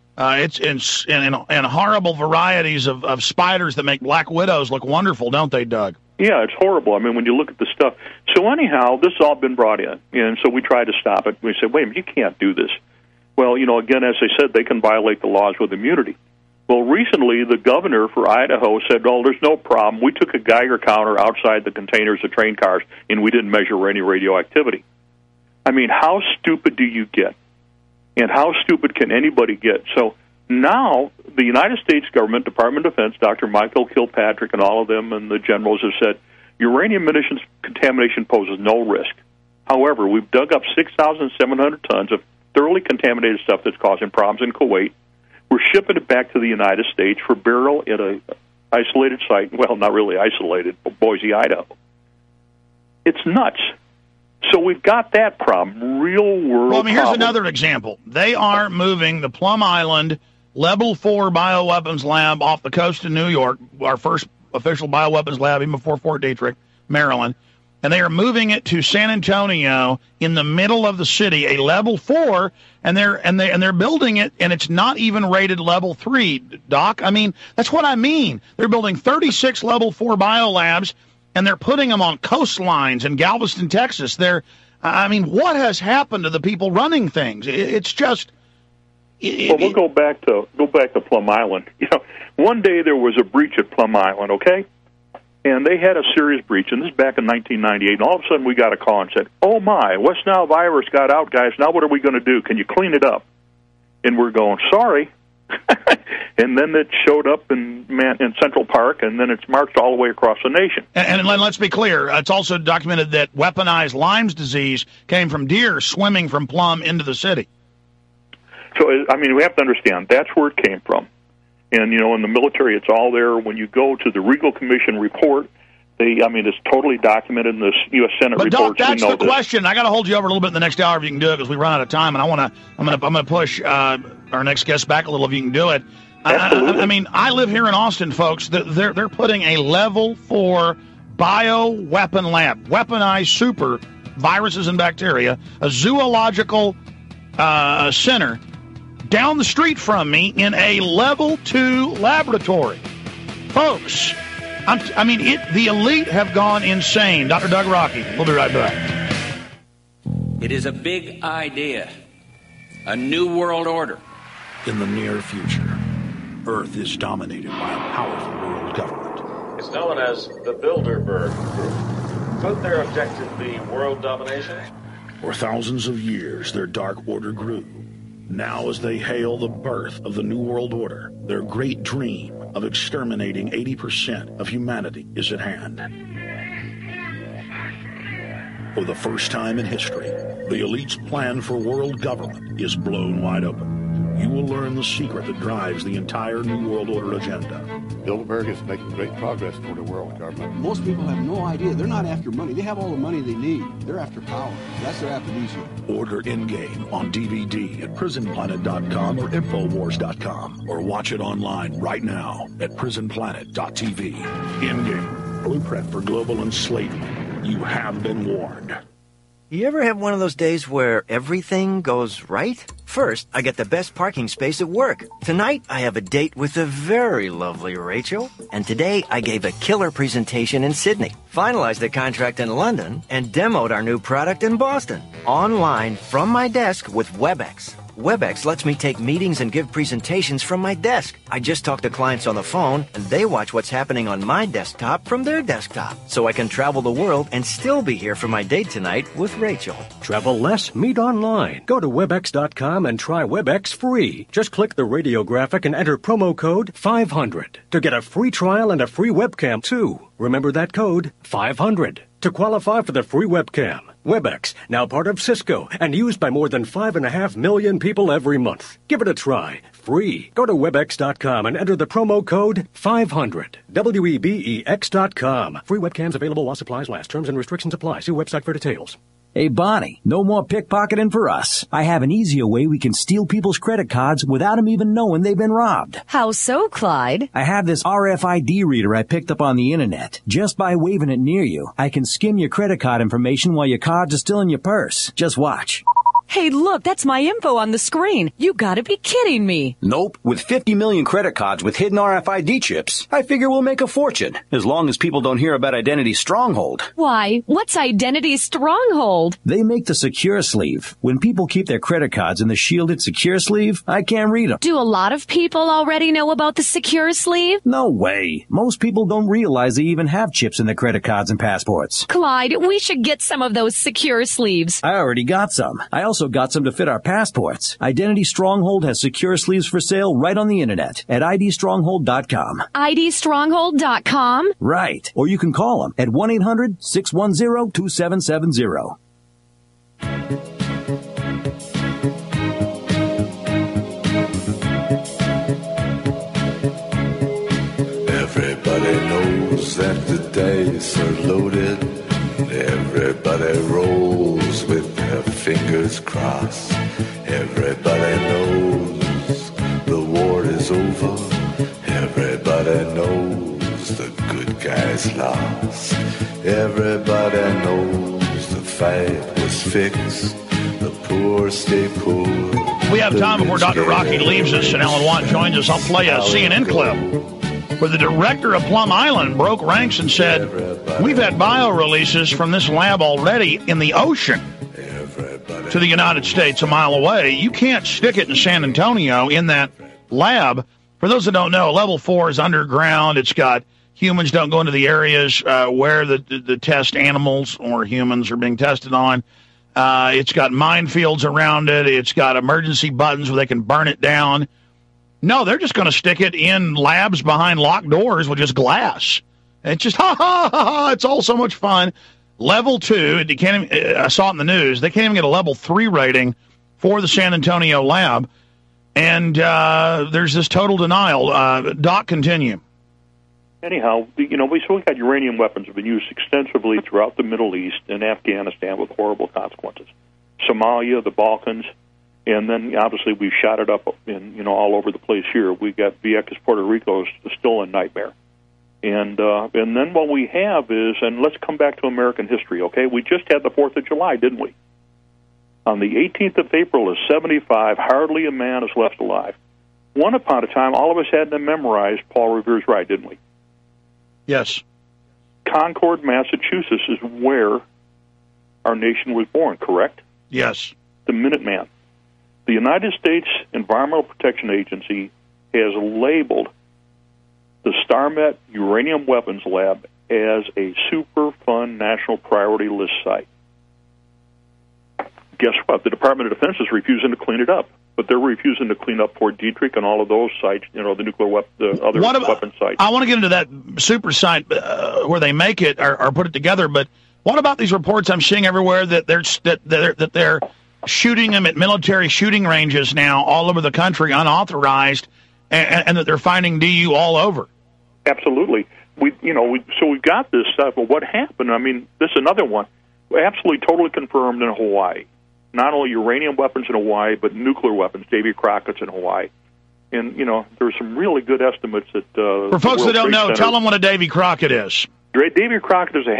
and horrible varieties of spiders that make black widows look wonderful, don't they, Doug? Yeah, it's horrible. I mean, when you look at the stuff. So anyhow, this has all been brought in, and so we tried to stop it. We said, wait a minute, you can't do this. Well, again, as I said, they can violate the laws with immunity. Well, recently, the governor for Idaho said, oh, there's no problem. We took a Geiger counter outside the containers of train cars, and we didn't measure any radioactivity. I mean, how stupid do you get? And how stupid can anybody get? So now the United States government, Department of Defense, Dr. Michael Kilpatrick and all of them and the generals have said uranium munitions contamination poses no risk. However, we've dug up 6,700 tons of thoroughly contaminated stuff that's causing problems in Kuwait. We're shipping it back to the United States for burial at an isolated site. Well, not really isolated, but Boise, Idaho. It's nuts. So we've got that problem, real world. Well, I mean, here's another example. They are moving the Plum Island Level 4 bioweapons lab off the coast of New York, our first official bioweapons lab, even before Fort Detrick, Maryland. And they are moving it to San Antonio in the middle of the city, a Level 4, and they're building it, and it's not even rated Level 3, Doc. I mean, that's what I mean. They're building 36 Level 4 biolabs and they're putting them on coastlines in Galveston, Texas. I mean, what has happened to the people running things? It's just... Well, we'll go back to Plum Island. You know, one day there was a breach at Plum Island, okay? And they had a serious breach, and this is back in 1998, and all of a sudden we got a call and said, oh my, West Nile virus got out, guys, now what are we going to do? Can you clean it up? And we're going, sorry. And then it showed up in Central Park, and then it's marched all the way across the nation. And let's be clear, it's also documented that weaponized Lyme's disease came from deer swimming from Plum into the city. So, I mean, we have to understand, that's where it came from. And, you know, in the military, it's all there. When you go to the Regal Commission report, it's totally documented in the U.S. Senate but reports. Doc, that's the question. I got to hold you over a little bit in the next hour if you can do it, because we run out of time, and I'm gonna push our next guest back a little if you can do it. I mean, I live here in Austin, folks. They're putting a level 4 bioweapon lab, weaponized super viruses and bacteria, a zoological center down the street from me in a level 2 laboratory. Folks, the elite have gone insane. Dr. Doug Rocky, we'll be right back. It is a big idea, a new world order. In the near future, Earth is dominated by a powerful world government. It's known as the Bilderberg Group. Could their objective be world domination? For thousands of years, their dark order grew. Now, as they hail the birth of the New World Order, their great dream of exterminating 80% of humanity is at hand. For the first time in history, the elite's plan for world government is blown wide open. You will learn the secret that drives the entire New World Order agenda. Bilderberg is making great progress toward a world government. Most people have no idea. They're not after money. They have all the money they need. They're after power. That's their aphrodisiac. Order Endgame on DVD at prisonplanet.com or Infowars.com, or watch it online right now at prisonplanet.tv. Endgame, blueprint for global enslavement. You have been warned. You ever have one of those days where everything goes right? First, I get the best parking space at work. Tonight, I have a date with the very lovely Rachel. And today, I gave a killer presentation in Sydney, finalized the contract in London, and demoed our new product in Boston. Online from my desk with WebEx. WebEx lets me take meetings and give presentations from my desk. I just talk to clients on the phone, and they watch what's happening on my desktop from their desktop. So I can travel the world and still be here for my date tonight with Rachel. Travel less, meet online. Go to WebEx.com and try WebEx free. Just click the radio graphic and enter promo code 500 to get a free trial and a free webcam, too. Remember that code, 500, to qualify for the free webcam. WebEx, now part of Cisco, and used by more than 5.5 million people every month. Give it a try. Free. Go to WebEx.com and enter the promo code 500. WEBEX.com. Free webcams available while supplies last. Terms and restrictions apply. See website for details. Hey, Bonnie, no more pickpocketing for us. I have an easier way we can steal people's credit cards without them even knowing they've been robbed. How so, Clyde? I have this RFID reader I picked up on the internet. Just by waving it near you, I can skim your credit card information while your cards are still in your purse. Just watch. Hey, look, that's my info on the screen. You gotta be kidding me. Nope. With 50 million credit cards with hidden RFID chips, I figure we'll make a fortune, as long as people don't hear about Identity Stronghold. Why? What's Identity Stronghold? They make the secure sleeve. When people keep their credit cards in the shielded secure sleeve, I can't read them. Do a lot of people already know about the secure sleeve? No way. Most people don't realize they even have chips in their credit cards and passports. Clyde, we should get some of those secure sleeves. I already got some. I also got some to fit our passports. Identity Stronghold has secure sleeves for sale right on the internet at idstronghold.com. idstronghold.com? Right. Or you can call them at 1-800-610-2770. Everybody knows that the dice are loaded. Everybody rolls with their fingers crossed. Everybody knows the war is over. Everybody knows the good guys lost. Everybody knows the fight was fixed. The poor stay poor. We have time before Dr. Rocky leaves us and Alan Watt joins us. I'll play a CNN clip where the director of Plum Island broke ranks and said, we've had bio-releases from this lab already in the ocean to the United States a mile away. You can't stick it in San Antonio in that lab. For those that don't know, level 4 is underground. It's got humans don't go into the areas where the test animals or humans are being tested on. It's got minefields around it. It's got emergency buttons where they can burn it down. No, they're just going to stick it in labs behind locked doors with just glass. It's just, it's all so much fun. Level 2, I saw it in the news, they can't even get a level 3 rating for the San Antonio lab. And there's this total denial. Doc, continue. Anyhow, we got uranium weapons have been used extensively throughout the Middle East and Afghanistan with horrible consequences. Somalia, the Balkans, and then obviously we've shot it up in all over the place here. We got Vieques, Puerto Rico is still a nightmare. And then what we have is, and let's come back to American history, okay? We just had the 4th of July, didn't we? On the 18th of April of 75, hardly a man is left alive. One upon a time, all of us had to memorize Paul Revere's Right, didn't we? Yes. Concord, Massachusetts is where our nation was born, correct? Yes. The Minuteman. The United States Environmental Protection Agency has labeled the StarMet Uranium Weapons Lab as a Superfund National Priority List site. Guess what? The Department of Defense is refusing to clean it up. But they're refusing to clean up Fort Detrick and all of those sites, the nuclear the other weapon sites. I want to get into that super site where they make it or put it together. But what about these reports I'm seeing everywhere that they're shooting them at military shooting ranges now all over the country, unauthorized, and that they're finding DU all over? Absolutely. So we've got this stuff. But what happened? I mean, this is another one. Absolutely, totally confirmed in Hawaii. Not only uranium weapons in Hawaii, but nuclear weapons, Davy Crockett's in Hawaii. And, there's some really good estimates that... For folks that don't know, tell them what a Davy Crockett is. Davy Crockett is a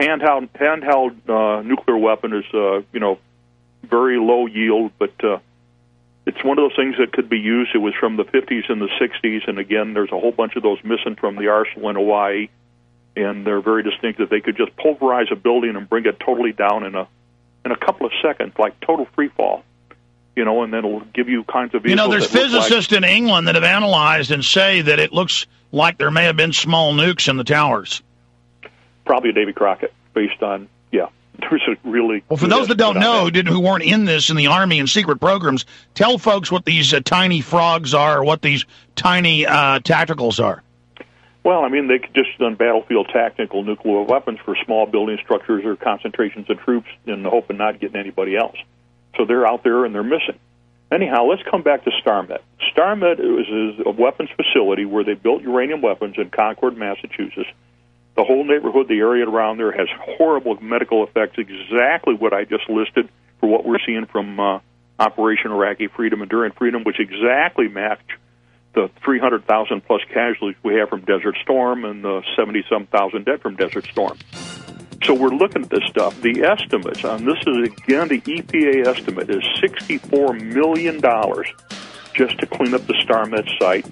handheld nuclear weapon. Is very low yield, but it's one of those things that could be used. It was from the 50s and the 60s, and again, there's a whole bunch of those missing from the arsenal in Hawaii, and they're very distinctive. They could just pulverize a building and bring it totally down in a couple of seconds, like total free fall, and then it'll give you kinds of... there's physicists in England that have analyzed and say that it looks like there may have been small nukes in the towers. Probably a Davy Crockett, based on, there's a really... Well, for those that don't know, who weren't in this in the Army and secret programs, tell folks what these tiny frogs are, or what these tiny tacticals are. Well, I mean, they could just done battlefield tactical nuclear weapons for small building structures or concentrations of troops in the hope of not getting anybody else. So they're out there and they're missing. Anyhow, let's come back to StarMet. StarMet is a weapons facility where they built uranium weapons in Concord, Massachusetts. The whole neighborhood, the area around there, has horrible medical effects, exactly what I just listed for what we're seeing from Operation Iraqi Freedom, Enduring Freedom, which exactly match the 300,000-plus casualties we have from Desert Storm and the 70-some thousand dead from Desert Storm. So we're looking at this stuff. The estimates on this is, again, the EPA estimate is $64 million just to clean up the StarMet site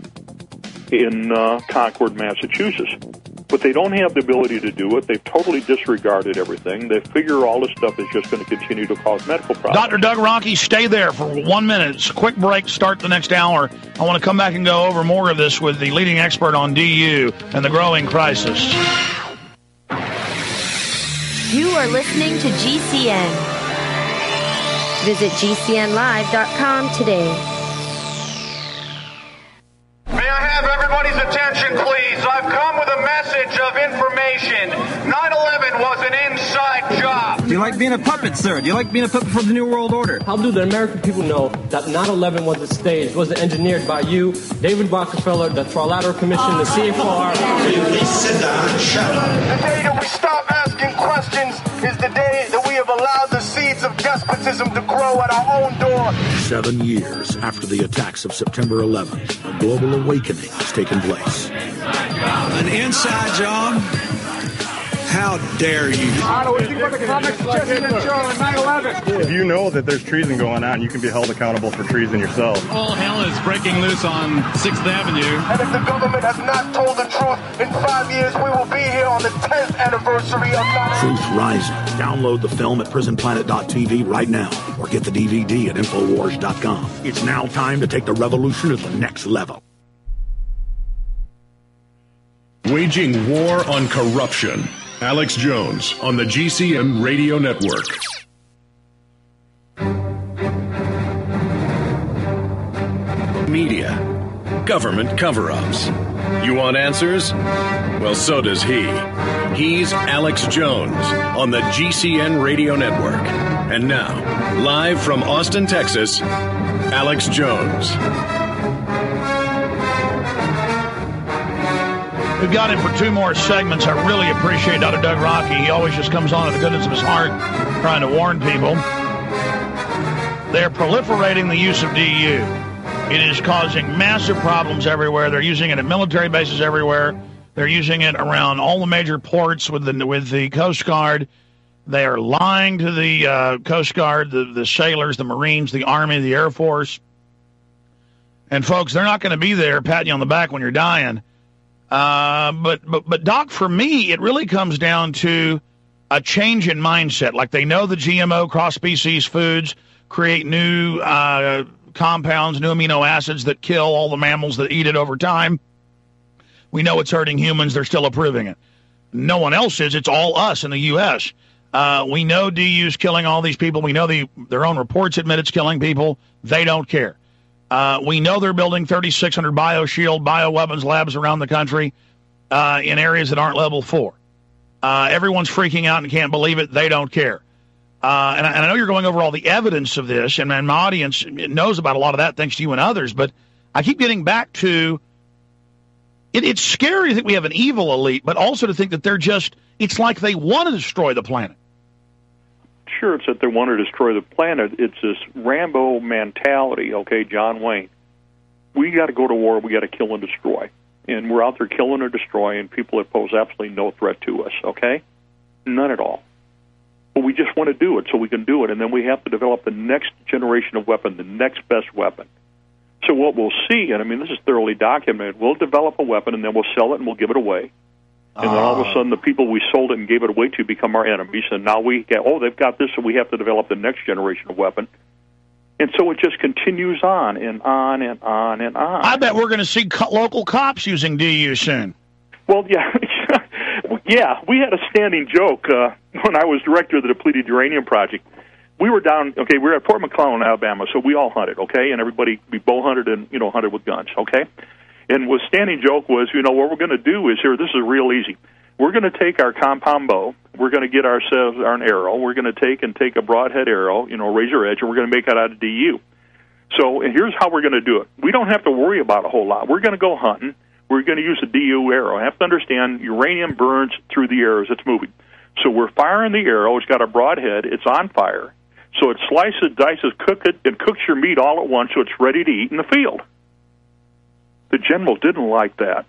in Concord, Massachusetts. But they don't have the ability to do it. They've totally disregarded everything. They figure all this stuff is just going to continue to cause medical problems. Dr. Doug Rockey, stay there for 1 minute. It's a quick break, start the next hour. I want to come back and go over more of this with the leading expert on DU and the growing crisis. You are listening to GCN. Visit GCNlive.com today. May I have everybody's attention, please? I've come with a message of information. 9/11 was an inside job. Do you like being a puppet, sir? Do you like being a puppet for the New World Order? How do the American people know that 9/11 was staged, was engineered by you, David Rockefeller, the Trilateral Commission, the CFR? Please sit down and shut up. The day that we stop asking questions is the day that we have allowed the seeds of despotism to grow at our own door. 7 years after the attacks of September 11th, a global awakening has taken place. An inside job How dare you? Otto, what do you think about the comments Jesse and Joe on 9/11? If you know that there's treason going on, you can be held accountable for treason yourself. All hell is breaking loose on 6th Avenue. And if the government has not told the truth, in 5 years we will be here on the 10th anniversary of 9/11. Truth Rising. Download the film at prisonplanet.tv right now or get the DVD at Infowars.com. It's now time to take the revolution to the next level. Waging war on corruption. Alex Jones on the GCN Radio Network. Media. Government cover-ups. You want answers? Well, so does he. He's Alex Jones on the GCN Radio Network. And now, live from Austin, Texas, Alex Jones. We've got him for 2 more segments. I really appreciate Dr. Doug Rocky. He always just comes on in the goodness of his heart, trying to warn people. They're proliferating the use of DU. It is causing massive problems everywhere. They're using it at military bases everywhere. They're using it around all the major ports with the Coast Guard. They are lying to the Coast Guard, the sailors, the Marines, the Army, the Air Force. And folks, they're not going to be there patting you on the back when you're dying. But Doc, for me, it really comes down to a change in mindset. Like they know the GMO cross-species foods create new compounds, new amino acids that kill all the mammals that eat it over time. We know it's hurting humans. They're still approving it. No one else is. It's all us in the U.S. We know DU's killing all these people. We know their own reports admit it's killing people. They don't care. We know they're building 3,600 BioShield bioweapons labs around the country in areas that aren't level 4. Everyone's freaking out and can't believe it. They don't care. And I know you're going over all the evidence of this, and my audience knows about a lot of that thanks to you and others, but I keep getting back to it's scary to think we have an evil elite, but also to think that it's like they want to destroy the planet. Sure, it's that they want to destroy the planet. It's this Rambo mentality, okay, John Wayne. We got to go to war, we got to kill and destroy. And we're out there killing or destroying people that pose absolutely no threat to us, okay? None at all. But we just want to do it so we can do it, and then we have to develop the next generation of weapon, the next best weapon. So what we'll see, and I mean this is thoroughly documented, we'll develop a weapon and then we'll sell it and we'll give it away. And then all of a sudden the people we sold it and gave it away to become our enemies, and now we get, they've got this, so we have to develop the next generation of weapon. And so it just continues on and on and on and on. I bet we're going to see local cops using DU soon. Well, yeah. Yeah, we had a standing joke when I was director of the Depleted Uranium Project. We were down, we were at Fort McClellan, Alabama, so we all hunted, and everybody, we bow hunted and, hunted with guns, And the standing joke was, what we're going to do is this is real easy. We're going to take our compound bow, we're going to get ourselves an arrow, we're going to take a broadhead arrow, razor edge, and we're going to make it out of DU. So and here's how we're going to do it. We don't have to worry about a whole lot. We're going to go hunting. We're going to use a DU arrow. I have to understand uranium burns through the arrows it's moving. So we're firing the arrow. It's got a broadhead. It's on fire. So it slices, dices, cooks your meat all at once so it's ready to eat in the field. The general didn't like that.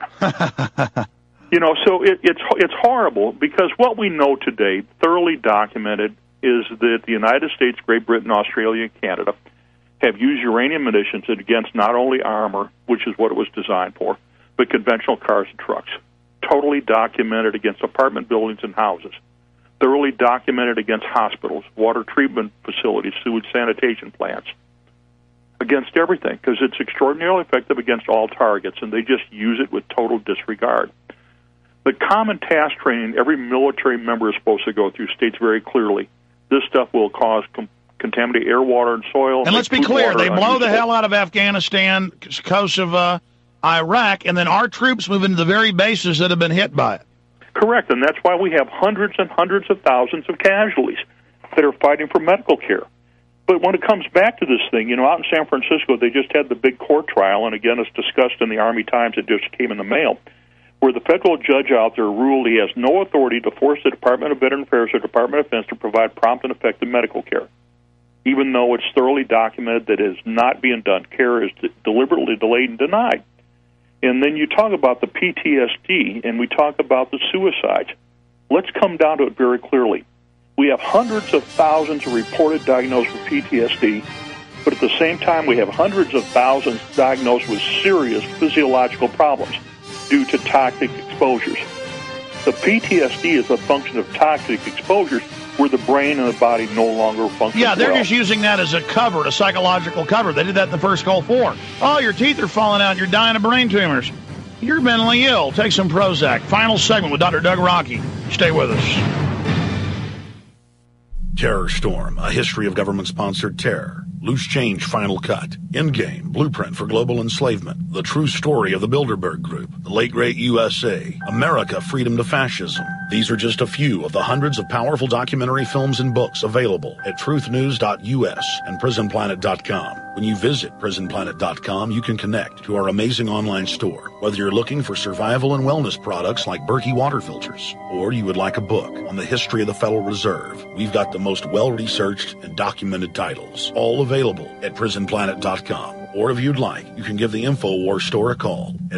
So it's horrible because what we know today, thoroughly documented, is that the United States, Great Britain, Australia, and Canada have used uranium munitions against not only armor, which is what it was designed for, but conventional cars and trucks. Totally documented against apartment buildings and houses. Thoroughly documented against hospitals, water treatment facilities, sewage sanitation plants. Against everything, because it's extraordinarily effective against all targets, and they just use it with total disregard. The common task training every military member is supposed to go through states very clearly, this stuff will cause contaminate air, water, and soil. And let's be clear, they blow the hell out of Afghanistan, Kosovo, Iraq, and then our troops move into the very bases that have been hit by it. Correct, and that's why we have hundreds and hundreds of thousands of casualties that are fighting for medical care. But when it comes back to this thing, out in San Francisco, they just had the big court trial, and again, it's discussed in the Army Times. It just came in the mail, where the federal judge out there ruled he has no authority to force the Department of Veteran Affairs or Department of Defense to provide prompt and effective medical care, even though it's thoroughly documented that it is not being done. Care is deliberately delayed and denied. And then you talk about the PTSD, and we talk about the suicides. let's come down to it very clearly. We have hundreds of thousands of reported diagnosed with PTSD, but at the same time, we have hundreds of thousands diagnosed with serious physiological problems due to toxic exposures. The PTSD is a function of toxic exposures where the brain and the body no longer function Yeah, they're well. just using that as a cover, a psychological cover. They did that in the first Gulf War. Oh, your teeth are falling out. You're dying of brain tumors. You're mentally ill. Take some Prozac. Final segment with Dr. Doug Rocky. Stay with us. Terror Storm, a history of government-sponsored terror. Loose Change Final Cut. Endgame, Blueprint for Global Enslavement. The True Story of the Bilderberg Group. The Late Great USA. America, Freedom to Fascism. These are just a few of the hundreds of powerful documentary films and books available at truthnews.us and prisonplanet.com. When you visit prisonplanet.com, you can connect to our amazing online store. Whether you're looking for survival and wellness products like Berkey water filters, or you would like a book on the history of the Federal Reserve, we've got the most well-researched and documented titles, all available at prisonplanet.com. Or if you'd like, you can give the InfoWars store a call at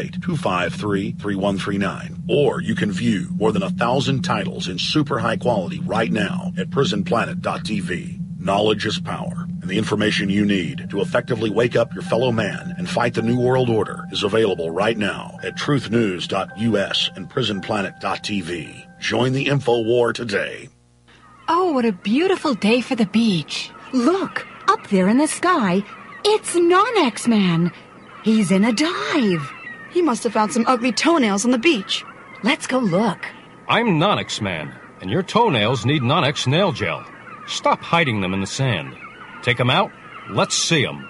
888-253-3139. Or you can view more than 1,000 titles in super high quality right now at prisonplanet.tv. Knowledge is power, and the information you need to effectively wake up your fellow man and fight the New World Order is available right now at truthnews.us and prisonplanet.tv. Join the InfoWar today. Oh, what a beautiful day for the beach. Look, up there in the sky, it's Non-X-Man. He's in a dive. He must have found some ugly toenails on the beach. Let's go look. I'm Non-X-Man, and your toenails need Non-X nail gel. Stop hiding them in the sand. Take them out. Let's see them.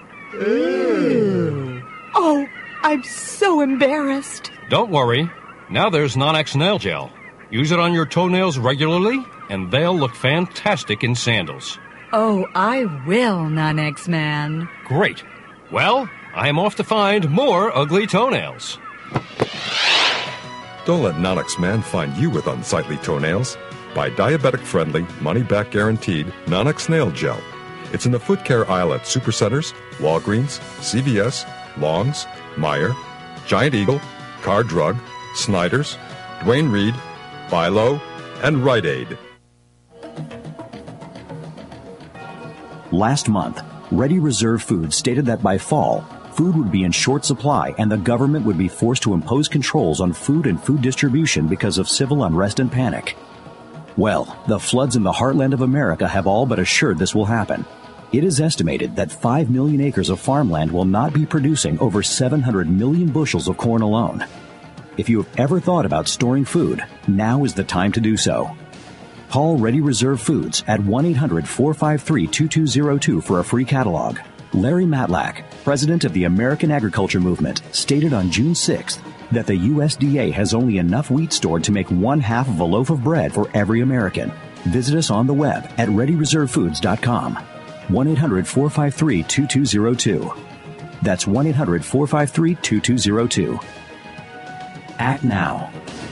Ooh. Oh, I'm so embarrassed. Don't worry. Now there's Non-X nail gel. Use it on your toenails regularly, and they'll look fantastic in sandals. Oh, I will, Non-X-Man. Great. Well, I'm off to find more ugly toenails. Don't let Non-X-Man find you with unsightly toenails. Buy diabetic-friendly, money-back guaranteed Non-X nail gel. It's in the foot care aisle at Supercenters, Walgreens, CVS, Long's, Meijer, Giant Eagle, Car Drug, Snyder's, Dwayne Reed, Philo, and Rite Aid. Last month, Ready Reserve Foods stated that by fall, food would be in short supply and the government would be forced to impose controls on food and food distribution because of civil unrest and panic. Well, the floods in the heartland of America have all but assured this will happen. It is estimated that 5 million acres of farmland will not be producing over 700 million bushels of corn alone. If you have ever thought about storing food, now is the time to do so. Call Ready Reserve Foods at 1-800-453-2202 for a free catalog. Larry Matlack, president of the American Agriculture Movement, stated on June 6th that the USDA has only enough wheat stored to make 1/2 of a loaf of bread for every American. Visit us on the web at ReadyReserveFoods.com. 1-800-453-2202. That's 1-800-453-2202. Act now.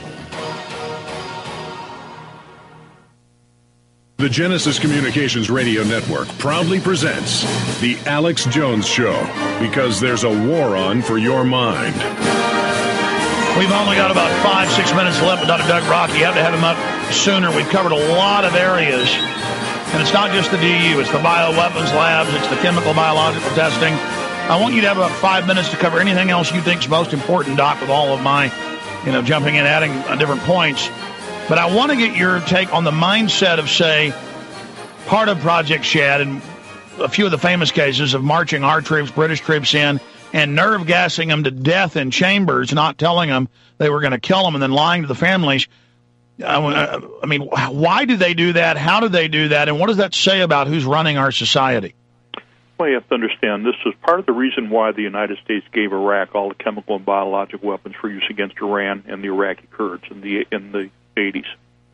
The Genesis Communications Radio Network proudly presents The Alex Jones Show, because there's a war on for your mind. We've only got about 5-6 minutes left with Dr. Doug Rocky. You have to have him up sooner. We've covered a lot of areas. And it's not just the DU. It's the bioweapons labs. It's the chemical biological testing. I want you to have about 5 minutes to cover anything else you think is most important, Doc, with all of my, jumping in, adding different points. But I want to get your take on the mindset of, say, part of Project Shad and a few of the famous cases of marching our troops, British troops in, and nerve gassing them to death in chambers, not telling them they were going to kill them and then lying to the families. I mean, why do they do that? How do they do that? And what does that say about who's running our society? Well, you have to understand, this is part of the reason why the United States gave Iraq all the chemical and biological weapons for use against Iran and the Iraqi Kurds in the 80s.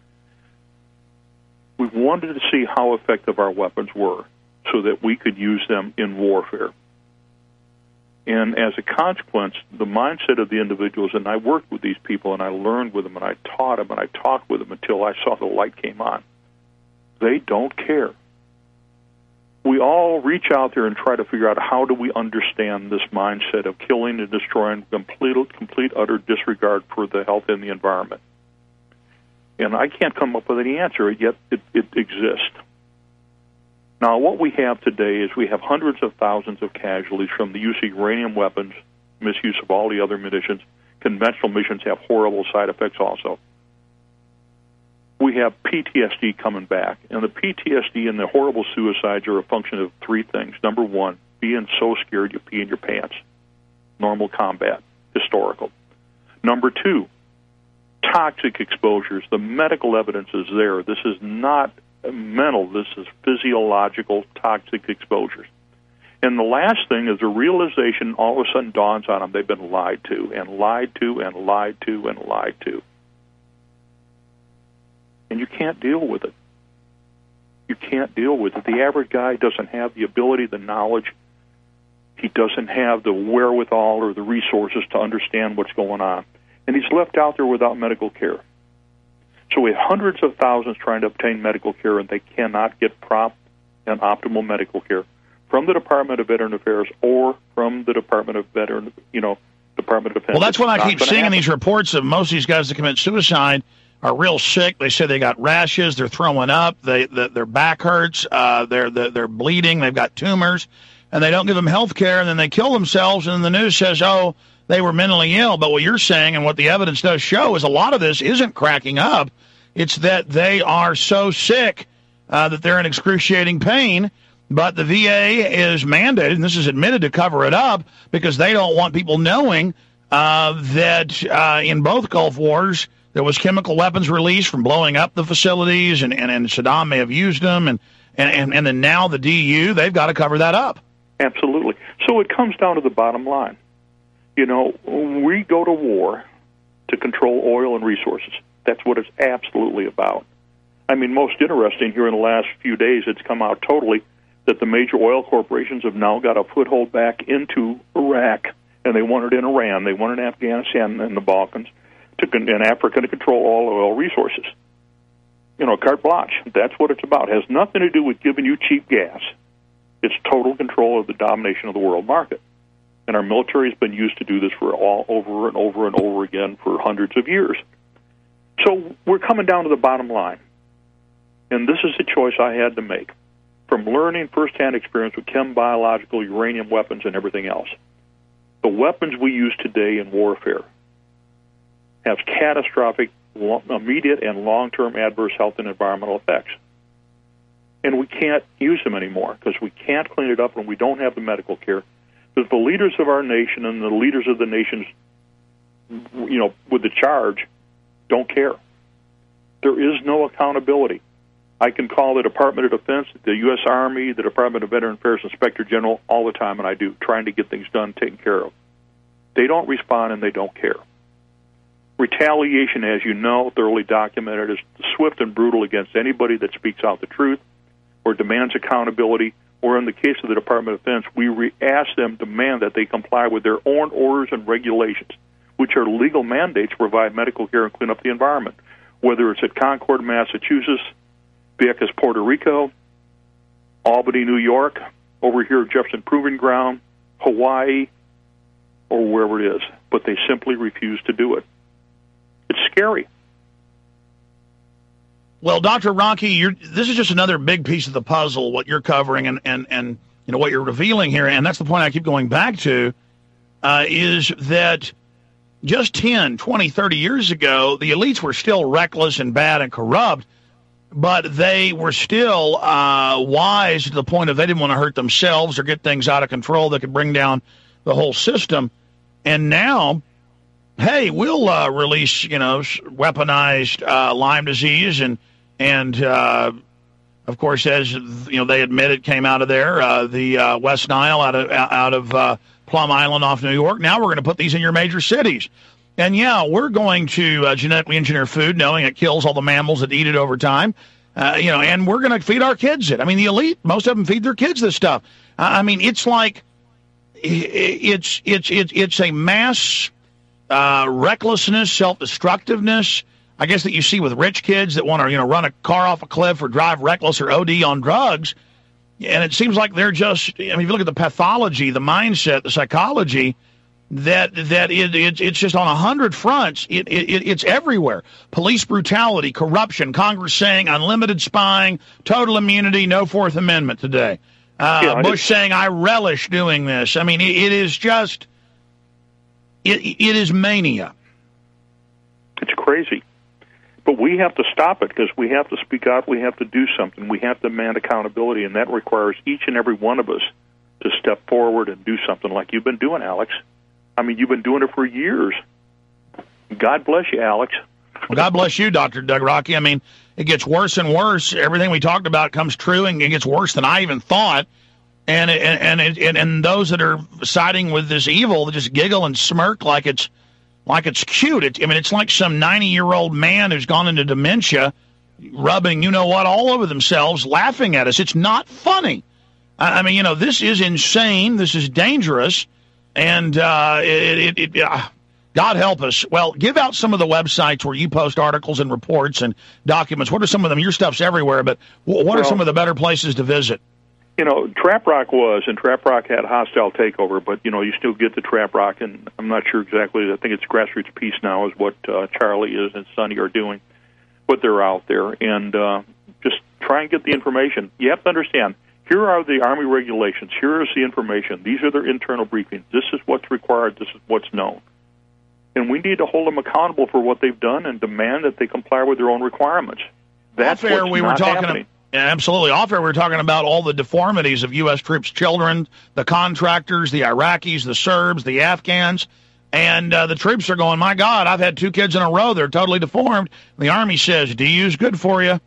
We wanted to see how effective our weapons were so that we could use them in warfare. And as a consequence, the mindset of the individuals, and I worked with these people, and I learned with them, and I taught them, and I talked with them until I saw the light came on. They don't care. We all reach out there and try to figure out how do we understand this mindset of killing and destroying, complete utter disregard for the health and the environment. And I can't come up with any answer, yet it exists. Now, what we have today is we have hundreds of thousands of casualties from the use of uranium weapons, misuse of all the other munitions. Conventional munitions have horrible side effects also. We have PTSD coming back, and the PTSD and the horrible suicides are a function of three things. Number one, being so scared you pee in your pants. Normal combat, historical. Number two, toxic exposures. The medical evidence is there. This is not mental. This is physiological toxic exposures. And the last thing is the realization all of a sudden dawns on them they've been lied to and lied to and lied to and lied to. And you can't deal with it. You can't deal with it. The average guy doesn't have the ability, the knowledge. He doesn't have the wherewithal or the resources to understand what's going on. And he's left out there without medical care. So we have hundreds of thousands trying to obtain medical care, and they cannot get prompt and optimal medical care from the Department of Veteran Affairs or from the Department of Defense. Well, that's what I keep seeing in these reports of most of these guys that commit suicide are real sick. They say they got rashes, they're throwing up, their back hurts, they're bleeding, they've got tumors, and they don't give them health care, and then they kill themselves, and the news says, oh, they were mentally ill. But what you're saying and what the evidence does show is a lot of this isn't cracking up. It's that they are so sick that they're in excruciating pain, but the VA is mandated, and this is admitted, to cover it up because they don't want people knowing that in both Gulf Wars there was chemical weapons released from blowing up the facilities, and Saddam may have used them, and then now the DU, they've got to cover that up. Absolutely. So it comes down to the bottom line. You know, we go to war to control oil and resources. That's what it's absolutely about. I mean, most interesting here in the last few days, it's come out totally that the major oil corporations have now got a foothold back into Iraq, and they want it in Iran, they want it in Afghanistan and the Balkans, and Africa to control all oil resources. You know, carte blanche. That's what it's about. It has nothing to do with giving you cheap gas. It's total control of the domination of the world market. And our military has been used to do this for all over and over and over again for hundreds of years. So we're coming down to the bottom line. And this is the choice I had to make from learning firsthand experience with biological, uranium weapons, and everything else. The weapons we use today in warfare have catastrophic, immediate, and long-term adverse health and environmental effects. And we can't use them anymore because we can't clean it up and we don't have the medical care. Because the leaders of our nation and the leaders of the nations, you know, with the charge, don't care. There is no accountability. I can call the Department of Defense, the U.S. Army, the Department of Veteran Affairs Inspector General all the time, and I do, trying to get things done, taken care of. They don't respond and they don't care. Retaliation, as you know, thoroughly documented, is swift and brutal against anybody that speaks out the truth or demands accountability, or in the case of the Department of Defense, we ask them, demand that they comply with their own orders and regulations, which are legal mandates to provide medical care and clean up the environment, whether it's at Concord, Massachusetts, Vieques, Puerto Rico, Albany, New York, over here at Jefferson Proving Ground, Hawaii, or wherever it is. But they simply refuse to do it. It's scary. Well, Dr. Rocky, this is just another big piece of the puzzle, what you're covering and you know what you're revealing here, and that's the point I keep going back to, is that just 10, 20, 30 years ago, the elites were still reckless and bad and corrupt, but they were still wise to the point of they didn't want to hurt themselves or get things out of control that could bring down the whole system. And now, hey, we'll release, you know, weaponized Lyme disease and of course, as you know, they admit it came out of there, the West Nile out of Plum Island off New York. Now we're going to put these in your major cities. And yeah, we're going to genetically engineer food, knowing it kills all the mammals that eat it over time. You know, and we're going to feed our kids it. I mean, the elite, most of them feed their kids this stuff. I mean, it's like it's a mass recklessness, self-destructiveness, I guess, that you see with rich kids that want to, you know, run a car off a cliff or drive reckless or OD on drugs. And it seems like they're just, I mean, if you look at the pathology, the mindset, the psychology, it's just on 100 fronts. It's everywhere. Police brutality, corruption, Congress saying unlimited spying, total immunity, no Fourth Amendment today. Bush saying, I relish doing this. I mean, it is just, it is mania. It's crazy. But we have to stop it because we have to speak out. We have to do something. We have to demand accountability, and that requires each and every one of us to step forward and do something like you've been doing, Alex. I mean, you've been doing it for years. God bless you, Alex. Well, God bless you, Dr. Doug Rockey. I mean, it gets worse and worse. Everything we talked about comes true, and it gets worse than I even thought. And those that are siding with this evil, they just giggle and smirk like it's cute. It's like some 90-year-old man who's gone into dementia, rubbing you-know-what all over themselves, laughing at us. It's not funny. I mean, this is insane. This is dangerous. And God help us. Well, give out some of the websites where you post articles and reports and documents. What are some of them? Your stuff's everywhere, but what are some of the better places to visit? Trap Rock and Trap Rock had hostile takeover, but, you still get the Trap Rock, and I'm not sure exactly. I think it's Grassroots Peace now is what Charlie is and Sonny are doing, but they're out there. And just try and get the information. You have to understand, here are the Army regulations. Here is the information. These are their internal briefings. This is what's required. This is what's known. And we need to hold them accountable for what they've done and demand that they comply with their own requirements. That's what's not happening. Yeah, absolutely. Off air, we were talking about all the deformities of U.S. troops' children, the contractors, the Iraqis, the Serbs, the Afghans, and the troops are going, my God, I've had 2 kids in a row. They're totally deformed. The Army says, DU's good for you.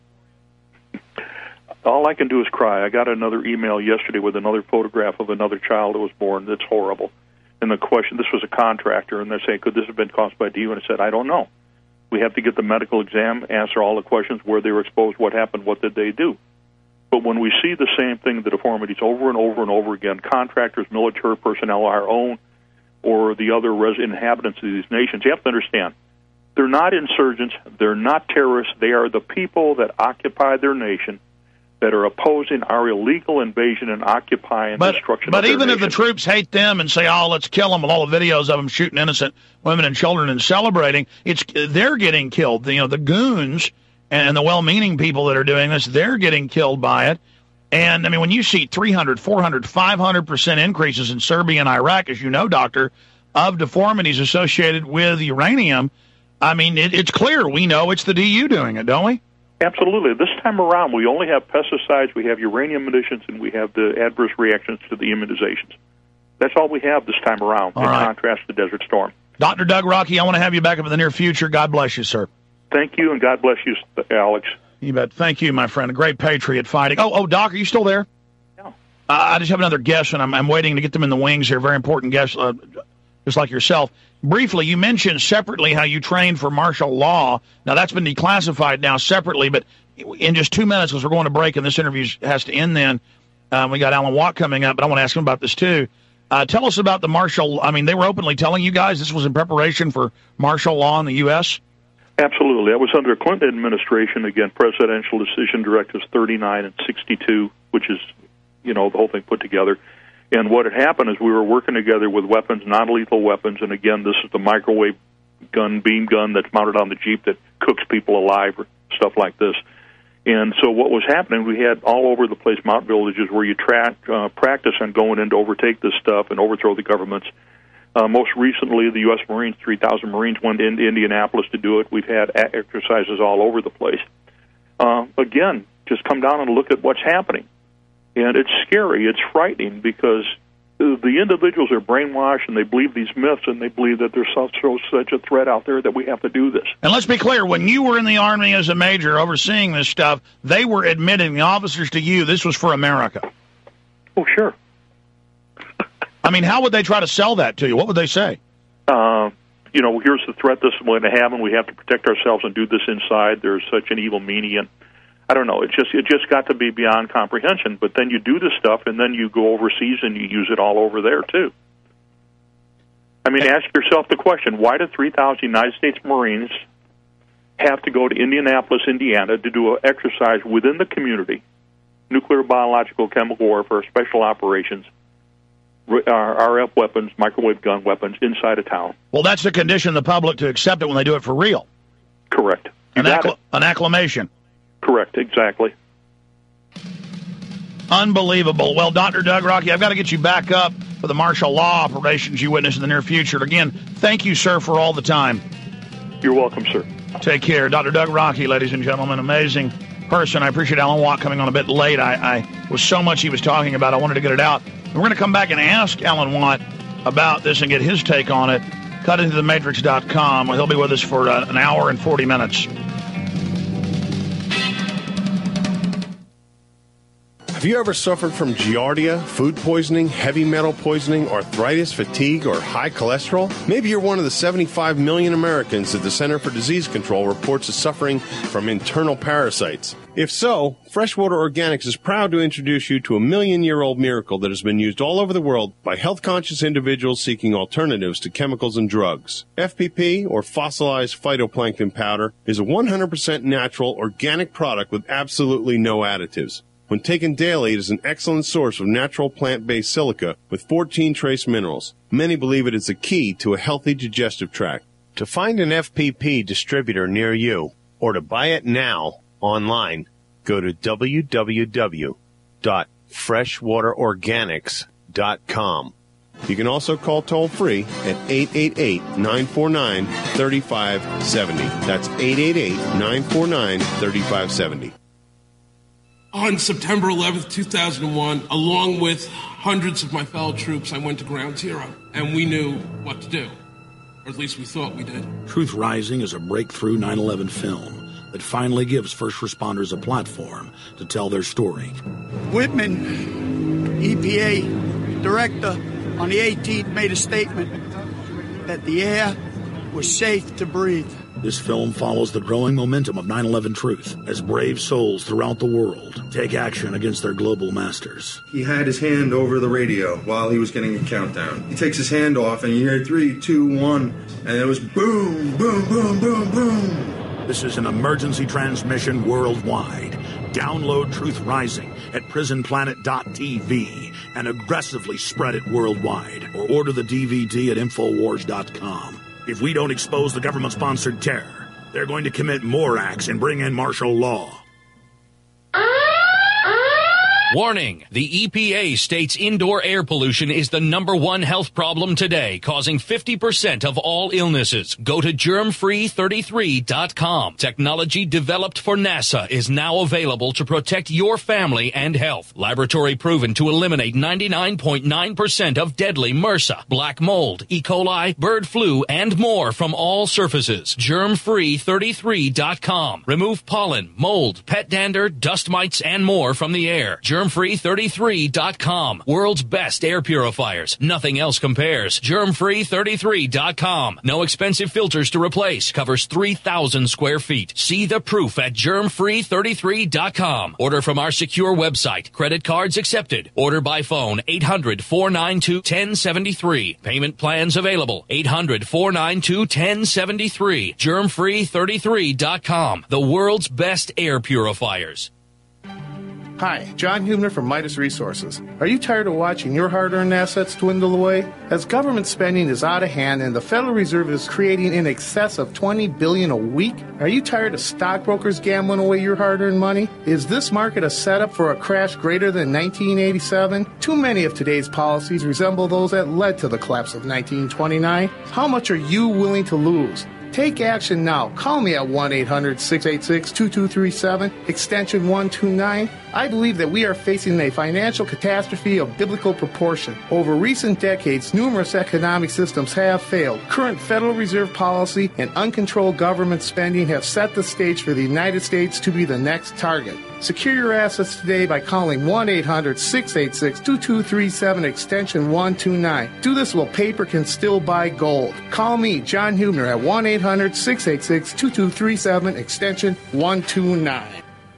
All I can do is cry. I got another email yesterday with another photograph of another child that was born. That's horrible. And the question, this was a contractor, and they're saying, could this have been caused by DU? And I said, I don't know. We have to get the medical exam, answer all the questions, where they were exposed, what happened, what did they do. But when we see the same thing, the deformities over and over and over again, contractors, military personnel, our own, or the other inhabitants of these nations, you have to understand, they're not insurgents, they're not terrorists, they are the people that occupy their nation, that are opposing our illegal invasion and occupy and destruction of their even nation. If the troops hate them and say, oh, let's kill them, with all the videos of them shooting innocent women and children and celebrating, they're getting killed. The goons and the well-meaning people that are doing this, they're getting killed by it. And, I mean, when you see 300, 400, 500% increases in Serbia and Iraq, as you know, Doctor, of deformities associated with uranium, I mean, it's clear. We know it's the DU doing it, don't we? Absolutely. This time around, we only have pesticides, we have uranium munitions, and we have the adverse reactions to the immunizations. That's all we have this time around, in contrast to Desert Storm. Dr. Doug Rockey, I want to have you back up in the near future. God bless you, sir. Thank you, and God bless you, Alex. You bet. Thank you, my friend. A great patriot fighting. Oh, Doc, are you still there? Yeah. I just have another guest, and I'm waiting to get them in the wings here. Very important guest, just like yourself. Briefly, you mentioned separately how you trained for martial law. Now, that's been declassified now separately, but in just 2 minutes, because we're going to break and this interview has to end then, we got Alan Watt coming up, but I want to ask him about this too. Tell us about the martial, they were openly telling you guys this was in preparation for martial law in the U.S.? Absolutely. That was under a Clinton administration, again, Presidential Decision Directives 39 and 62, which is, the whole thing put together. And what had happened is we were working together with weapons, non-lethal weapons, and again, this is the microwave gun, beam gun that's mounted on the Jeep that cooks people alive or stuff like this. And so what was happening, we had all over the place mountain villages where you practice on going in to overtake this stuff and overthrow the governments. Most recently, the U.S. Marines, 3,000 Marines went into Indianapolis to do it. We've had exercises all over the place. Again, just come down and look at what's happening. And it's scary, it's frightening, because the individuals are brainwashed and they believe these myths and they believe that there's such a threat out there that we have to do this. And let's be clear, when you were in the Army as a major overseeing this stuff, they were admitting, the officers to you, this was for America. Oh, sure. How would they try to sell that to you? What would they say? Here's the threat, this is going to happen, we have to protect ourselves and do this inside, there's such an evil meaning, and I don't know. It just got to be beyond comprehension. But then you do this stuff, and then you go overseas and you use it all over there too. Ask yourself the question: why do 3,000 United States Marines have to go to Indianapolis, Indiana, to do an exercise within the community, nuclear, biological, chemical warfare, special operations, RF weapons, microwave gun weapons inside a town. Well, that's the condition of the public to accept it when they do it for real. Correct. An acclamation. Correct, exactly. Unbelievable. Well, Dr. Doug Rockey, I've got to get you back up for the martial law operations you witness in the near future. Again, thank you, sir, for all the time. You're welcome, sir. Take care. Dr. Doug Rockey, ladies and gentlemen, amazing person. I appreciate Alan Watt coming on a bit late. I was so much he was talking about, I wanted to get it out. And we're going to come back and ask Alan Watt about this and get his take on it. CutIntoTheMatrix.com. He'll be with us for an hour and 40 minutes. Have you ever suffered from giardia, food poisoning, heavy metal poisoning, arthritis, fatigue, or high cholesterol? Maybe you're one of the 75 million Americans that the Center for Disease Control reports is suffering from internal parasites. If so, Freshwater Organics is proud to introduce you to a million-year-old miracle that has been used all over the world by health-conscious individuals seeking alternatives to chemicals and drugs. FPP, or fossilized phytoplankton powder, is a 100% natural, organic product with absolutely no additives. When taken daily, it is an excellent source of natural plant-based silica with 14 trace minerals. Many believe it is the key to a healthy digestive tract. To find an FPP distributor near you, or to buy it now online, go to www.freshwaterorganics.com. You can also call toll-free at 888-949-3570. That's 888-949-3570. On September 11th, 2001, along with hundreds of my fellow troops, I went to Ground Zero, and we knew what to do. Or at least we thought we did. Truth Rising is a breakthrough 9/11 film that finally gives first responders a platform to tell their story. Whitman, EPA director, on the 18th made a statement that the air was safe to breathe. This film follows the growing momentum of 9/11 truth as brave souls throughout the world take action against their global masters. He had his hand over the radio while he was getting a countdown. He takes his hand off and you hear 3, 2, 1, and it was boom, boom, boom, boom, boom. This is an emergency transmission worldwide. Download Truth Rising at prisonplanet.tv and aggressively spread it worldwide, or order the DVD at Infowars.com. If we don't expose the government-sponsored terror, they're going to commit more acts and bring in martial law. Warning, the EPA states indoor air pollution is the #1 health problem today, causing 50% of all illnesses. Go to germfree33.com. Technology developed for NASA is now available to protect your family and health. Laboratory proven to eliminate 99.9% of deadly MRSA, black mold, E. coli, bird flu, and more from all surfaces. Germfree33.com. Remove pollen, mold, pet dander, dust mites, and more from the air. Germfree33.com. World's best air purifiers. Nothing else compares. Germfree33.com. No expensive filters to replace. Covers 3,000 square feet. See the proof at Germfree33.com. Order from our secure website. Credit cards accepted. Order by phone 800-492-1073. Payment plans available. 800-492-1073. Germfree33.com. The world's best air purifiers. Hi, John Hubner from Midas Resources. Are you tired of watching your hard-earned assets dwindle away? As government spending is out of hand and the Federal Reserve is creating in excess of $20 billion a week, are you tired of stockbrokers gambling away your hard-earned money? Is this market a setup for a crash greater than 1987? Too many of today's policies resemble those that led to the collapse of 1929. How much are you willing to lose? Take action now. Call me at 1-800-686-2237, extension 129. I believe that we are facing a financial catastrophe of biblical proportion. Over recent decades, numerous economic systems have failed. Current Federal Reserve policy and uncontrolled government spending have set the stage for the United States to be the next target. Secure your assets today by calling 1-800-686-2237, extension 129. Do this while paper can still buy gold. Call me, John Hubner, at 1-800-686-2237, extension 129.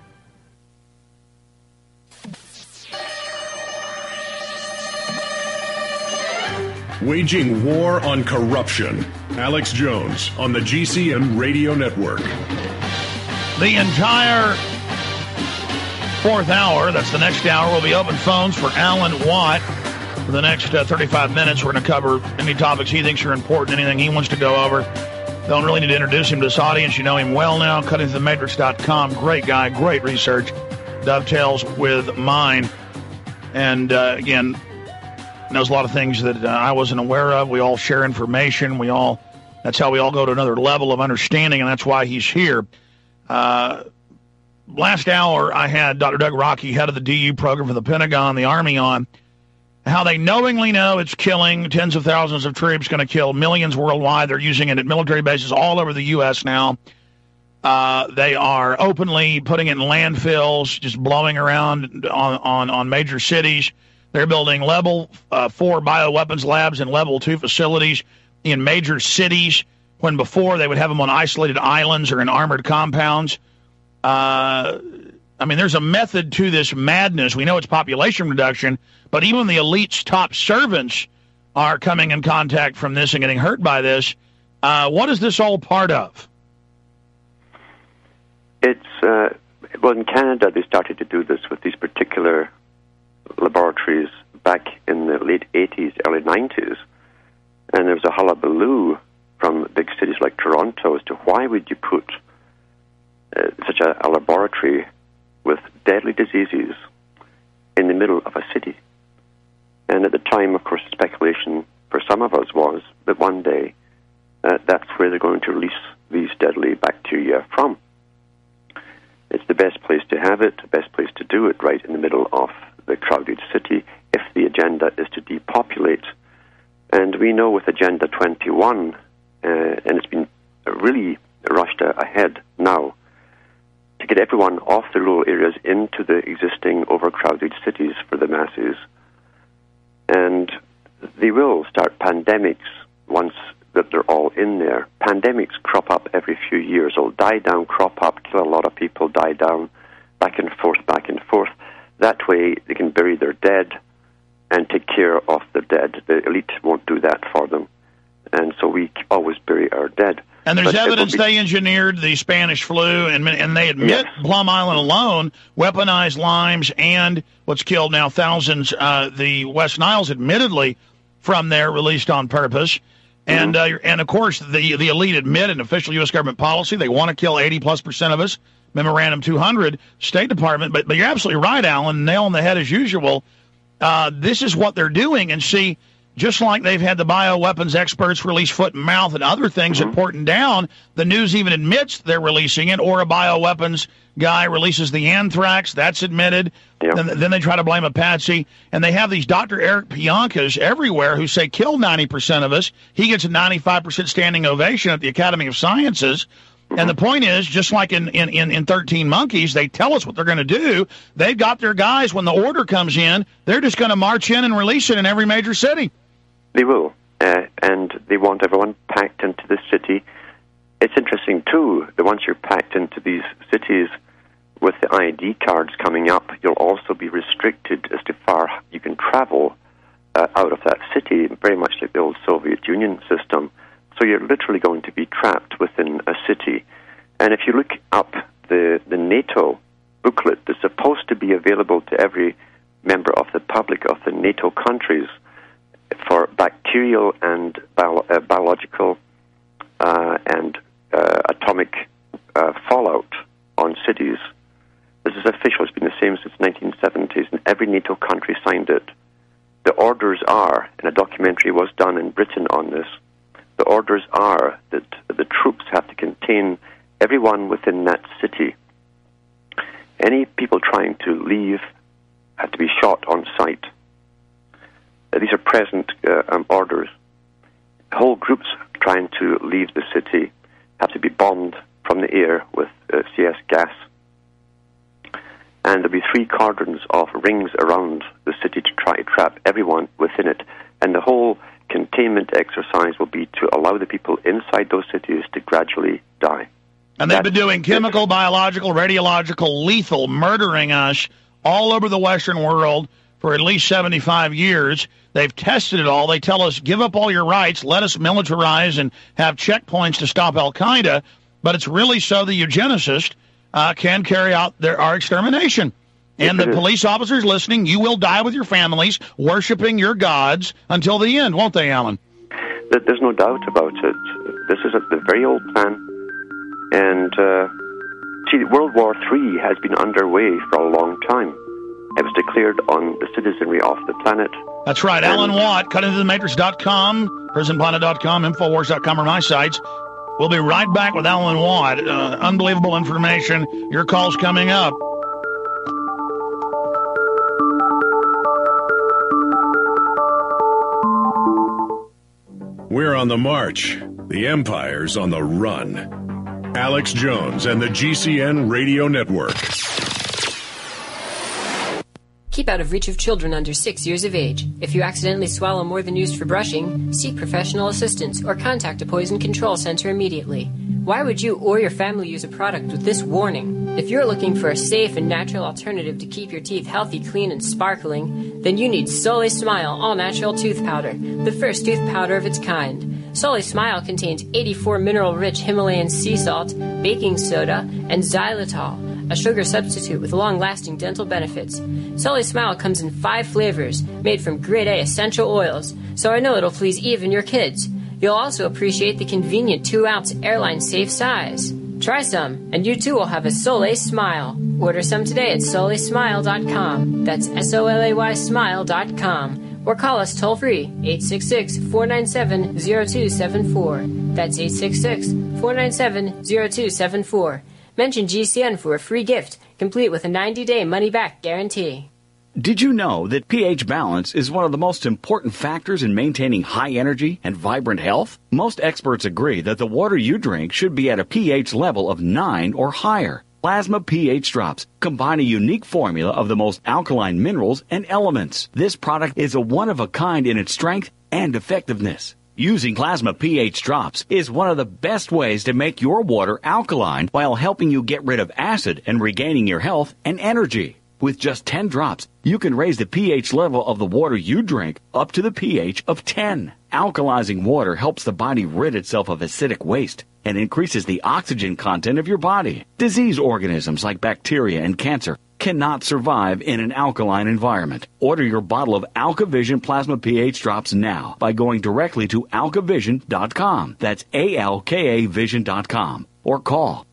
Waging war on corruption. Alex Jones on the GCN Radio Network. The entire fourth hour, that's the next hour, will be open phones for Alan Watt. For the next 35 minutes, we're going to cover any topics he thinks are important, anything he wants to go over. Don't really need to introduce him to this audience. You know him well now. CuttingThroughTheMatrix.com. Great guy, great research. Dovetails with mine. And, again, knows a lot of things that I wasn't aware of. We all share information. That's how we all go to another level of understanding, and that's why he's here. Last hour, I had Dr. Doug Rockey, head of the DU program for the Pentagon, the Army, on how they knowingly know it's killing tens of thousands of troops, going to kill millions worldwide. They're using it at military bases all over the U.S. now. They are openly putting it in landfills, just blowing around on major cities. They're building level 4 bioweapons labs and level 2 facilities in major cities, when before they would have them on isolated islands or in armored compounds. I mean, there's a method to this madness. We know it's population reduction, but even the elite's top servants are coming in contact from this and getting hurt by this. What is this all part of? Well, in Canada, they started to do this with these particular laboratories back in the late 80s, early 90s. And there was a hullabaloo from big cities like Toronto as to why would you put such a laboratory with deadly diseases in the middle of a city. And at the time, of course, speculation for some of us was that one day that's where they're going to release these deadly bacteria from. It's the best place to have it, the best place to do it, right in the middle of the crowded city, if the agenda is to depopulate. And we know with Agenda 21, and it's been really rushed ahead now, to get everyone off the rural areas into the existing overcrowded cities for the masses. And they will start pandemics once that they're all in there. Pandemics crop up every few years. They'll die down, crop up, kill a lot of people, die down, back and forth, back and forth. That way they can bury their dead and take care of the dead. The elite won't do that for them. And so we always bury our dead. And there's evidence they engineered the Spanish flu, and they admit Plum Island alone weaponized limes and what's killed now thousands, the West Niles, admittedly, from there, released on purpose. And of course, the elite admit in official U.S. government policy they want to kill 80+% of us. Memorandum 200, State Department. But you're absolutely right, Alan, nail on the head as usual. This is what they're doing. And see, just like they've had the bioweapons experts release foot and mouth and other things that portent down, the news even admits they're releasing it, or a bioweapons guy releases the anthrax, that's admitted. Then they try to blame a patsy. And they have these Dr. Eric Piankas everywhere who say kill 90% of us. He gets a 95% standing ovation at the Academy of Sciences. And the point is, just like in 13 Monkeys, they tell us what they're going to do. They've got their guys, when the order comes in, they're just going to march in and release it in every major city. They will, and they want everyone packed into the city. It's interesting, too, that once you're packed into these cities with the ID cards coming up, you'll also be restricted as to far you can travel out of that city, very much like the old Soviet Union system. So you're literally going to be trapped within a city. And if you look up the NATO booklet that's supposed to be available to every member of the public of the NATO countries for bacterial and biological and atomic fallout on cities, this is official. It's been the same since the 1970s, and every NATO country signed it. The orders are, and a documentary was done in Britain on this, the orders are that the troops have to contain everyone within that city. Any people trying to leave have to be shot on sight. These are present orders. Whole groups trying to leave the city have to be bombed from the air with CS gas. And there'll be 3 cordons of rings around the city to try to trap everyone within it. And the whole containment exercise will be to allow the people inside those cities to gradually die. And they've been doing chemical, biological, radiological, lethal, murdering us all over the Western world for at least 75 years. They've tested it all. They tell us, give up all your rights, let us militarize and have checkpoints to stop Al-Qaeda. But it's really so the eugenicist can carry out our extermination. And the police officers listening, you will die with your families, worshiping your gods until the end, won't they, Alan? There's no doubt about it. This is a very old plan. And, see, World War III has been underway for a long time. It was declared on the citizenry of the planet. That's right. Alan Watt, cuttingthematrix.com, prisonplanet.com, infowars.com are my sites. We'll be right back with Alan Watt. Unbelievable information. Your call's coming up. We're on the march. The Empire's on the run. Alex Jones and the GCN Radio Network. Keep out of reach of children under 6 years of age. If you accidentally swallow more than used for brushing, seek professional assistance or contact a poison control center immediately. Why would you or your family use a product with this warning? If you're looking for a safe and natural alternative to keep your teeth healthy, clean, and sparkling, then you need Soleil Smile All-Natural Tooth Powder, the first tooth powder of its kind. Soleil Smile contains 84 mineral-rich Himalayan sea salt, baking soda, and xylitol, a sugar substitute with long-lasting dental benefits. Soleil Smile comes in 5 flavors, made from grade A essential oils, so I know it'll please even your kids. You'll also appreciate the convenient 2-ounce airline-safe size. Try some, and you too will have a Soleil Smile. Order some today at SoleilSmile.com. That's SOLAY Smile.com. Or call us toll-free, 866-497-0274. That's 866-497-0274. Mention GCN for a free gift, complete with a 90-day money-back guarantee. Did you know that pH balance is one of the most important factors in maintaining high energy and vibrant health? Most experts agree that the water you drink should be at a pH level of 9 or higher. Plasma pH Drops combine a unique formula of the most alkaline minerals and elements. This product is a one-of-a-kind in its strength and effectiveness. Using Plasma pH Drops is one of the best ways to make your water alkaline while helping you get rid of acid and regaining your health and energy. With just 10 drops, you can raise the pH level of the water you drink up to the pH of 10. Alkalizing water helps the body rid itself of acidic waste and increases the oxygen content of your body. Disease organisms like bacteria and cancer cannot survive in an alkaline environment. Order your bottle of AlkaVision Plasma pH Drops now by going directly to alkavision.com. That's ALKAvision.com. Or call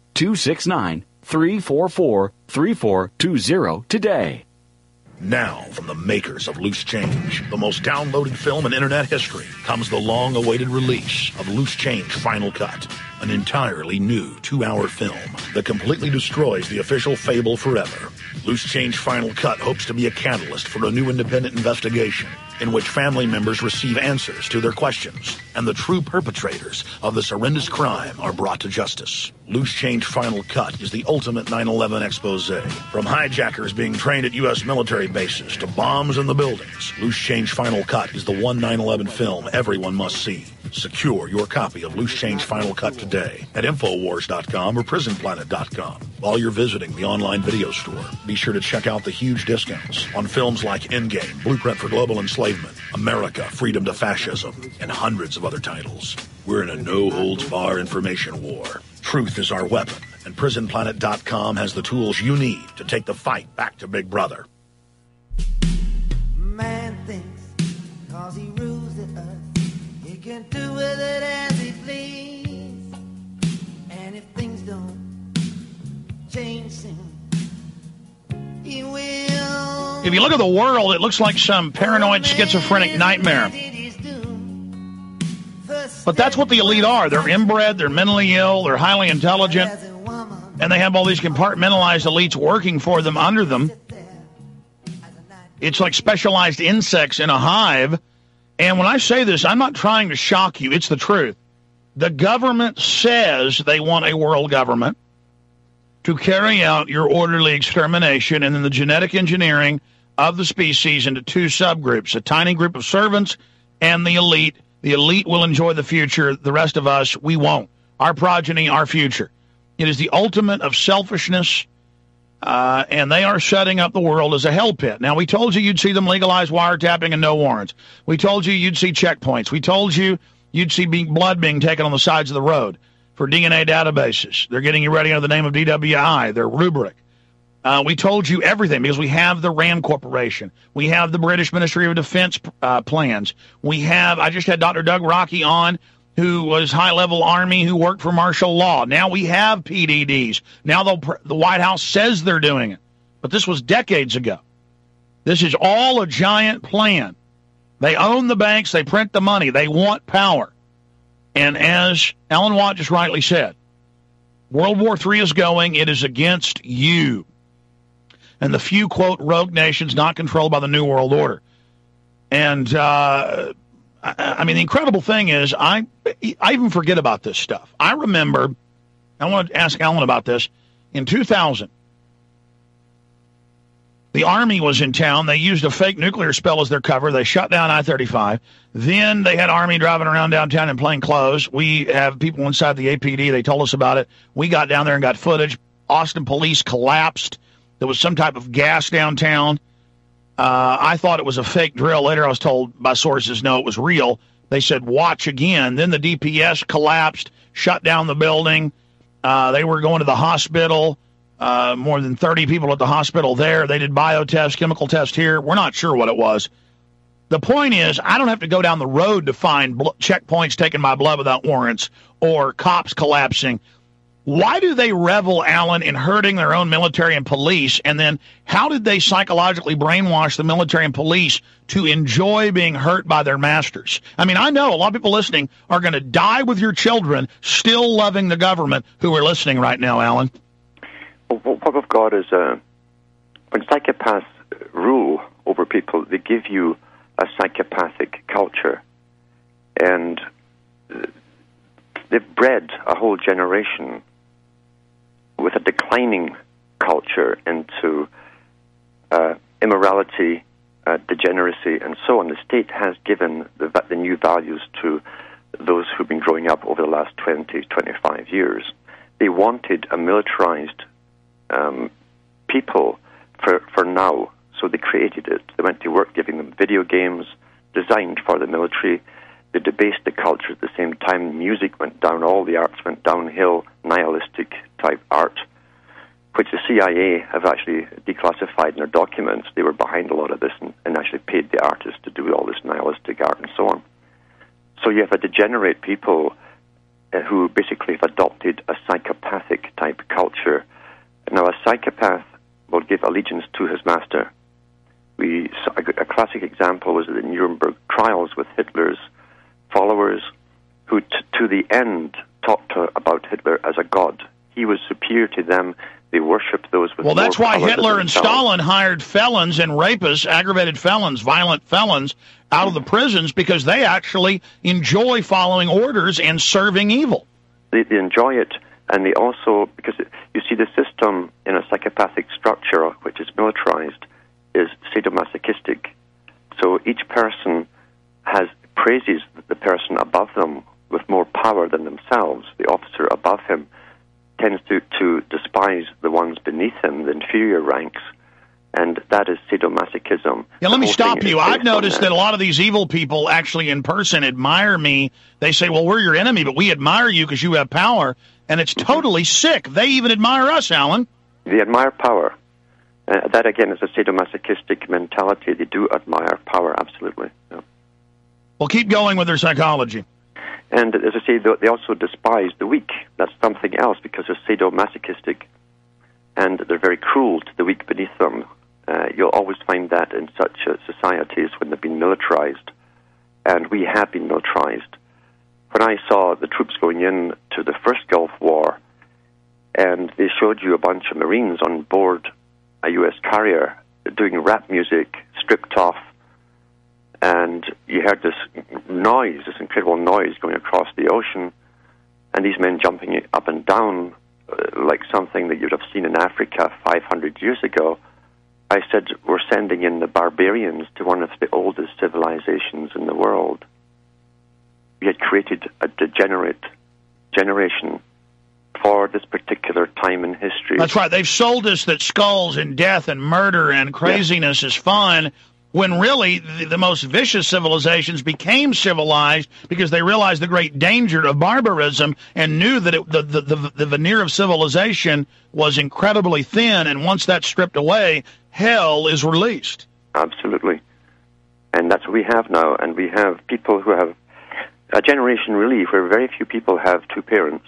269-344-3420 today. Now, from the makers of Loose Change, the most downloaded film in internet history, comes the long-awaited release of Loose Change Final Cut, an entirely new 2-hour film that completely destroys the official fable forever. Loose Change Final Cut hopes to be a catalyst for a new independent investigation in which family members receive answers to their questions and the true perpetrators of this horrendous crime are brought to justice. Loose Change Final Cut is the ultimate 9/11 expose. From hijackers being trained at U.S. military bases to bombs in the buildings, Loose Change Final Cut is the one 9/11 film everyone must see. Secure your copy of Loose Change Final Cut today at Infowars.com or PrisonPlanet.com. While you're visiting the online video store, be sure to check out the huge discounts on films like Endgame, Blueprint for Global Enslavement, America, Freedom to Fascism, and hundreds of other titles. We're in a no-holds-barred information war. Truth is our weapon, and PrisonPlanet.com has the tools you need to take the fight back to Big Brother. Man thinks 'cause he rules the earth, he can do with it as he please. And if things don't change soon, he will. If you look at the world, it looks like some paranoid schizophrenic nightmare. But that's what the elite are. They're inbred, they're mentally ill, they're highly intelligent, and they have all these compartmentalized elites working for them, under them. It's like specialized insects in a hive. And when I say this, I'm not trying to shock you. It's the truth. The government says they want a world government to carry out your orderly extermination and then the genetic engineering of the species into 2 subgroups, a tiny group of servants and the elite. The elite will enjoy the future. The rest of us, we won't. Our progeny, our future. It is the ultimate of selfishness, and they are setting up the world as a hell pit. Now, we told you you'd see them legalize wiretapping and no warrants. We told you you'd see checkpoints. We told you you'd see blood being taken on the sides of the road for DNA databases. They're getting you ready under the name of DWI, their rubric. We told you everything because we have the RAND Corporation. We have the British Ministry of Defense plans. I just had Dr. Doug Rockey on, who was high-level Army, who worked for martial law. Now we have PDDs. Now the White House says they're doing it. But this was decades ago. This is all a giant plan. They own the banks. They print the money. They want power. And as Alan Watt just rightly said, World War III is going. It is against you. And the few, quote, rogue nations not controlled by the New World Order. And, the incredible thing is, I even forget about this stuff. I remember, I want to ask Alan about this, in 2000, the Army was in town. They used a fake nuclear spell as their cover. They shut down I-35. Then they had Army driving around downtown in plain clothes. We have people inside the APD. They told us about it. We got down there and got footage. Austin police collapsed. There was some type of gas downtown. I thought it was a fake drill. Later I was told by sources, no, it was real. They said, watch again. Then the DPS collapsed, shut down the building. They were going to the hospital. More than 30 people at the hospital there. They did biotests, chemical tests here. We're not sure what it was. The point is, I don't have to go down the road to find checkpoints taking my blood without warrants or cops collapsing. Why do they revel, Alan, in hurting their own military and police? And then how did they psychologically brainwash the military and police to enjoy being hurt by their masters? I mean, I know a lot of people listening are going to die with your children still loving the government who are listening right now, Alan. What we've got is when psychopaths rule over people, they give you a psychopathic culture. And they've bred a whole generation with a declining culture into immorality, degeneracy, and so on. The state has given the new values to those who've been growing up over the last 20, 25 years. They wanted a militarized people for now, so they created it. They went to work giving them video games designed for the military. They debased the culture at the same time. Music went down, all the arts went downhill, nihilistic type art, which the CIA have actually declassified in their documents. They were behind a lot of this and actually paid the artists to do all this nihilistic art and so on. So you have a degenerate people who basically have adopted a psychopathic type culture. Now, a psychopath will give allegiance to his master. A classic example was the Nuremberg trials with Hitler's followers, who to the end talked about Hitler as a god. He was superior to them. They worshipped those with. Well, that's why Hitler and Stalin hired felons and rapists, aggravated felons, violent felons, out of the prisons because they actually enjoy following orders and serving evil. They enjoy it. And they also, because you see the system in a psychopathic structure, which is militarized, is sadomasochistic. So each person praises the person above them with more power than themselves. The officer above him tends to despise the ones beneath him, the inferior ranks, and that is sadomasochism. Yeah, let me stop you. I've noticed that a lot of these evil people actually in person admire me. They say, well, we're your enemy, but we admire you because you have power. And it's totally sick. They even admire us, Alan. They admire power. That, again, is a sadomasochistic mentality. They do admire power, absolutely. Yeah. Well, keep going with their psychology. And as I say, they also despise the weak. That's something else because they're sadomasochistic. And they're very cruel to the weak beneath them. You'll always find that in such societies when they've been militarized. And we have been militarized. When I saw the troops going in to the first Gulf War, and they showed you a bunch of Marines on board a U.S. carrier doing rap music, stripped off, and you heard this noise, this incredible noise going across the ocean, and these men jumping up and down like something that you'd have seen in Africa 500 years ago. I said, we're sending in the barbarians to one of the oldest civilizations in the world. We had created a degenerate generation for this particular time in history. That's right. They've sold us that skulls and death and murder and craziness is fun, when really the most vicious civilizations became civilized because they realized the great danger of barbarism and knew that the veneer of civilization was incredibly thin, and once that's stripped away, hell is released. Absolutely. And that's what we have now, and we have people who have a generation really where very few people have two parents.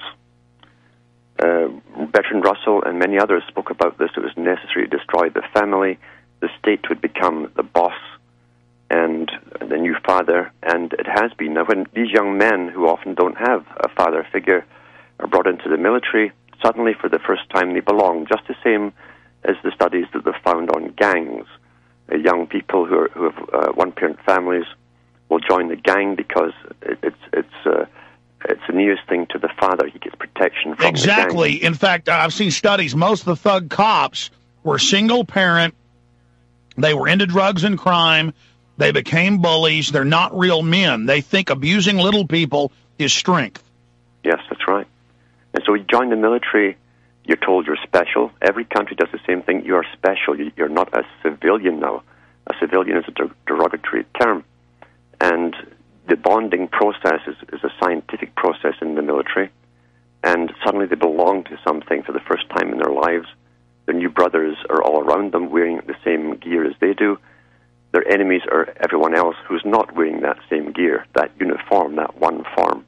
Bertrand Russell and many others spoke about this. It was necessary to destroy the family. The state would become the boss and the new father, and it has been. Now, when these young men, who often don't have a father figure, are brought into the military, suddenly for the first time they belong, just the same as the studies that they've found on gangs. Young people who have one-parent families will join the gang because it's the nearest thing to the father. He gets protection from exactly. the gang. In fact, I've seen studies. Most of the thug cops were single-parent. They were into drugs and crime. They became bullies. They're not real men. They think abusing little people is strength. Yes, that's right. And so you join the military, you're told you're special. Every country does the same thing. You are special. You're not a civilian now. A civilian is a derogatory term. And the bonding process is a scientific process in the military. And suddenly they belong to something for the first time in their lives. Their new brothers are all around them wearing the same gear as they do. Their enemies are everyone else who's not wearing that same gear, that uniform, that one form.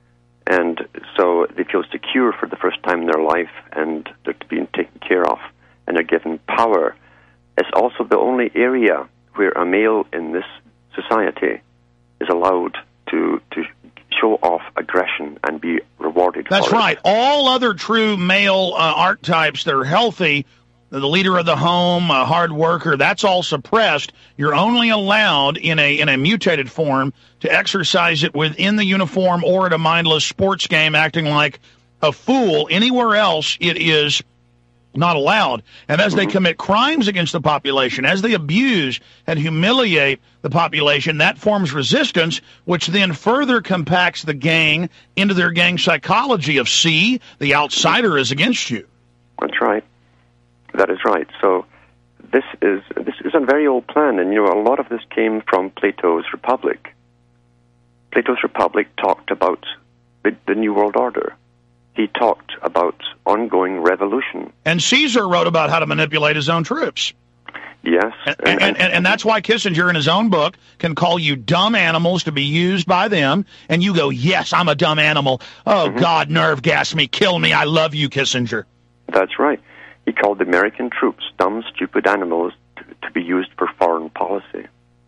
And so they feel secure for the first time in their life, and they're being taken care of, and they're given power. It's also the only area where a male in this society is allowed to show off aggression and be rewarded for it. That's right. All other true male archetypes that are healthy, the leader of the home, a hard worker, that's all suppressed. You're only allowed in a mutated form to exercise it within the uniform or at a mindless sports game acting like a fool. Anywhere else, it is not allowed. And as they commit crimes against the population, as they abuse and humiliate the population, that forms resistance, which then further compacts the gang into their gang psychology of, see, the outsider is against you. That's right. That is right. So this is a very old plan, and a lot of this came from Plato's Republic. Plato's Republic talked about the New World Order. He talked about ongoing revolution. And Caesar wrote about how to manipulate his own troops. Yes. And that's why Kissinger in his own book can call you dumb animals to be used by them, and you go, yes, I'm a dumb animal. Oh, God, nerve gas me, kill me, I love you, Kissinger. That's right. He called the American troops dumb, stupid animals to be used for foreign policy.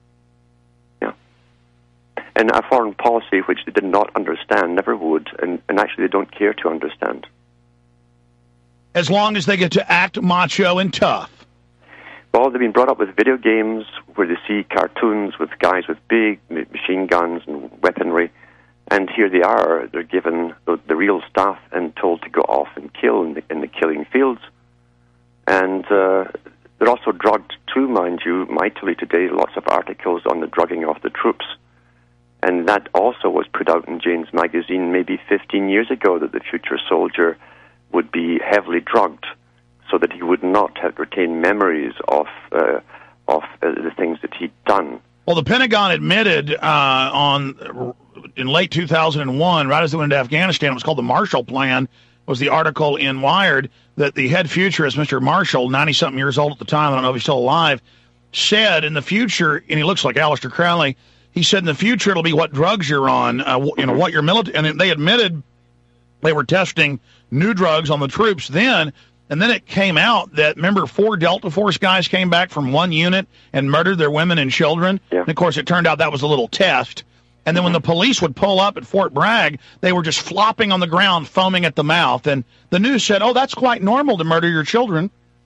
Yeah. And a foreign policy which they did not understand, never would, and actually they don't care to understand. As long as they get to act macho and tough. Well, they've been brought up with video games where they see cartoons with guys with big machine guns and weaponry, and here they are. They're given the real stuff and told to go off and kill in the killing fields. And they're also drugged too, mind you, mightily today. Lots of articles on the drugging of the troops. And that also was put out in Jane's magazine maybe 15 years ago, that the future soldier would be heavily drugged so that he would not have retained memories of the things that he'd done. Well, the Pentagon admitted in late 2001, right as they went into Afghanistan, it was called the Marshall Plan, was the article in Wired, that the head futurist, Mr. Marshall, 90-something years old at the time, I don't know if he's still alive, said in the future, and he looks like Aleister Crowley, he said in the future it'll be what drugs you're on, what your military, and they admitted they were testing new drugs on the troops then, and then it came out that, remember, 4 Delta Force guys came back from one unit and murdered their women and children? Yeah. And, of course, it turned out that was a little test. And then when the police would pull up at Fort Bragg, they were just flopping on the ground, foaming at the mouth. And the news said, oh, that's quite normal to murder your children.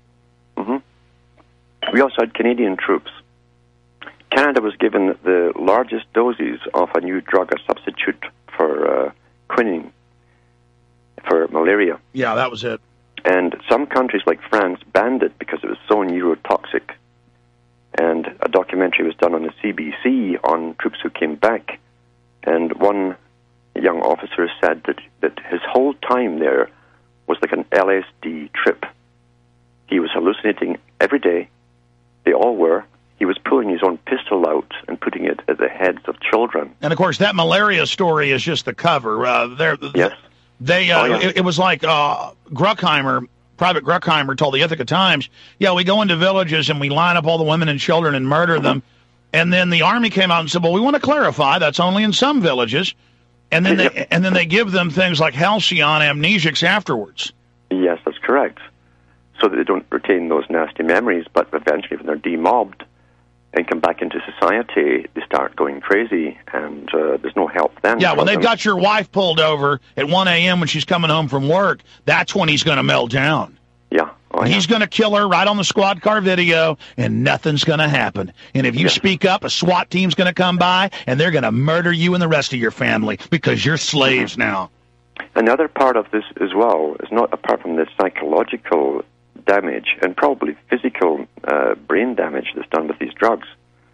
We also had Canadian troops. Canada was given the largest doses of a new drug, a substitute for quinine, for malaria. Yeah, that was it. And some countries like France banned it because it was so neurotoxic. And a documentary was done on the CBC on troops who came back. And one young officer said that his whole time there was like an LSD trip. He was hallucinating every day. They all were. he was pulling his own pistol out and putting it at the heads of children. And, of course, that malaria story is just the cover. Yes. It was like Bruckheimer, Private Bruckheimer told the Ithaca Times, we go into villages and we line up all the women and children and murder them. And then the Army came out and said, well, we want to clarify that's only in some villages. And then they give them things like halcyon amnesics afterwards. Yes, that's correct. So that they don't retain those nasty memories, but eventually when they're demobbed and come back into society, they start going crazy, and there's no help then. Yeah, when they've got your wife pulled over at 1 a.m. when she's coming home from work, that's when he's going to melt down. Yeah. He's going to kill her right on the squad car video, and nothing's going to happen. And if you speak up, a SWAT team's going to come by, and they're going to murder you and the rest of your family because you're slaves now. Another part of this as well is not apart from the psychological damage and probably physical brain damage that's done with these drugs,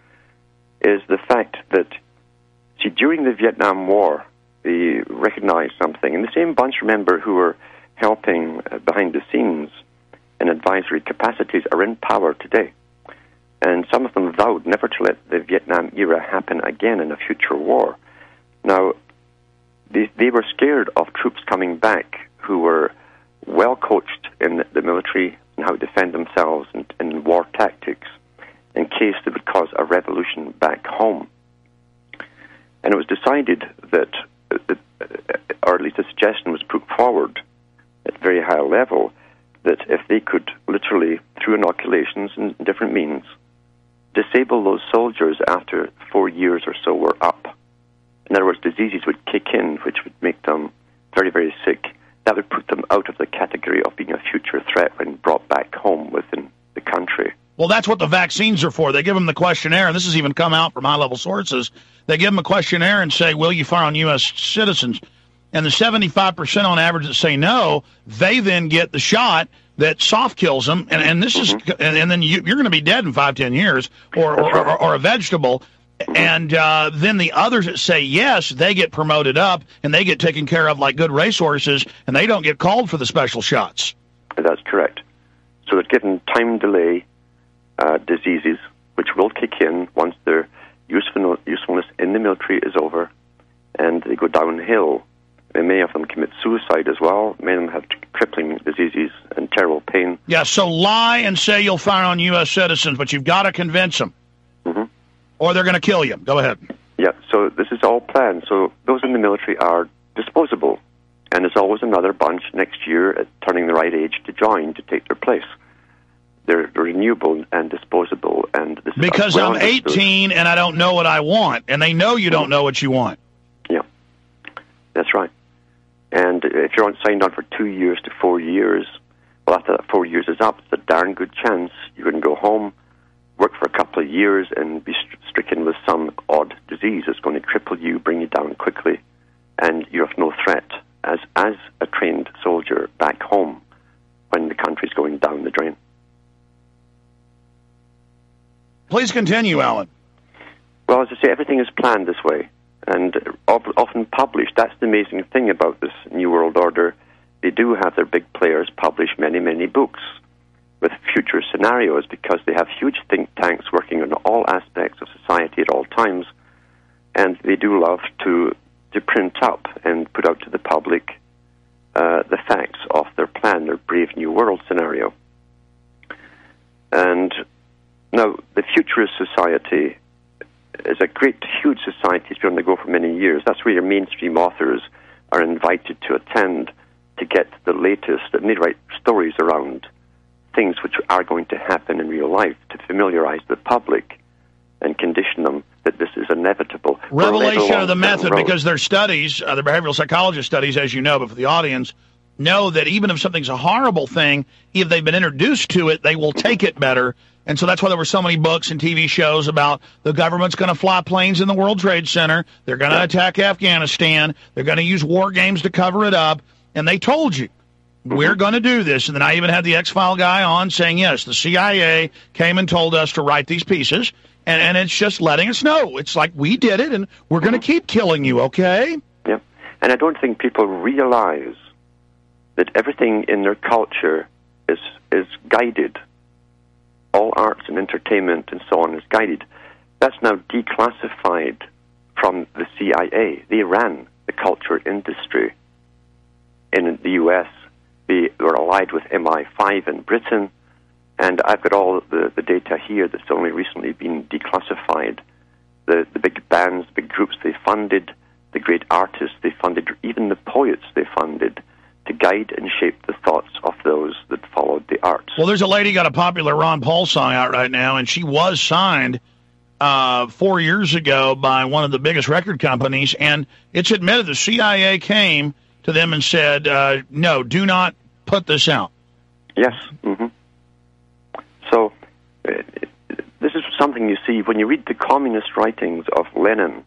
is the fact that, see, during the Vietnam War, they recognized something. And the same bunch, remember, who were helping behind the scenes in advisory capacities are in power today. And some of them vowed never to let the Vietnam era happen again in a future war. Now, they were scared of troops coming back who were well coached in the military and how to defend themselves in war tactics in case they would cause a revolution back home. And it was decided that, or at least a suggestion was put forward at very high level, that if they could literally, through inoculations and different means, disable those soldiers after 4 years or so were up. In other words, diseases would kick in which would make them very, very sick. That would put them out of the category of being a future threat when brought back home within the country. Well, that's what the vaccines are for. They give them the questionnaire, and this has even come out from high-level sources. They give them a questionnaire and say, will you fire on U.S. citizens? And the 75% on average that say no, they then get the shot that soft kills them, and this is, and then you're going to be dead in 5-10 years, or a vegetable. And then the others that say yes, they get promoted up, and they get taken care of like good racehorses, and they don't get called for the special shots. That's correct. So they're given time delay diseases, which will kick in once their usefulness in the military is over, and they go downhill. And many of them commit suicide as well. Many of them have crippling diseases and terrible pain. Yeah, so lie and say you'll fire on U.S. citizens, but you've got to convince them. Or they're going to kill you. Go ahead. Yeah, so this is all planned. So those in the military are disposable. And there's always another bunch next year at turning the right age to join to take their place. They're renewable and disposable. And this because I'm 18 and I don't know what I want. And they know you don't know what you want. Yeah, that's right. And if you're signed on for 2 years to 4 years, well, after that 4 years is up, it's a darn good chance you can go home, work for a couple of years, and be stricken with some odd disease that's going to cripple you, bring you down quickly, and you have no threat as a trained soldier back home when the country's going down the drain. Please continue, Alan. Well, as I say, everything is planned this way and often published. That's the amazing thing about this New World Order. They do have their big players publish many, many books with future scenarios because they have huge think tanks working on all aspects of society at all times, and they do love to print up and put out to the public the facts of their plan, their Brave New World scenario. And now, the futurist society is a great, huge society. It's been on the go for many years. That's where your mainstream authors are invited to attend to get the latest, and they write stories around things which are going to happen in real life to familiarize the public and condition them that this is inevitable. Revelation of the method, because their studies, the behavioral psychologist studies, as you know, but for the audience, know that even if something's a horrible thing, if they've been introduced to it, they will take it better. And so that's why there were so many books and TV shows about the government's going to fly planes in the World Trade Center, they're going to attack Afghanistan, they're going to use war games to cover it up, and they told you, we're going to do this. And then I even had the X-File guy on saying, yes, the CIA came and told us to write these pieces, and it's just letting us know. It's like, we did it, and we're going to keep killing you, okay? Yeah, and I don't think people realize that everything in their culture is guided all arts and entertainment and so on is guided. That's now declassified from the CIA. They ran the culture industry in the U.S. They were allied with MI5 in Britain, and I've got all the data here that's only recently been declassified. The big bands, big groups they funded, the great artists they funded, even the poets they funded, to guide and shape the thoughts of those that followed the arts. Well, there's a lady got a popular Ron Paul song out right now, and she was signed 4 years ago by one of the biggest record companies, and it's admitted the CIA came to them and said, no, do not put this out. Yes. Mm-hmm. So this is something you see when you read the communist writings of Lenin.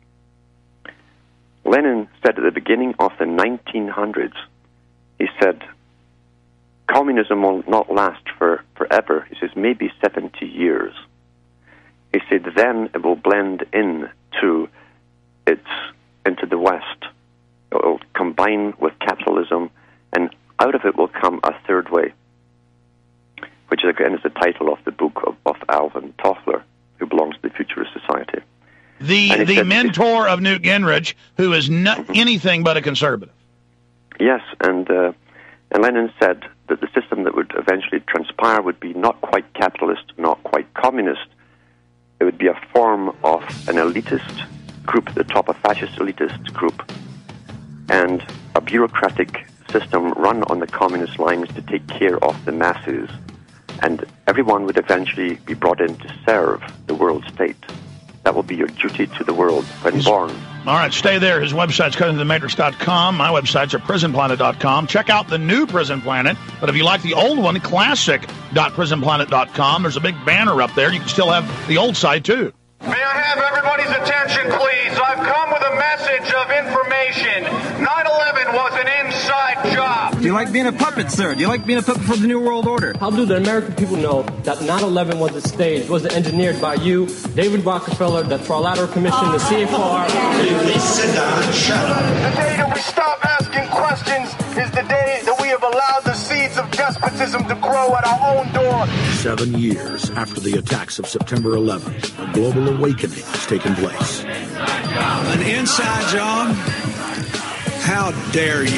Lenin said at the beginning of the 1900s, he said, communism will not last forever. He says, maybe 70 years. He said, then it will blend into the West. It will combine with capitalism, and out of it will come a third way, which again is the title of the book of Alvin Toffler, who belongs to the Futurist Society. The mentor of Newt Gingrich, who is not anything but a conservative. Yes, and Lenin said that the system that would eventually transpire would be not quite capitalist, not quite communist. It would be a form of an elitist group at the top, a fascist elitist group, and a bureaucratic system run on the communist lines to take care of the masses. And everyone would eventually be brought in to serve the world state. That will be your duty to the world when born. All right, stay there. His website's cuttingthematrix.com. My websites are prisonplanet.com. Check out the new Prison Planet. But if you like the old one, classic.prisonplanet.com. There's a big banner up there. You can still have the old site, too. May I have everybody's attention, please? I've come with a message of information. 9/11 was an inside job. Do you like being a puppet, sir? Do you like being a puppet for the New World Order? How do the American people know that 9/11 was staged, was engineered by you, David Rockefeller, the Trilateral Commission, the CFR? Please sit down and shut up. The day that we stop asking questions is the day that we have allowed the seeds of despotism to grow at our own door. 7 years after the attacks of September 11th, a global awakening has taken place. An inside job? How dare you?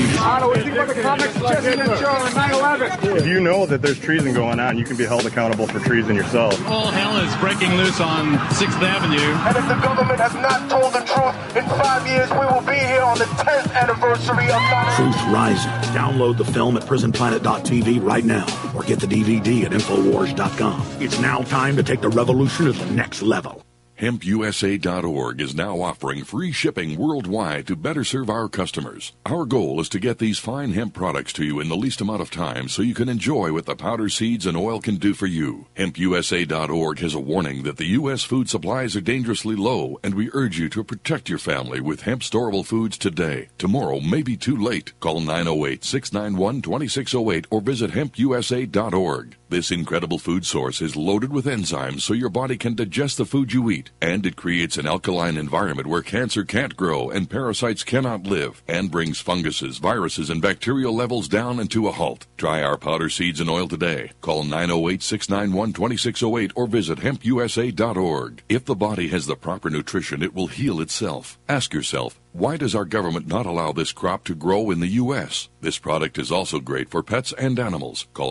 If you know that there's treason going on, you can be held accountable for treason yourself. All hell is breaking loose on 6th Avenue. And if the government has not told the truth, in 5 years we will be here on the 10th anniversary of 9/11. Truth Rising. Download the film at prisonplanet.tv right now, or get the DVD at Infowars.com. It's now time to take the revolution to the next level. HempUSA.org is now offering free shipping worldwide to better serve our customers. Our goal is to get these fine hemp products to you in the least amount of time so you can enjoy what the powder, seeds, and oil can do for you. HempUSA.org has a warning that the U.S. food supplies are dangerously low, and we urge you to protect your family with hemp storable foods today. Tomorrow may be too late. Call 908-691-2608 or visit HempUSA.org. This incredible food source is loaded with enzymes so your body can digest the food you eat, and it creates an alkaline environment where cancer can't grow and parasites cannot live, and brings funguses, viruses, and bacterial levels down and to a halt. Try our powder, seeds, and oil today. Call 908-691-2608 or visit HempUSA.org. If the body has the proper nutrition, it will heal itself. Ask yourself, why does our government not allow this crop to grow in the U.S.? This product is also great for pets and animals. Call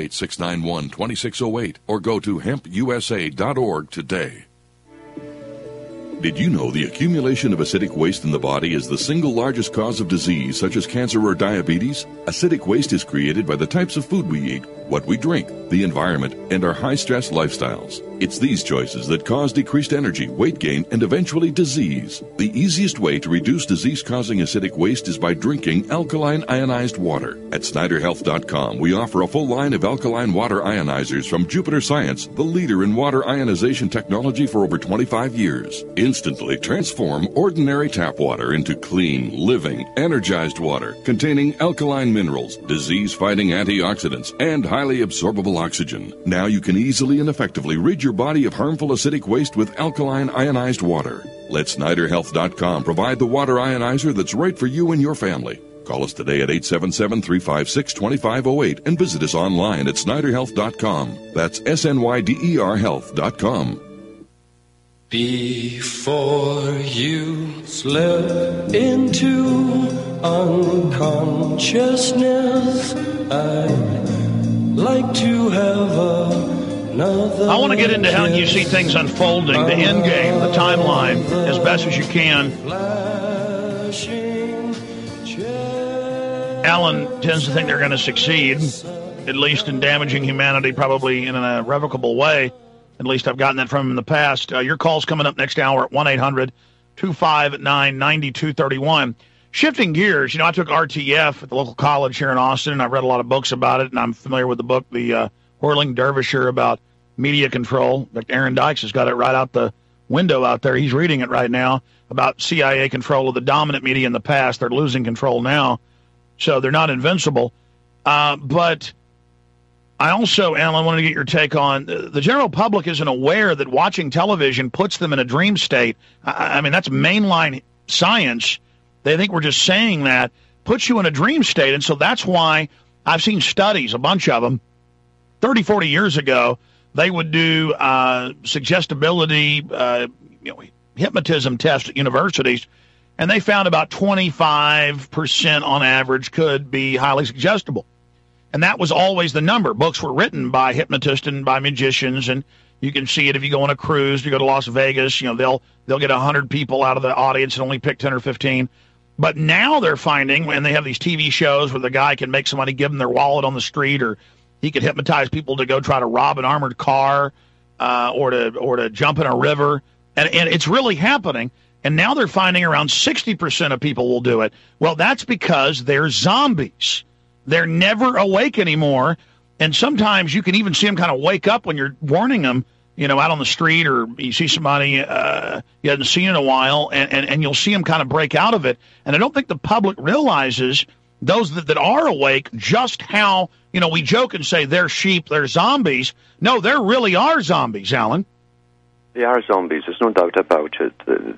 908-691-2608 or go to HempUSA.org today. Did you know the accumulation of acidic waste in the body is the single largest cause of disease such as cancer or diabetes? Acidic waste is created by the types of food we eat, what we drink, the environment, and our high-stress lifestyles. It's these choices that cause decreased energy, weight gain, and eventually disease. The easiest way to reduce disease-causing acidic waste is by drinking alkaline ionized water. At SnyderHealth.com, we offer a full line of alkaline water ionizers from Jupiter Science, the leader in water ionization technology for over 25 years. Instantly transform ordinary tap water into clean, living, energized water containing alkaline minerals, disease-fighting antioxidants, and highly absorbable oxygen. Now you can easily and effectively rid your body of harmful acidic waste with alkaline ionized water. Let SnyderHealth.com provide the water ionizer that's right for you and your family. Call us today at 877-356-2508 and visit us online at SnyderHealth.com. That's SNYDER Health.com. Before you slip into unconsciousness, I'd like to have another. I want to get into how you see things unfolding, the end game, the timeline, as best as you can. Alan tends to think they're going to succeed, at least in damaging humanity, probably in an irrevocable way. At least I've gotten that from him in the past. Your call's coming up next hour at 1-800-259-9231. Shifting gears, I took RTF at the local college here in Austin, and I've read a lot of books about it, and I'm familiar with the book, The Whirling Dervisher, about media control. In fact, Aaron Dykes has got it right out the window out there. He's reading it right now about CIA control of the dominant media in the past. They're losing control now, so they're not invincible. But I also, Alan, wanted to get your take on the general public isn't aware that watching television puts them in a dream state. I mean, that's mainline science. They think we're just saying that. Puts you in a dream state. And so that's why I've seen studies, a bunch of them, 30, 40 years ago. They would do suggestibility, hypnotism tests at universities, and they found about 25% on average could be highly suggestible. And that was always the number. Books were written by hypnotists and by magicians, and you can see it if you go on a cruise, you go to Las Vegas, they'll get 100 people out of the audience and only pick 10 or 15. But now they're finding, when they have these TV shows where the guy can make somebody give them their wallet on the street, or he could hypnotize people to go try to rob an armored car, or to jump in a river, and it's really happening. And now they're finding around 60% of people will do it. Well, that's because they're zombies. They're never awake anymore, and sometimes you can even see them kind of wake up when you're warning them, out on the street, or you see somebody you haven't seen in a while, and you'll see them kind of break out of it. And I don't think the public realizes, those that are awake, just how, we joke and say they're sheep, they're zombies. No, there really are zombies, Alan. They are zombies. There's no doubt about it.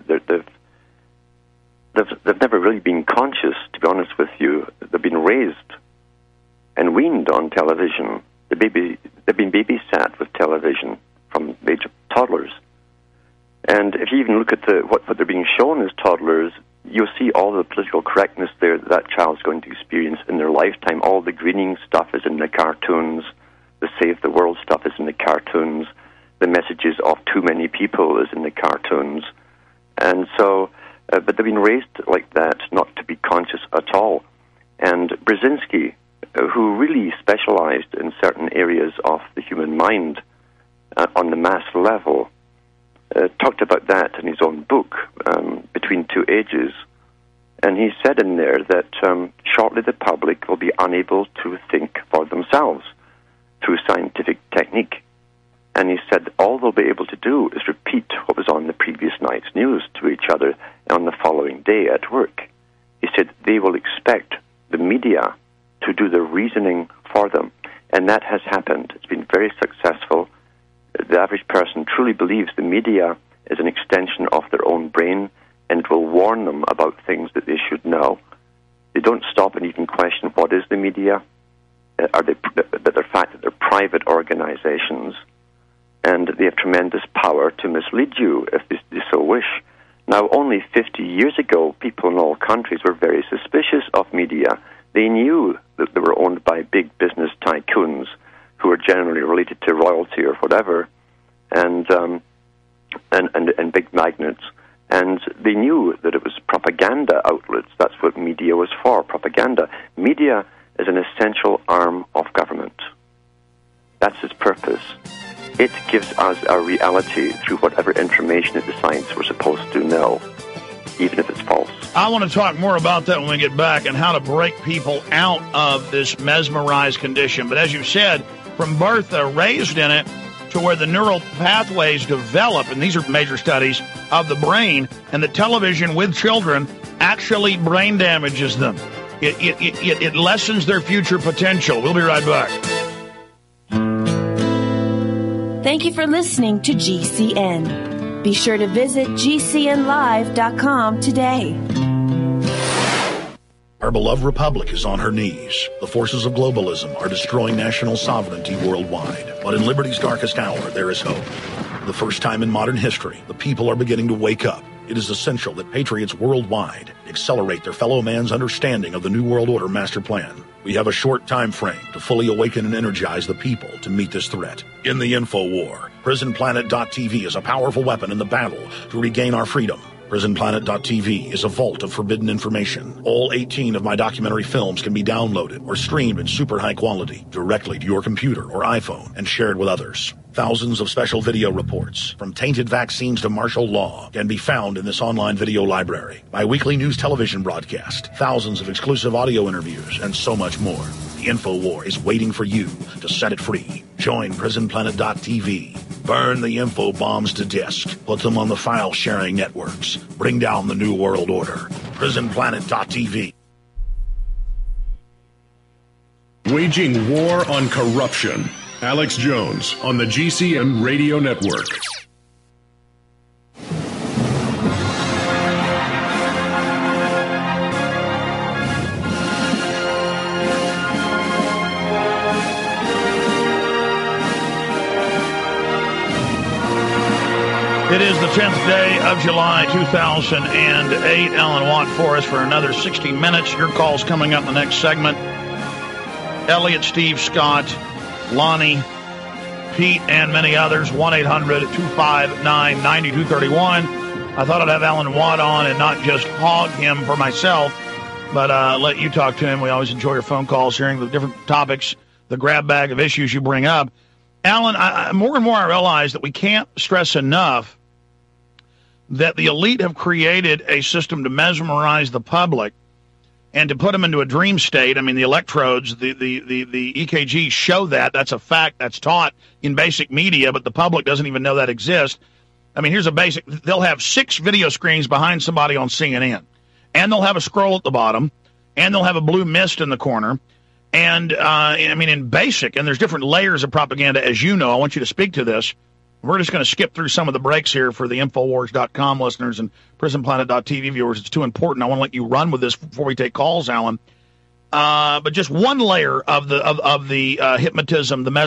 They've never really been conscious, to be honest with you. They've been raised and weaned on television. They've been babysat with television from the age of toddlers. And if you even look at what they're being shown as toddlers, you'll see all the political correctness there that child's going to experience in their lifetime. All the greening stuff is in the cartoons. The Save the World stuff is in the cartoons. The messages of too many people is in the cartoons. And so, but they've been raised like that, not to be conscious at all. And Brzezinski, who really specialized in certain areas of the human mind on the mass level, talked about that in his own book, Between Two Ages. And he said in there that shortly the public will be unable to think for themselves through scientific technique. And he said all they'll be able to do is repeat what was on the previous night's news to each other on the following day at work. He said they will expect the media to do the reasoning for them. And that has happened. It's been very successful. The average person truly believes the media is an extension of their own brain and will warn them about things that they should know. They don't stop and even question what is the media, the fact that they're private organizations, and they have tremendous power to mislead you if they so wish. Now, only 50 years ago, people in all countries were very suspicious of media. They knew that they were owned by big business tycoons who were generally related to royalty or whatever, and big magnates. And they knew that it was propaganda outlets. That's what media was for, propaganda. Media is an essential arm of government. That's its purpose. It gives us our reality through whatever information it decides we're supposed to know, even if it's false. I want to talk more about that when we get back, and how to break people out of this mesmerized condition. But as you said, from birth, they're raised in it to where the neural pathways develop, and these are major studies of the brain, and the television with children actually brain damages them. It lessens their future potential. We'll be right back. Thank you for listening to GCN. Be sure to visit GCNlive.com today. Our beloved republic is on her knees. The forces of globalism are destroying national sovereignty worldwide. But in liberty's darkest hour, there is hope. For the first time in modern history, the people are beginning to wake up. It is essential that patriots worldwide accelerate their fellow man's understanding of the New World Order master plan. We have a short time frame to fully awaken and energize the people to meet this threat. In the info war, PrisonPlanet.tv is a powerful weapon in the battle to regain our freedom. PrisonPlanet.tv is a vault of forbidden information. All 18 of my documentary films can be downloaded or streamed in super high quality directly to your computer or iPhone and shared with others. Thousands of special video reports, from tainted vaccines to martial law, can be found in this online video library. My weekly news television broadcast, thousands of exclusive audio interviews, and so much more. The InfoWar is waiting for you to set it free. Join PrisonPlanet.tv. Burn the info bombs to disk. Put them on the file-sharing networks. Bring down the New World Order. PrisonPlanet.tv. Waging war on corruption. Alex Jones on the GCN Radio Network. It is the 10th day of July, 2008. Alan Watt for us for another 60 minutes. Your call's coming up in the next segment. Elliot, Steve, Scott, Lonnie, Pete, and many others. 1-800-259-9231. I thought I'd have Alan Watt on and not just hog him for myself, but let you talk to him. We always enjoy your phone calls, hearing the different topics, the grab bag of issues you bring up. Alan, more and more I realize that we can't stress enough that the elite have created a system to mesmerize the public and to put them into a dream state. I mean, the electrodes, the EKGs show that. That's a fact. That's taught in basic media, but the public doesn't even know that exists. I mean, here's a basic. They'll have 6 video screens behind somebody on CNN, and they'll have a scroll at the bottom, and they'll have a blue mist in the corner. And, I mean, in basic, and there's different layers of propaganda, as you know. I want you to speak to this. We're just going to skip through some of the breaks here for the Infowars.com listeners and PrisonPlanet.tv viewers. It's too important. I want to let you run with this before we take calls, Alan. But just one layer of the hypnotism, the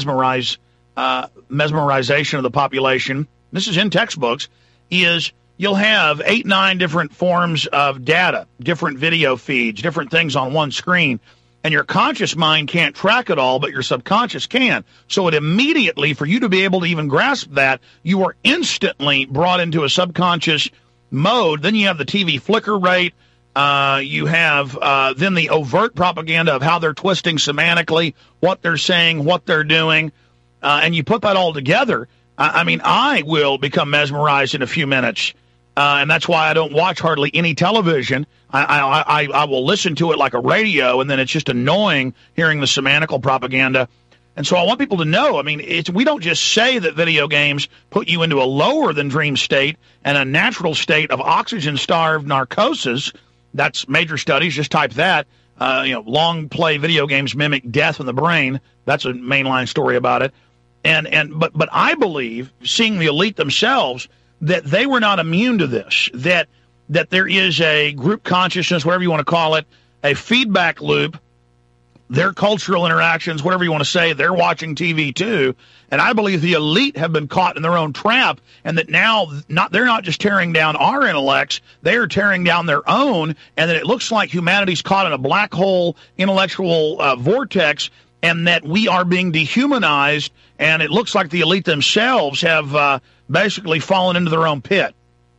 mesmerization of the population, this is in textbooks, is you'll have 8-9 different forms of data, different video feeds, different things on one screen. And your conscious mind can't track it all, but your subconscious can. So it immediately, for you to be able to even grasp that, you are instantly brought into a subconscious mode. Then you have the TV flicker rate. You have then the overt propaganda of how they're twisting semantically, what they're saying, what they're doing. And you put that all together. I mean, I will become mesmerized in a few minutes. And that's why I don't watch hardly any television. I will listen to it like a radio, and then it's just annoying hearing the semantical propaganda. And so I want people to know, I mean, we don't just say that video games put you into a lower than dream state and a natural state of oxygen-starved narcosis. That's major studies. Just type that. Long play video games mimic death in the brain. That's a mainline story about it. But I believe, seeing the elite themselves, that they were not immune to this, that there is a group consciousness, whatever you want to call it, a feedback loop, their cultural interactions, whatever you want to say, they're watching TV too. And I believe the elite have been caught in their own trap, and that now they're not just tearing down our intellects, they are tearing down their own, and that it looks like humanity's caught in a black hole intellectual vortex, and that we are being dehumanized, and it looks like the elite themselves have basically fallen into their own pit.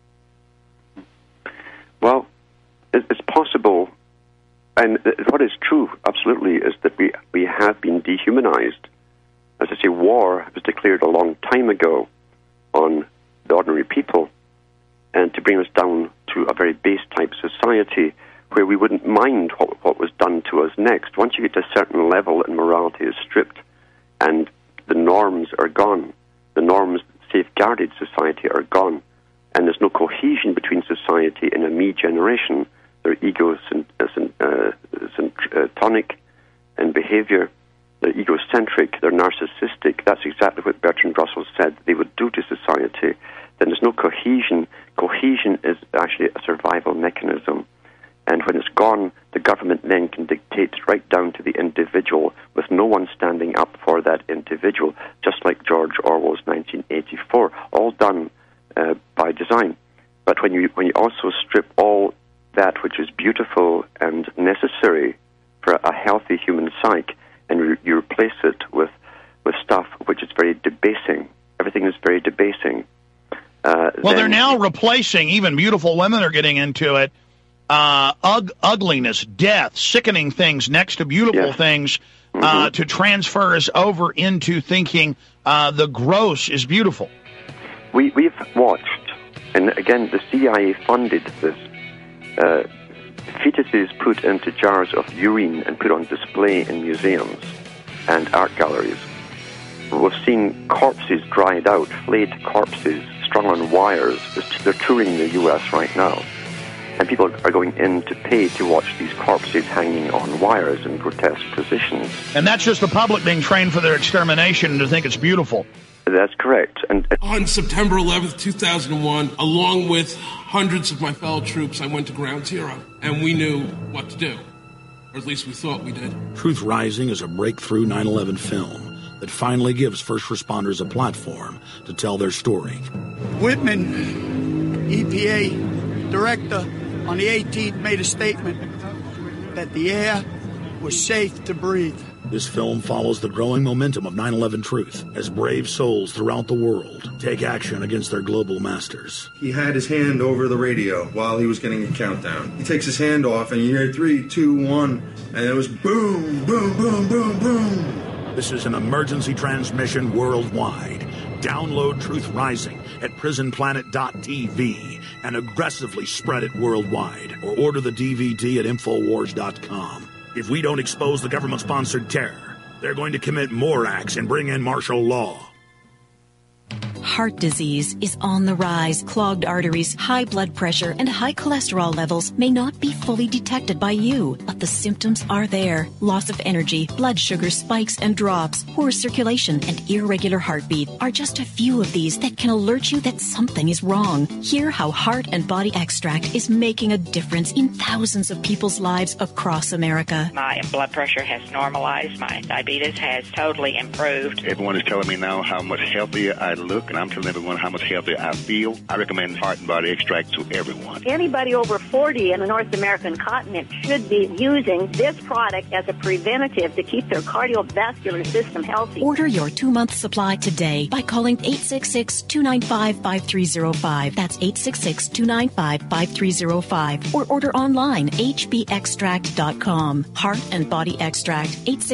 Well, it's possible, and what is true, absolutely, is that we have been dehumanized. As I say, war was declared a long time ago on the ordinary people, and to bring us down to a very base type society where we wouldn't mind what was done to us next. Once you get to a certain level and morality is stripped and the norms are gone, the norms safeguarded society are gone, and there's no cohesion between society and a me generation. They're egocentric in behavior, they're egocentric, they're narcissistic. That's exactly what Bertrand Russell said they would do to society. Then there's no cohesion. Cohesion is actually a survival mechanism. And when it's gone, the government then can dictate right down to the individual with no one standing up for that individual, just like George Orwell's 1984, all done by design. But when you also strip all that which is beautiful and necessary for a healthy human psyche, and you replace it with stuff which is very debasing, everything is very debasing. Well, they're now replacing, even beautiful women are getting into it, ugliness, death, sickening things next to beautiful things to transfer us over into thinking the gross is beautiful. We've watched, and again, the CIA funded this, fetuses put into jars of urine and put on display in museums and art galleries. We've seen corpses dried out, flayed corpses strung on wires. They're touring the U.S. right now. And people are going in to pay to watch these corpses hanging on wires in grotesque positions. And that's just the public being trained for their extermination and to think it's beautiful. That's correct. And on September 11th, 2001, along with hundreds of my fellow troops, I went to Ground Zero, and we knew what to do. Or at least we thought we did. Truth Rising is a breakthrough 9/11 film that finally gives first responders a platform to tell their story. Whitman, EPA director, on the 18th made a statement that the air was safe to breathe. This film follows the growing momentum of 9/11 truth as brave souls throughout the world take action against their global masters. He had his hand over the radio while he was getting a countdown. He takes his hand off and you hear 3, 2, 1, and it was boom, boom, boom, boom, boom. This is an emergency transmission worldwide. Download Truth Rising at prisonplanet.tv and aggressively spread it worldwide, or order the DVD at Infowars.com. If we don't expose the government-sponsored terror, they're going to commit more acts and bring in martial law. Heart disease is on the rise. Clogged arteries, high blood pressure, and high cholesterol levels may not be fully detected by you, but the symptoms are there. Loss of energy, blood sugar spikes and drops, poor circulation, and irregular heartbeat are just a few of these that can alert you that something is wrong. Hear how Heart and Body Extract is making a difference in thousands of people's lives across America. My blood pressure has normalized. My diabetes has totally improved. Everyone is telling me now how much healthier I look, and I'm telling everyone how much healthier I feel. I recommend Heart and Body Extract to everyone. Anybody over 40 in the North American continent should be using this product as a preventative to keep their cardiovascular system healthy. Order your 2-month supply today by calling 866-295-5305. That's 866-295-5305. Or order online, hbextract.com. Heart and Body Extract,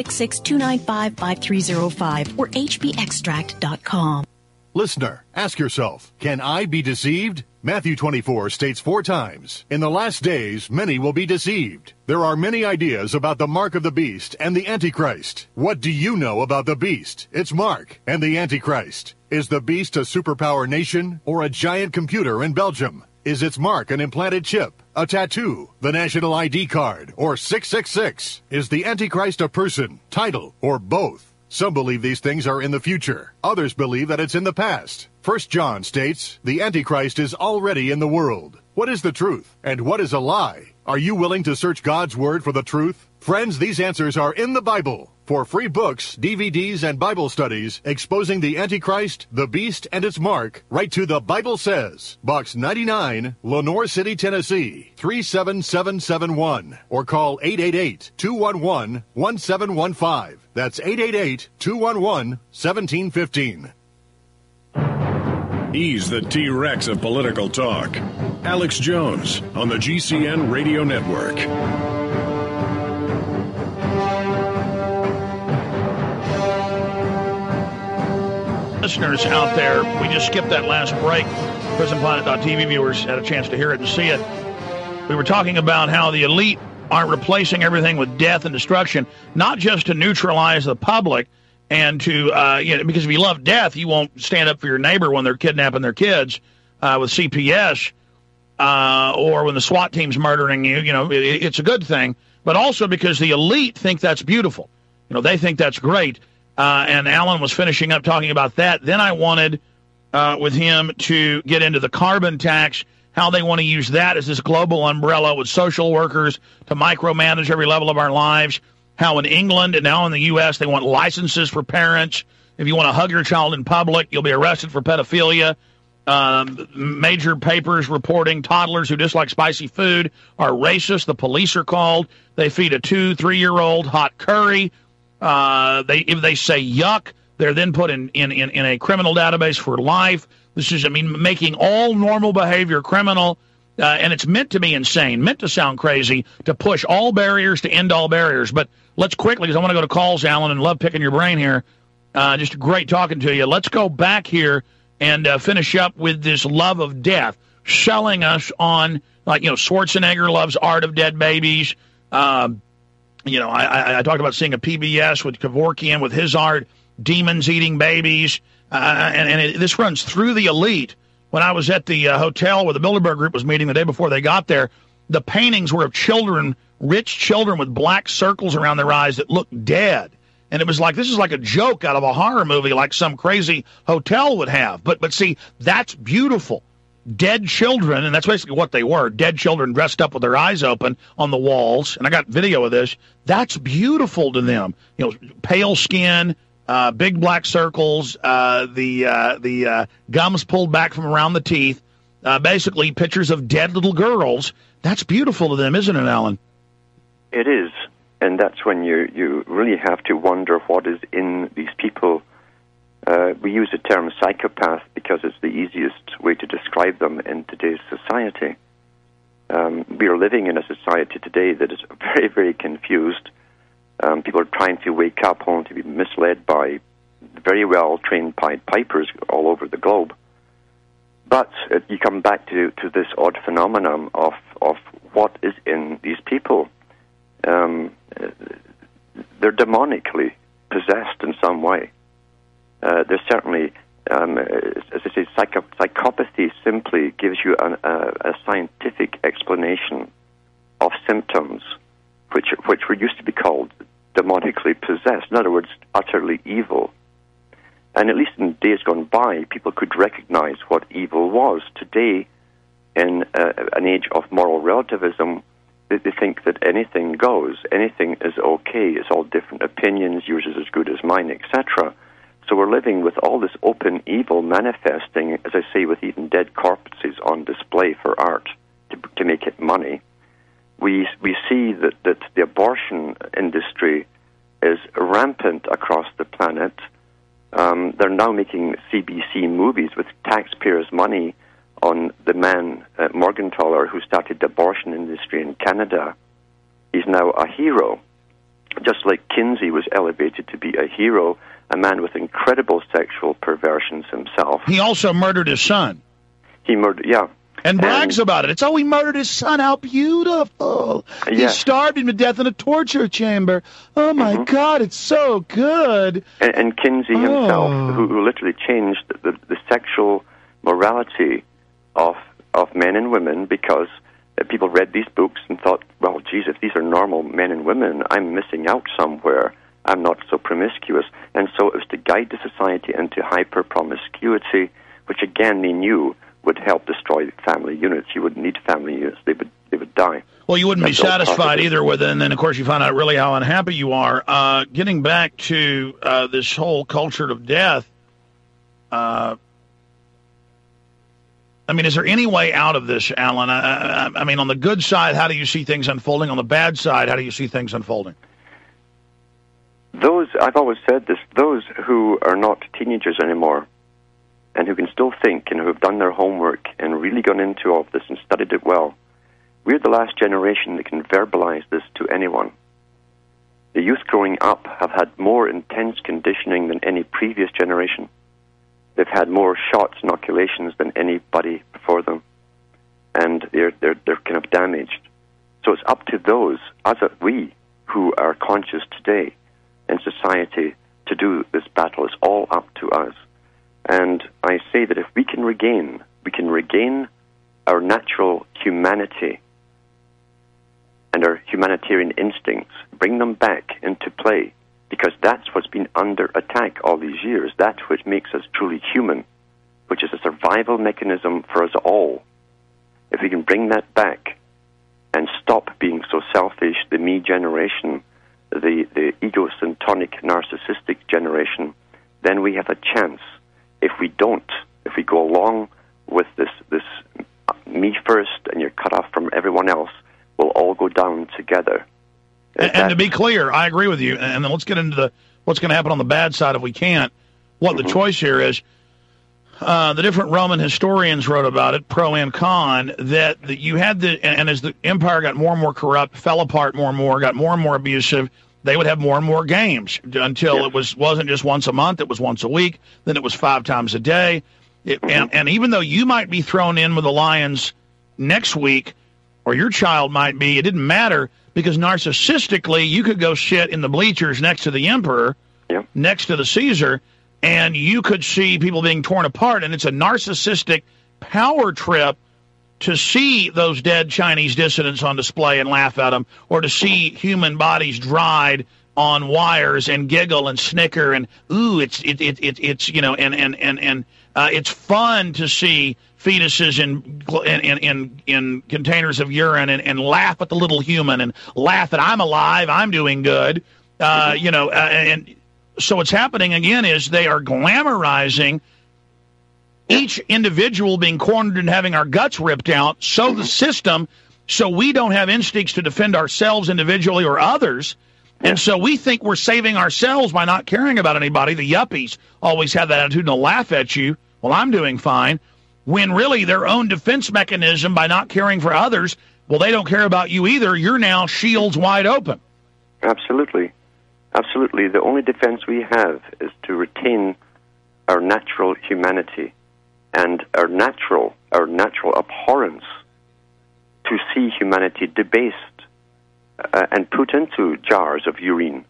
866-295-5305 or hbextract.com. Listener, ask yourself, can I be deceived? Matthew 24 states 4 times, in the last days, many will be deceived. There are many ideas about the mark of the beast and the Antichrist. What do you know about the beast, its mark, and the Antichrist? Is the beast a superpower nation or a giant computer in Belgium? Is its mark an implanted chip, a tattoo, the national ID card, or 666? Is the Antichrist a person, title, or both? Some believe these things are in the future. Others believe that it's in the past. 1 John states, the Antichrist is already in the world. What is the truth? And what is a lie? Are you willing to search God's Word for the truth? Friends, these answers are in the Bible. For free books, DVDs, and Bible studies exposing the Antichrist, the Beast, and its mark, write to The Bible Says, Box 99, Lenoir City, Tennessee, 37771, or call 888-211-1715. That's 888-211-1715. He's the T-Rex of political talk. Alex Jones on the GCN Radio Network. Listeners out there, we just skipped that last break. PrisonPlanet.tv viewers had a chance to hear it and see it. We were talking about how the elite aren't replacing everything with death and destruction, not just to neutralize the public and to, because if you love death, you won't stand up for your neighbor when they're kidnapping their kids with CPS or when the SWAT team's murdering you. It's a good thing, but also because the elite think that's beautiful. They think that's great. And Alan was finishing up talking about that. Then I wanted with him to get into the carbon tax how they want to use that as this global umbrella with social workers to micromanage every level of our lives. How in England and now in the U.S. they want licenses for parents. If you want to hug your child in public, you'll be arrested for pedophilia. Major papers reporting toddlers who dislike spicy food are racist. The police are called. They feed a 2-3-year-old hot curry. If they say yuck, they're then put in a criminal database for life. This is, making all normal behavior criminal. And it's meant to be insane, meant to sound crazy, to push all barriers, to end all barriers. But let's quickly, because I want to go to calls, Alan, and love picking your brain here. Just great talking to you. Let's go back here and finish up with this love of death, selling us on, Schwarzenegger loves Art of Dead Babies. I talked about seeing a PBS with Kevorkian with his art, demons eating babies. This runs through the elite. When I was at the hotel where the Bilderberg Group was meeting the day before they got there, the paintings were of children, rich children with black circles around their eyes that looked dead. And it was like, this is like a joke out of a horror movie like some crazy hotel would have. But see, that's beautiful. Dead children, and that's basically what they were, dead children dressed up with their eyes open on the walls. And I got video of this. That's beautiful to them. Pale skin, big black circles, the gums pulled back from around the teeth, basically pictures of dead little girls. That's beautiful to them, isn't it, Alan? It is. And that's when you really have to wonder what is in these people. We use the term psychopath because it's the easiest way to describe them in today's society. We are living in a society today that is very, very confused. People are trying to wake up only to be misled by very well-trained Pied Pipers all over the globe. But you come back to this odd phenomenon of what is in these people. They're demonically possessed in some way. There's certainly, as I say, psychopathy simply gives you a scientific explanation of symptoms which were used to be called demonically possessed. In other words, utterly evil. And at least in days gone by, people could recognize what evil was. Today, in an age of moral relativism, they think that anything goes, anything is okay, it's all different opinions, yours is as good as mine, etc. So we're living with all this open evil manifesting, as I say, with even dead corpses on display for art to make it money. We see that the abortion industry is rampant across the planet. They're now making CBC movies with taxpayers' money on the man, Morgenthaler, who started the abortion industry in Canada. He's now a hero. Just like Kinsey was elevated to be a hero, a man with incredible sexual perversions himself. He also murdered his son. He murdered, yeah. And brags about it. It's, he murdered his son. How beautiful. He starved him to death in a torture chamber. Oh, my God, it's so good. And Kinsey himself, who literally changed the sexual morality of men and women because people read these books and thought, well, geez, if these are normal men and women, I'm missing out somewhere. I'm not so promiscuous. And so it was to guide the society into hyper-promiscuity, which, again, they knew would help destroy family units. You wouldn't need family units. They would die. Well, you wouldn't be satisfied either with it, and then, of course, you find out really how unhappy you are. Getting back to this whole culture of death, is there any way out of this, Alan? On the good side, how do you see things unfolding? On the bad side, how do you see things unfolding? I've always said this, those who are not teenagers anymore and who can still think and who have done their homework and really gone into all of this and studied it well, we're the last generation that can verbalize this to anyone. The youth growing up have had more intense conditioning than any previous generation. They've had more shots, inoculations than anybody before them, and they're kind of damaged. So it's up to those, we, who are conscious today in society, to do this battle. It's all up to us. And I say that if we can regain our natural humanity and our humanitarian instincts, bring them back into play, because that's what's been under attack all these years. That's what makes us truly human, which is a survival mechanism for us all. if we can bring that back and stop being so selfish, the me generation, the egocentric, narcissistic generation, then we have a chance. If we don't, if we go along with this me first and you're cut off from everyone else, we'll all go down together. And to be clear, I agree with you. And then let's get into what's going to happen on the bad side if we can't. What the choice here is. The different Roman historians wrote about it, pro and con, that you had and as the empire got more and more corrupt, fell apart more and more, got more and more abusive, they would have more and more games until it wasn't just once a month, it was once a week, then it was 5 times a day. And even though you might be thrown in with the Lions next week, or your child might be, it didn't matter, because narcissistically, you could go sit in the bleachers next to the emperor, next to the Caesar, and you could see people being torn apart, and it's a narcissistic power trip to see those dead Chinese dissidents on display and laugh at them, or to see human bodies dried on wires and giggle and snicker and it's you know and it's fun to see fetuses in containers of urine and laugh at the little human and laugh at I'm alive, I'm doing good, and. So what's happening, again, is they are glamorizing each individual being cornered and having our guts ripped out, so the system, so we don't have instincts to defend ourselves individually or others, and so we think we're saving ourselves by not caring about anybody. The yuppies always have that attitude and they'll laugh at you, well, I'm doing fine, when really their own defense mechanism by not caring for others, well, they don't care about you either. You're now shields wide open. Absolutely. Absolutely. The only defense we have is to retain our natural humanity and our natural abhorrence to see humanity debased and put into jars of urine.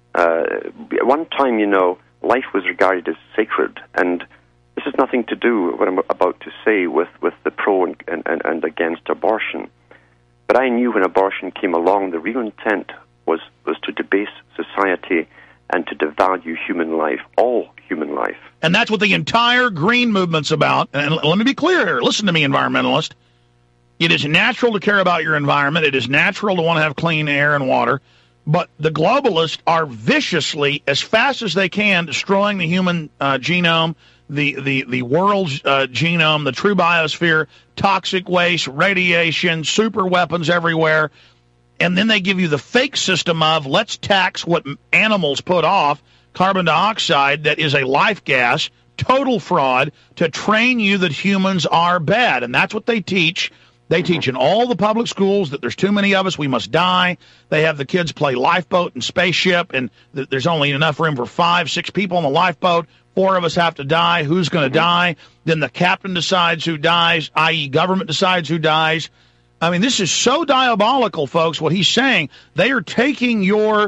One time, life was regarded as sacred, and this has nothing to do with what I'm about to say with the pro and against abortion. But I knew when abortion came along, the real intent was to debase society and to devalue human life, all human life. And that's what the entire green movement's about. And let me be clear here. Listen to me, environmentalist. It is natural to care about your environment. It is natural to want to have clean air and water. But the globalists are viciously, as fast as they can, destroying the human genome, the world's genome, the true biosphere, toxic waste, radiation, super weapons everywhere. And then they give you the fake system of let's tax what animals put off, carbon dioxide that is a life gas, total fraud, to train you that humans are bad. And that's what they teach. They teach in all the public schools that there's too many of us, we must die. They have the kids play lifeboat and spaceship, and there's only enough room for 5, 6 people on the lifeboat. 4 of us have to die. Who's going to die? Then the captain decides who dies, i.e. government decides who dies. I mean, this is so diabolical, folks, what he's saying. They are teaching you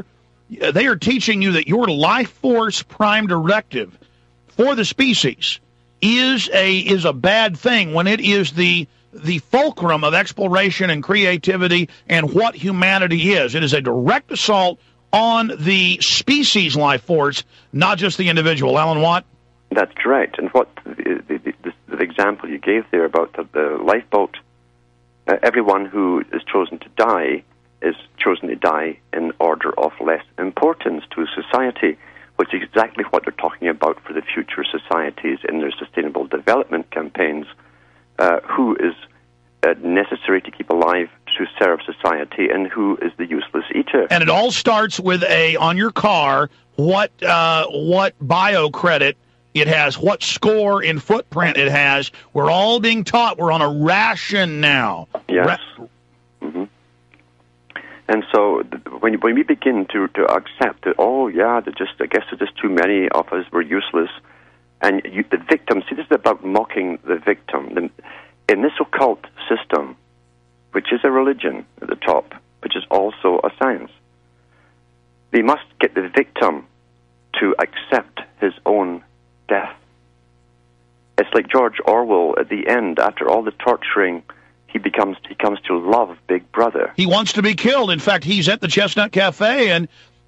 that your life force prime directive for the species is a bad thing when it is the fulcrum of exploration and creativity and what humanity is. It is a direct assault on the species life force, not just the individual. Alan Watt? That's correct. And what the example you gave there about the lifeboat, everyone who is chosen to die is chosen to die in order of less importance to society, which is exactly what they're talking about for the future societies in their sustainable development campaigns, who is necessary to keep alive to serve society and who is the useless eater. And it all starts with on your car, what bio credit it has, what score in footprint it has. We're all being taught we're on a ration now. Yes. Mm-hmm. And so when we begin to accept that, I guess there's just too many of us, we're useless, and the victim, see, this is about mocking the victim. In this occult system, which is a religion at the top, which is also a science, they must get the victim to accept his own death. It's like George Orwell at the end, after all the torturing, he comes to love Big Brother. He wants to be killed. In fact, he's at the Chestnut Cafe, and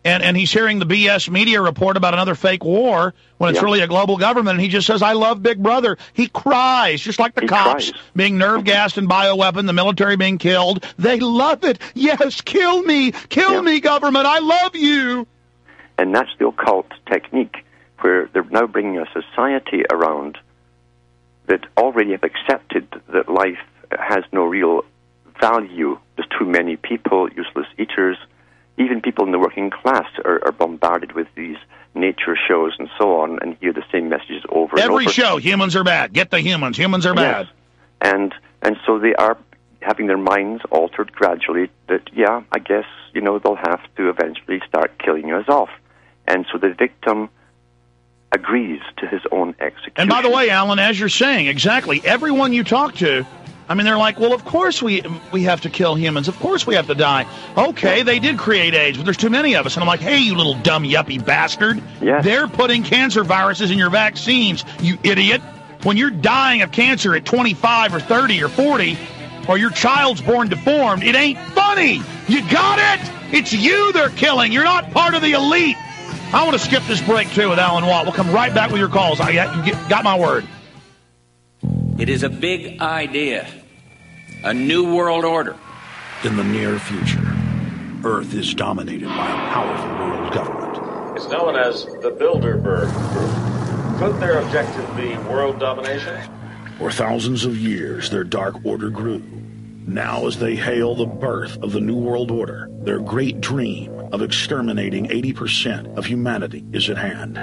and he's hearing the BS media report about another fake war when it's really a global government, and he just says, I love Big Brother. He cries, just like the cops being nerve gassed and bioweapon, the military being killed. They love it. Yes, kill me, government. I love you. And that's the occult technique, where they're now bringing a society around that already have accepted that life has no real value. There's too many people, useless eaters. Even people in the working class are bombarded with these nature shows and so on, and hear the same messages over and over. Every show, humans are bad. Get the humans. Humans are bad. And so they are having their minds altered gradually that, I guess, they'll have to eventually start killing us off. And so the victim agrees to his own execution. And by the way, Alan, as you're saying, exactly, everyone you talk to, I mean, they're like, well, of course we have to kill humans. Of course we have to die. Okay, they did create AIDS, but there's too many of us. And I'm like, hey, you little dumb yuppie bastard. Yes. They're putting cancer viruses in your vaccines, you idiot. When you're dying of cancer at 25 or 30 or 40, or your child's born deformed, it ain't funny. You got it? It's you they're killing. You're not part of the elite. I want to skip this break, too, with Alan Watt. We'll come right back with your calls. You got my word. It is a big idea, a new world order. In the near future, Earth is dominated by a powerful world government. It's known as the Bilderberg Group. Could their objective be world domination? For thousands of years, their dark order grew. Now, as they hail the birth of the New World Order, their great dream of exterminating 80% of humanity is at hand.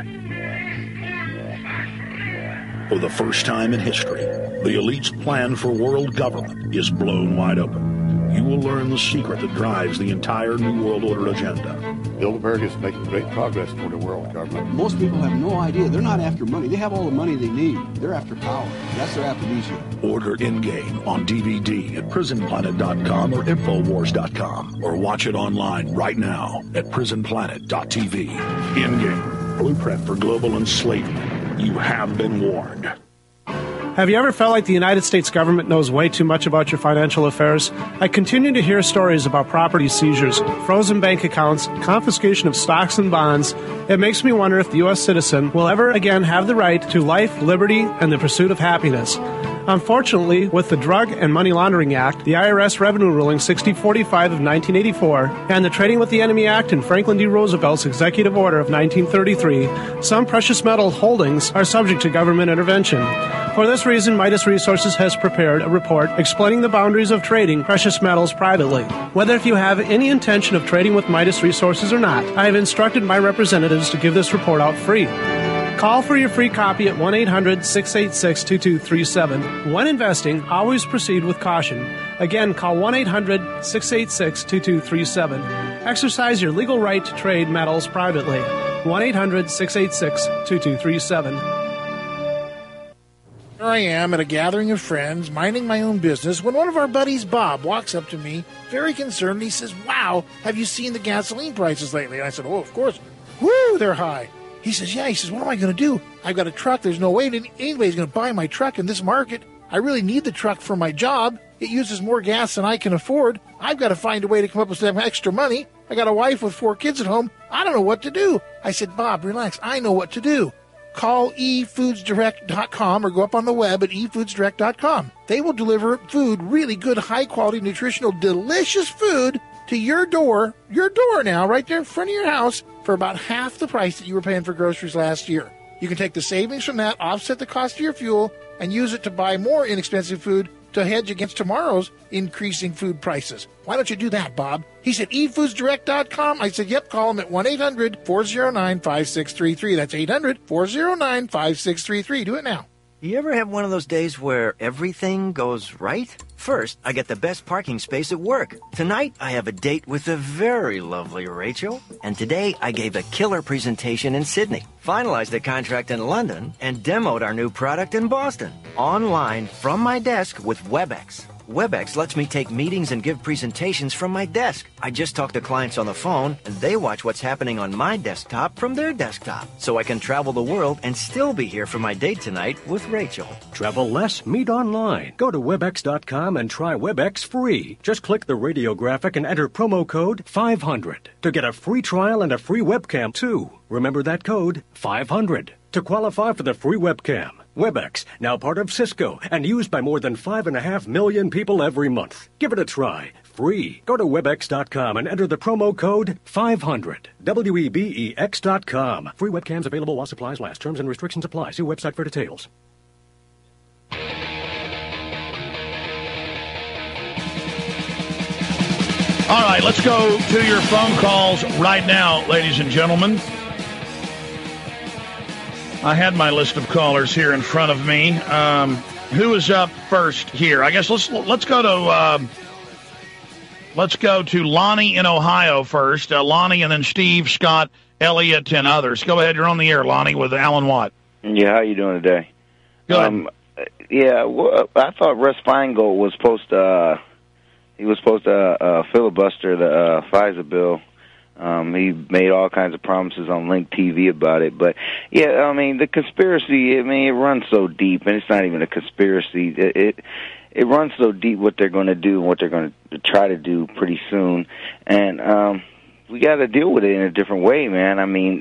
For the first time in history, the elite's plan for world government is blown wide open. You will learn the secret that drives the entire New World Order agenda. Bilderberg is making great progress toward a world government. Most people have no idea. They're not after money. They have all the money they need. They're after power. That's their aphrodisiac. Order Endgame on DVD at prisonplanet.com or Infowars.com, or watch it online right now at prisonplanet.tv. Endgame, blueprint for global enslavement. You have been warned. Have you ever felt like the United States government knows way too much about your financial affairs? I continue to hear stories about property seizures, frozen bank accounts, confiscation of stocks and bonds. It makes me wonder if the U.S. citizen will ever again have the right to life, liberty, and the pursuit of happiness. Unfortunately, with the Drug and Money Laundering Act, the IRS Revenue Ruling 6045 of 1984, and the Trading with the Enemy Act and Franklin D. Roosevelt's Executive Order of 1933, some precious metal holdings are subject to government intervention. For this reason, Midas Resources has prepared a report explaining the boundaries of trading precious metals privately. Whether if you have any intention of trading with Midas Resources or not, I have instructed my representatives to give this report out free. Call for your free copy at 1-800-686-2237. When investing, always proceed with caution. Again, call 1-800-686-2237. Exercise your legal right to trade metals privately. 1-800-686-2237. Here I am at a gathering of friends, minding my own business, when one of our buddies, Bob, walks up to me, very concerned, and he says, "Wow, have you seen the gasoline prices lately?" And I said, "Oh, of course. Woo, they're high." He says, "Yeah." He says, "What am I going to do? I've got a truck. There's no way anybody's going to buy my truck in this market. I really need the truck for my job. It uses more gas than I can afford. I've got to find a way to come up with some extra money. I got a wife with 4 kids at home. I don't know what to do." I said, "Bob, relax. I know what to do. Call efoodsdirect.com or go up on the web at efoodsdirect.com. They will deliver food, really good, high-quality, nutritional, delicious food to your door now, right there in front of your house, for about half the price that you were paying for groceries last year. You can take the savings from that, offset the cost of your fuel, and use it to buy more inexpensive food to hedge against tomorrow's increasing food prices. Why don't you do that, Bob?" He said, efoodsdirect.com. I said, yep, call them at 1-800-409-5633. That's 800-409-5633. Do it now. You ever have one of those days where everything goes right? First, I get the best parking space at work. Tonight, I have a date with the very lovely Rachel. And today, I gave a killer presentation in Sydney, finalized a contract in London, and demoed our new product in Boston. Online from my desk with WebEx. WebEx lets me take meetings and give presentations from my desk. I just talk to clients on the phone, and they watch what's happening on my desktop from their desktop. So I can travel the world and still be here for my date tonight with Rachel. Travel less, meet online. Go to Webex.com and try Webex free. Just click the radio graphic and enter promo code 500 to get a free trial and a free webcam, too. Remember that code, 500, to qualify for the free webcam. Webex, now part of Cisco, and used by more than 5.5 million people every month. Give it a try. Free. Go to Webex.com and enter the promo code 500. WEBEX.com. Free webcams available while supplies last. Terms and restrictions apply. See website for details. All right, let's go to your phone calls right now, ladies and gentlemen. I had my list of callers here in front of me. Who is up first here? I guess let's go to Lonnie in Ohio first. Lonnie, and then Steve, Scott, Elliot, and others. Go ahead. You're on the air, Lonnie, with Alan Watt. Yeah, how you doing today? Good. I thought Russ Feingold was supposed to filibuster the FISA bill. He made all kinds of promises on Link TV about it. But, yeah, I mean, the conspiracy, it runs so deep, and it's not even a conspiracy. It runs so deep what they're going to do and what they're going to try to do pretty soon. And we got to deal with it in a different way, man. I mean,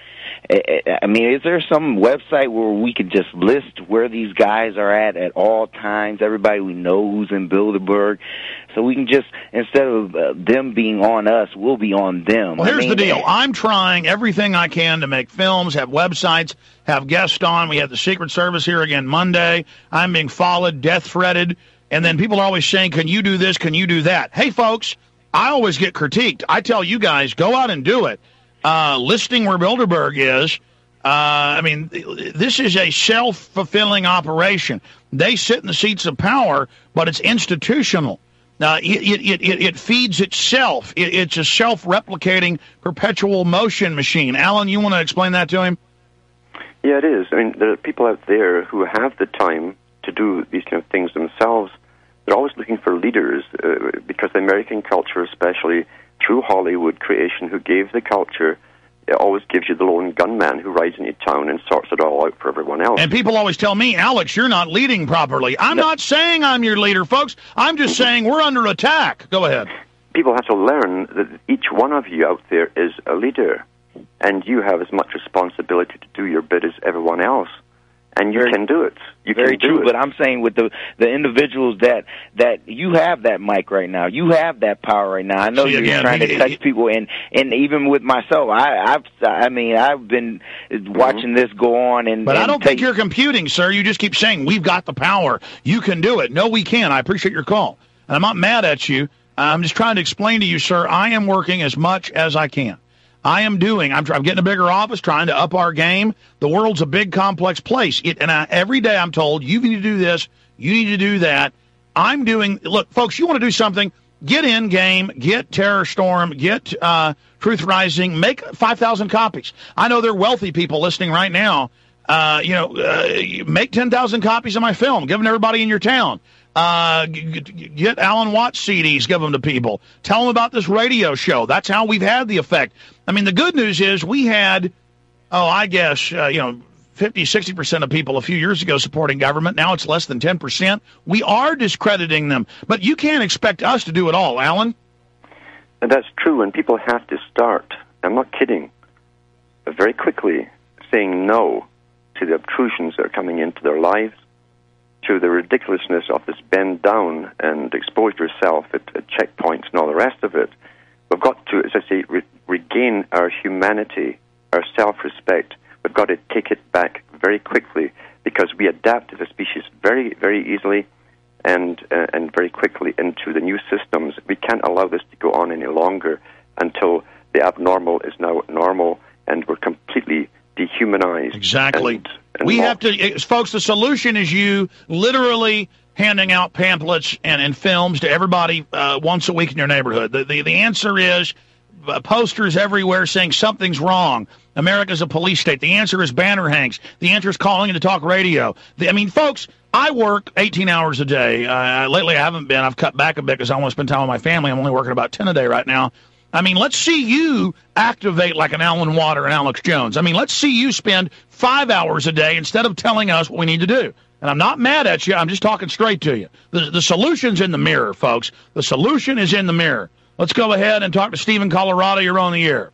is there some website where we could just list where these guys are at all times, everybody we know who's in Bilderberg, so we can just, instead of them being on us, we'll be on them? Well, here's the deal. I'm trying everything I can to make films, have websites, have guests on. We have the Secret Service here again Monday. I'm being followed, death-threated, and then people are always saying, can you do this, can you do that? Hey, folks, I always get critiqued. I tell you guys, go out and do it. Listing where Bilderberg is, this is a self-fulfilling operation. They sit in the seats of power, but it's institutional. It feeds itself. It's a self-replicating perpetual motion machine. Alan, you want to explain that to him? Yeah, it is. I mean, there are people out there who have the time to do these kind of things themselves. They're always looking for leaders, because the American culture, especially through Hollywood creation, who gave the culture, it always gives you the lone gunman who rides into town and sorts it all out for everyone else. And people always tell me, Alex, you're not leading properly. I'm not saying I'm your leader, folks. I'm just saying we're under attack. Go ahead. People have to learn that each one of you out there is a leader, and you have as much responsibility to do your bit as everyone else. And you can do it. You Very can do true, it. but I'm saying with the individuals that you have that mic right now, you have that power right now. I know you're trying to touch people, and even with myself, I've been watching this go on, but I don't think you're computing, sir. You just keep saying we've got the power. You can do it. No, we can. I appreciate your call, and I'm not mad at you. I'm just trying to explain to you, sir. I am working as much as I can. I'm getting a bigger office, trying to up our game. The world's a big, complex place. Every day I'm told, you need to do this, you need to do that. Look, folks, you want to do something, get In Game, get Terror Storm, get Truth Rising, make 5,000 copies. I know there are wealthy people listening right now. Make 10,000 copies of my film, give them to everybody in your town. Get Alan Watts CDs, give them to people. Tell them about this radio show. That's how we've had the effect. I mean, the good news is we had, 50-60% of people a few years ago supporting government. Now it's less than 10%. We are discrediting them. But you can't expect us to do it all, Alan. And that's true, and people have to start, I'm not kidding, very quickly saying no to the obtrusions that are coming into their lives, to the ridiculousness of this bend down and expose yourself at checkpoints and all the rest of it. We've got to, as I say, regain our humanity, our self-respect. We've got to take it back very quickly, because we adapt as a species very, very easily and very quickly into the new systems. We can't allow this to go on any longer until the abnormal is now normal and we're completely dehumanized. Exactly. We have to, folks, the solution is you literally handing out pamphlets and films to everybody once a week in your neighborhood. The answer is posters everywhere saying something's wrong. America's a police state. The answer is banner hangs. The answer is calling into talk radio. Folks, I work 18 hours a day. Lately I haven't been. I've cut back a bit because I want to spend time with my family. I'm only working about 10 a day right now. Let's see you activate like an Alan Water and Alex Jones. Let's see you spend 5 hours a day instead of telling us what we need to do. And I'm not mad at you. I'm just talking straight to you. The solution's in the mirror, folks. The solution is in the mirror. Let's go ahead and talk to Steve in Colorado. You're on the air.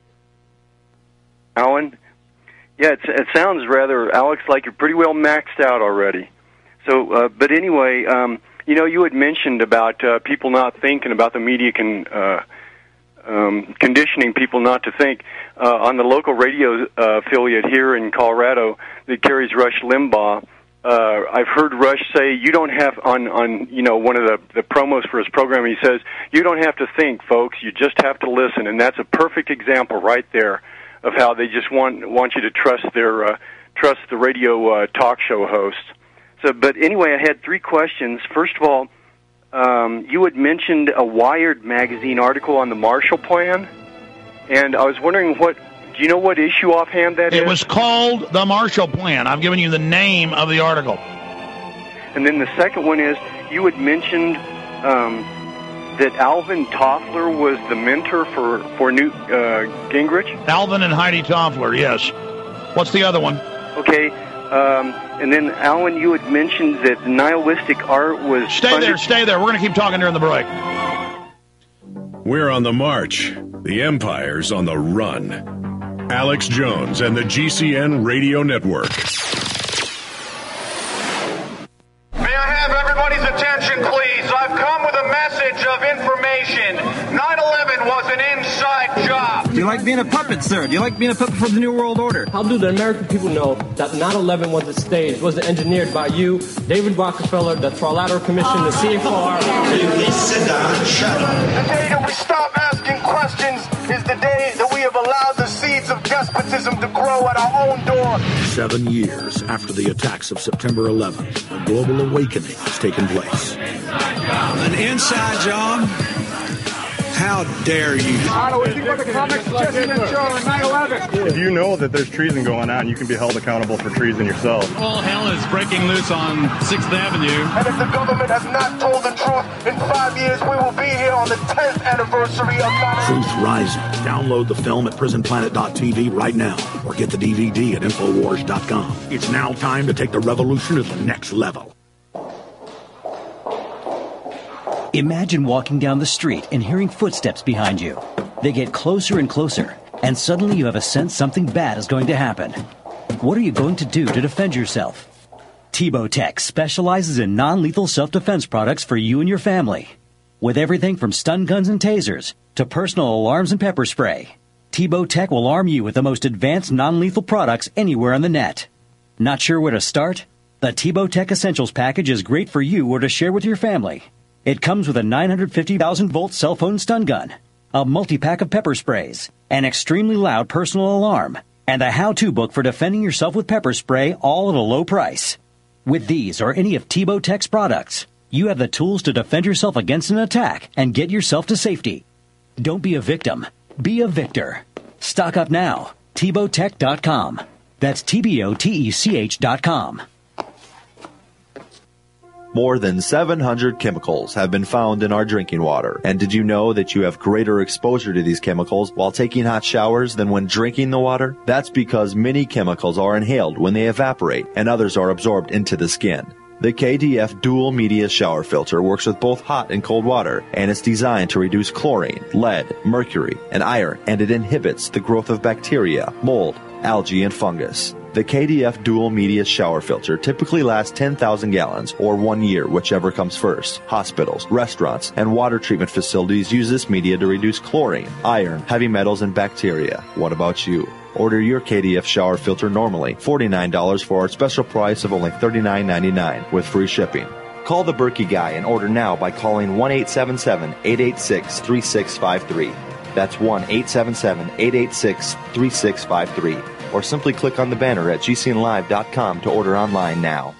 Alan? Yeah, it sounds rather, Alex, like you're pretty well maxed out already. So, but anyway, you had mentioned about people not thinking about the media conditioning people not to think. On the local radio affiliate here in Colorado that carries Rush Limbaugh, I've heard Rush say you don't have on one of the promos for his program. He says you don't have to think, folks. You just have to listen, and that's a perfect example right there of how they just want you to trust the radio talk show hosts. So, but anyway, I had 3 questions. First of all, you had mentioned a Wired magazine article on the Marshall Plan, and I was wondering do you know what issue offhand that is? It was called the Marshall Plan. I've given you the name of the article. And then the second one is, you had mentioned that Alvin Toffler was the mentor for Newt Gingrich? Alvin and Heidi Toffler, yes. What's the other one? Okay. And then, Alan, you had mentioned that nihilistic art was... Stay there. We're going to keep talking during the break. We're on the march. The empire's on the run. Alex Jones and the GCN Radio Network. May I have everybody's attention, please? I've come with a message of information. 9/11 was an inside job. Do you like being a puppet, sir? Do you like being a puppet for the New World Order? How do the American people know that 9/11 was staged, was engineered by you, David Rockefeller, the Trilateral Commission, the CFR? Please sit down and shut up. The day that we stop asking questions is the day that we have allowed the seeds of despotism to grow at our own door. 7 years after the attacks of September 11th, a global awakening has taken place. An inside job? How dare you? If you know that there's treason going on, you can be held accountable for treason yourself. All hell is breaking loose on 6th Avenue. And if the government has not told the truth, in 5 years we will be here on the 10th anniversary of 9/11. Truth Rising. Download the film at prisonplanet.tv right now or get the DVD at Infowars.com. It's now time to take the revolution to the next level. Imagine walking down the street and hearing footsteps behind you. They get closer and closer, and suddenly you have a sense something bad is going to happen. What are you going to do to defend yourself? Tebow Tech specializes in non-lethal self-defense products for you and your family. With everything from stun guns and tasers to personal alarms and pepper spray, Tebow Tech will arm you with the most advanced non-lethal products anywhere on the net. Not sure where to start? The Tebow Tech Essentials package is great for you or to share with your family. It comes with a 950,000-volt cell phone stun gun, a multi-pack of pepper sprays, an extremely loud personal alarm, and a how-to book for defending yourself with pepper spray, all at a low price. With these or any of Tebow Tech's products, you have the tools to defend yourself against an attack and get yourself to safety. Don't be a victim. Be a victor. Stock up now. TebowTech.com. That's TBOTECH.com. More than 700 chemicals have been found in our drinking water. And did you know that you have greater exposure to these chemicals while taking hot showers than when drinking the water? That's because many chemicals are inhaled when they evaporate and others are absorbed into the skin. The KDF Dual Media Shower Filter works with both hot and cold water, and it's designed to reduce chlorine, lead, mercury, and iron, and it inhibits the growth of bacteria, mold, algae, and fungus. The KDF Dual Media Shower Filter typically lasts 10,000 gallons or 1 year, whichever comes first. Hospitals, restaurants, and water treatment facilities use this media to reduce chlorine, iron, heavy metals, and bacteria. What about you? Order your KDF shower filter normally $49 for our special price of only $39.99 with free shipping. Call the Berkey Guy and order now by calling 1-877-886-3653. That's 1-877-886-3653. Or simply click on the banner at GCNlive.com to order online now.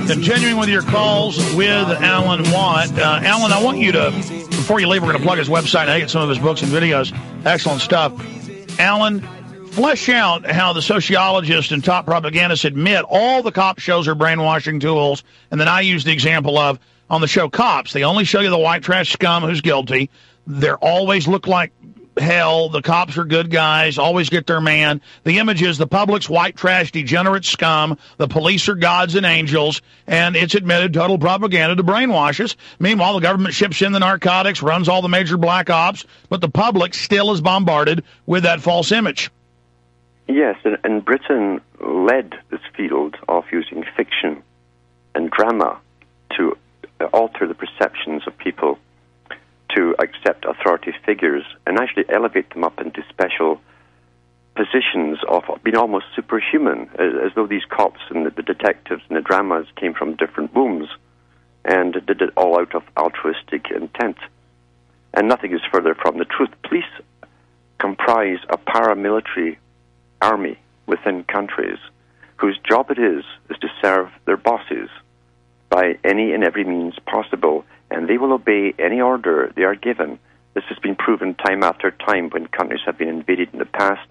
Continuing with your calls with Alan Watt. Alan, I want you to, before you leave, we're going to plug his website and get some of his books and videos. Excellent stuff. Alan, flesh out how the sociologists and top propagandists admit all the cop shows are brainwashing tools. And then I use the example of, on the show Cops, they only show you the white trash scum who's guilty. They always look like hell. The cops are good guys, always get their man. The image is the public's white trash, degenerate scum. The police are gods and angels, and it's admitted total propaganda to brainwash us. Meanwhile, the government ships in the narcotics, runs all the major black ops, but the public still is bombarded with that false image. Yes, and Britain led this field of using fiction and drama to alter the perceptions of people, to accept authority figures and actually elevate them up into special positions of being almost superhuman, as though these cops and the detectives and the dramas came from different wombs and did it all out of altruistic intent. And nothing is further from the truth. Police comprise a paramilitary army within countries whose job it is to serve their bosses by any and every means possible, and they will obey any order they are given. This has been proven time after time when countries have been invaded in the past.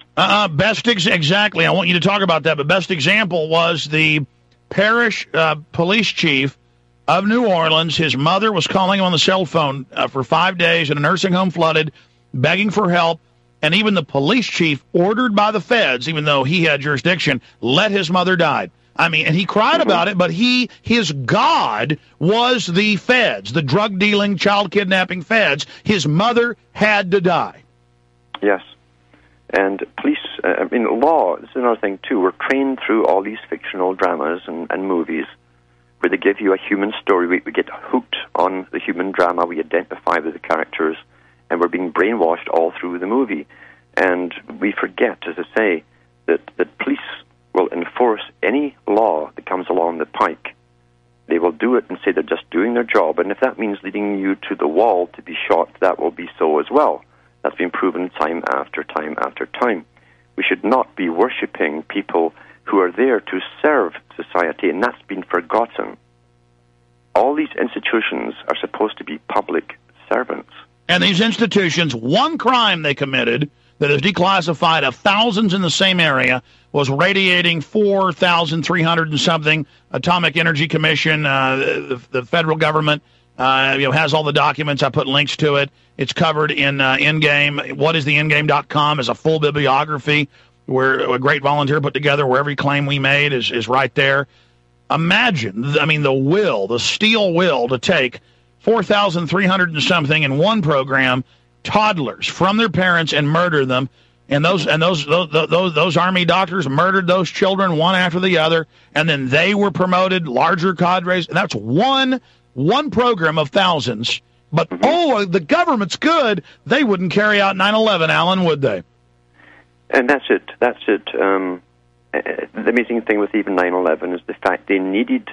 Exactly. I want you to talk about that, but best example was the parish police chief of New Orleans. His mother was calling him on the cell phone for 5 days in a nursing home flooded, begging for help, and even the police chief, ordered by the feds, even though he had jurisdiction, let his mother die. I mean, and he cried about it, but his God was the feds, the drug-dealing, child-kidnapping feds. His mother had to die. Yes. And police, law is another thing, too. We're trained through all these fictional dramas and movies where they give you a human story. We get hooked on the human drama. We identify with the characters, and we're being brainwashed all through the movie. And we forget, as I say, that police will enforce any law that comes along the pike. They will do it and say they're just doing their job, and if that means leading you to the wall to be shot, that will be so as well. That's been proven time after time after time. We should not be worshipping people who are there to serve society, and that's been forgotten. All these institutions are supposed to be public servants. And these institutions, one crime they committed that is declassified of thousands in the same area was radiating 4,300 and something. Atomic Energy Commission, the federal government, has all the documents. I put links to it. It's covered in Endgame. Whatistheendgame.com is a full bibliography where a great volunteer put together where every claim we made is right there. Imagine, the steel will to take 4,300 and something in one program, toddlers from their parents, and murder them. And those army doctors murdered those children one after the other, and then they were promoted, larger cadres. And that's one program of thousands. But the government's good. They wouldn't carry out 9/11, Alan, would they? And that's it. The amazing thing with even 9/11 is the fact they needed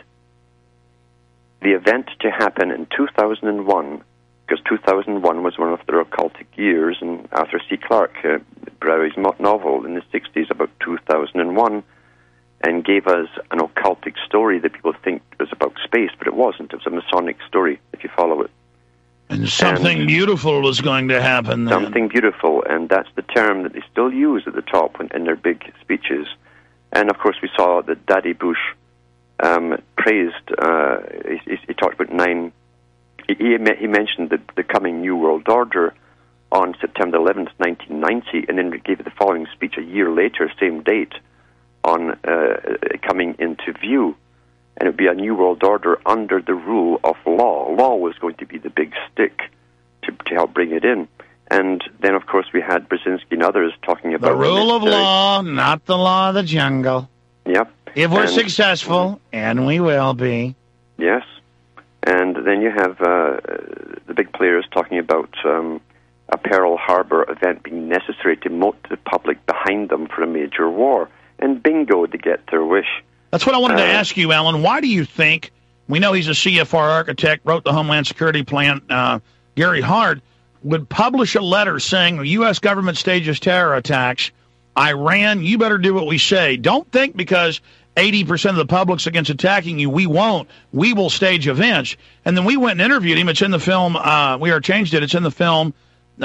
the event to happen in 2001, because 2001 was one of their occultic years, and Arthur C. Clarke wrote his novel in the 60s about 2001 and gave us an occultic story that people think was about space, but it wasn't. It was a Masonic story, if you follow it. And something beautiful was going to happen then. Something beautiful, and that's the term that they still use at the top in their big speeches. And, of course, we saw that Daddy Bush praised, he talked about he mentioned the coming New World Order on September 11th, 1990, and then gave the following speech a year later, same date, on coming into view. And it would be a New World Order under the rule of law. Law was going to be the big stick to help bring it in. And then, of course, we had Brzezinski and others talking about... The rule of law, not the law of the jungle. Yep. If we're successful, and we will be. Yes. And then you have the big players talking about a Pearl Harbor event being necessary to motivate the public behind them for a major war. And bingo, to get their wish. That's what I wanted to ask you, Alan. Why do you think, we know he's a CFR architect, wrote the Homeland Security Plan, Gary Hart, would publish a letter saying the U.S. government stages terror attacks, Iran, you better do what we say. Don't think because 80% of the public's against attacking you. We won't. We will stage events. And then we went and interviewed him. It's in the film. We changed it. It's in the film,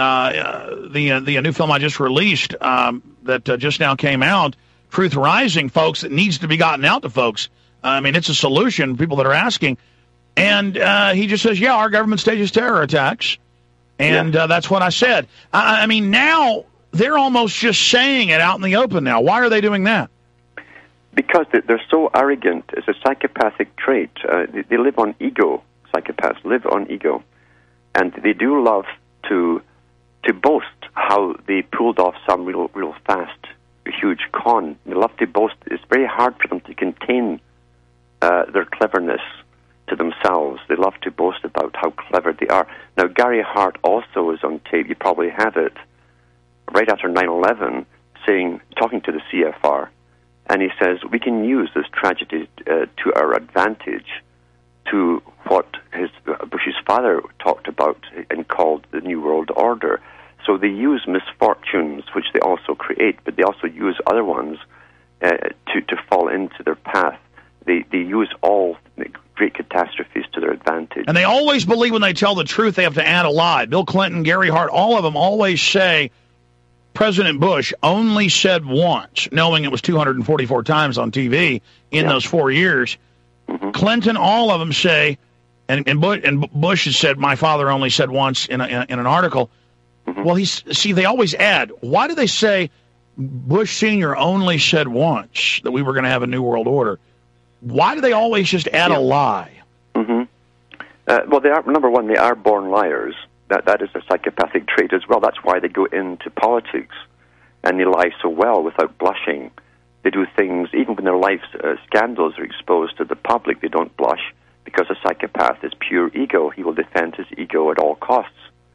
the new film I just released that just now came out, Truth Rising, folks. It needs to be gotten out to folks. I mean, it's a solution, people that are asking. And he just says, yeah, our government stages terror attacks. And that's what I said. I mean, now they're almost just saying it out in the open now. Why are they doing that? Because they're so arrogant. It's a psychopathic trait. They live on ego. Psychopaths live on ego. And they do love to boast how they pulled off some real fast, huge con. They love to boast. It's very hard for them to contain their cleverness to themselves. They love to boast about how clever they are. Now, Gary Hart also is on tape. You probably have it. Right after 9/11, talking to the CFR, and he says, we can use this tragedy to our advantage, to what Bush's father talked about and called the New World Order. So they use misfortunes, which they also create, but they also use other ones to fall into their path. They use all great catastrophes to their advantage. And they always believe when they tell the truth they have to add a lie. Bill Clinton, Gary Hart, all of them always say President Bush only said once, knowing it was 244 times on TV in those 4 years. Mm-hmm. Clinton, all of them say, and Bush has said, my father only said once in an article. Mm-hmm. Well, they always add. Why do they say Bush Sr. only said once that we were going to have a new world order? Why do they always just add a lie? Mm-hmm. Well, they are, number one, they are born liars. That is a psychopathic trait as well. That's why they go into politics, and they lie so well without blushing. They do things, even when their life's scandals are exposed to the public, they don't blush, because a psychopath is pure ego. He will defend his ego at all costs.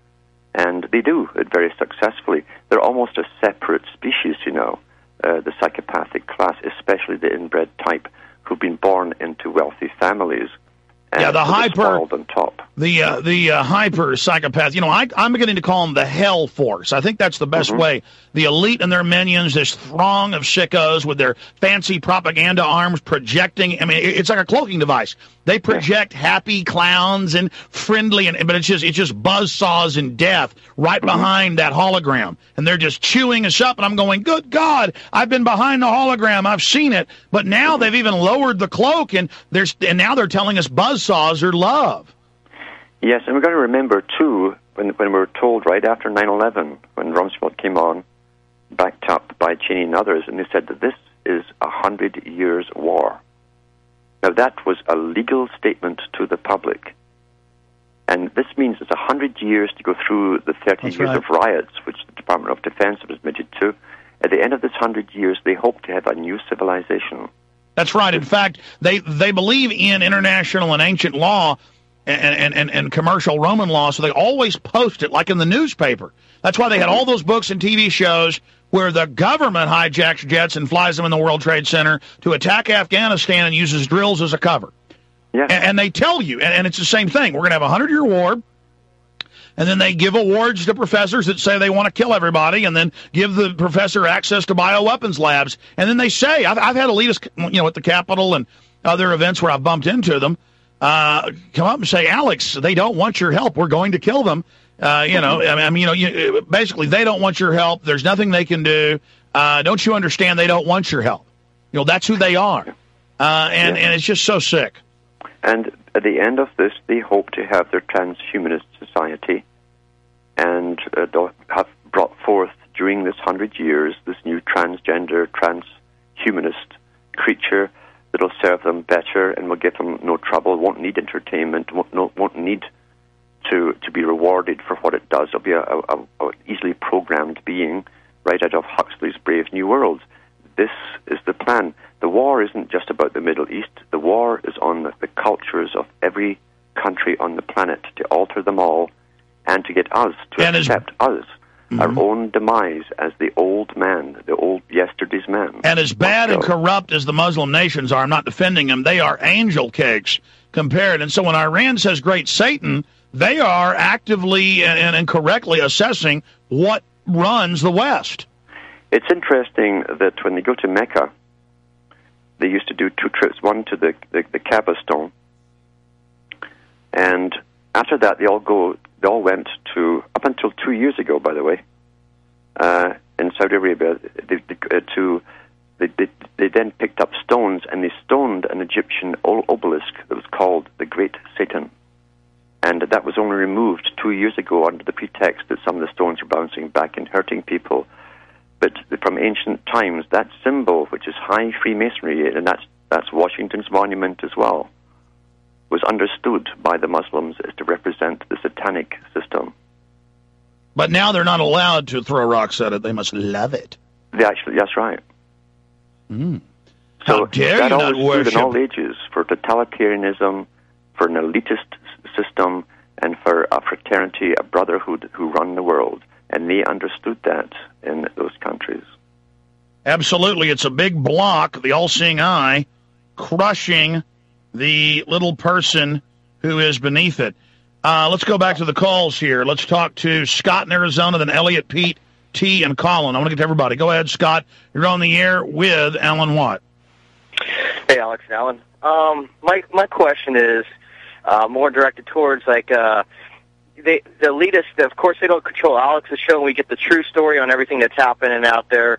And they do it very successfully. They're almost a separate species, the psychopathic class, especially the inbred type, who've been born into wealthy families. Yeah, the hyper, on top. The hyper psychopath. I'm beginning to call them the hell force. I think that's the best way. The elite and their minions, this throng of sickos with their fancy propaganda arms projecting. I mean, it's like a cloaking device. They project happy clowns and friendly, but it's just buzzsaws and death right behind that hologram, and they're just chewing us up. And I'm going, good God, I've been behind the hologram, I've seen it, but now they've even lowered the cloak, and now they're telling us buzzsaws are love. Yes, and we've got to remember too when we were told right after 9/11, when Rumsfeld came on, backed up by Cheney and others, and they said that this is 100 years war. Now, that was a legal statement to the public. And this means it's 100 years to go through the 30 years of riots, which the Department of Defense was admitted to. At the end of this 100 years, they hope to have a new civilization. That's right. In fact, they believe in international and ancient law and commercial Roman law, so they always post it, like in the newspaper. That's why they had all those books and TV shows where the government hijacks jets and flies them in the World Trade Center to attack Afghanistan and uses drills as a cover. Yeah. And they tell you, and it's the same thing, we're going to have a 100-year war, and then they give awards to professors that say they want to kill everybody, and then give the professor access to bioweapons labs. And then they say, I've had elitists, at the Capitol and other events where I've bumped into them, come up and say, Alex, they don't want your help. We're going to kill them. Basically, they don't want your help. There's nothing they can do. Don't you understand? They don't want your help. That's who they are. And it's just so sick. And at the end of this, they hope to have their transhumanist society, and they'll have brought forth during this 100 years this new transgender, transhumanist creature that'll serve them better and will give them no trouble, won't need entertainment, won't need to be rewarded for what it does. It'll be a easily programmed being right out of Huxley's Brave New World. This is the plan. The war isn't just about the Middle East. The war is on the cultures of every country on the planet, to alter them all and to get us to accept us, our own demise as the old man, the old yesterday's man. And as bad and corrupt as the Muslim nations are, I'm not defending them, they are angel cakes compared. And so when Iran says great Satan, they are actively and correctly assessing what runs the West. It's interesting that when they go to Mecca, they used to do 2 trips, one to the Kaaba stone, and after that they all went to, up until 2 years ago, by the way, in Saudi Arabia, they then picked up stones and they stoned an Egyptian obelisk that was called the Great Satan. And that was only removed 2 years ago under the pretext that some of the stones were bouncing back and hurting people. But from ancient times, that symbol, which is high Freemasonry, and that's Washington's monument as well, was understood by the Muslims as to represent the satanic system. But now they're not allowed to throw rocks at it. They must love it. That's right. Mm. So dare that you always not stood worship? in all ages for totalitarianism, for an elitist system, and for a fraternity, a brotherhood who run the world. And they understood that in those countries. Absolutely. It's a big block, the all-seeing eye, crushing the little person who is beneath it. Let's go back to the calls here. Let's talk to Scott in Arizona, then Elliot, Pete, T, and Colin. I want to get to everybody. Go ahead, Scott. You're on the air with Alan Watt. Hey, Alex and Alan. My question is more directed towards, like, the elitists. Of course, they don't control Alex's show, and we get the true story on everything that's happening out there.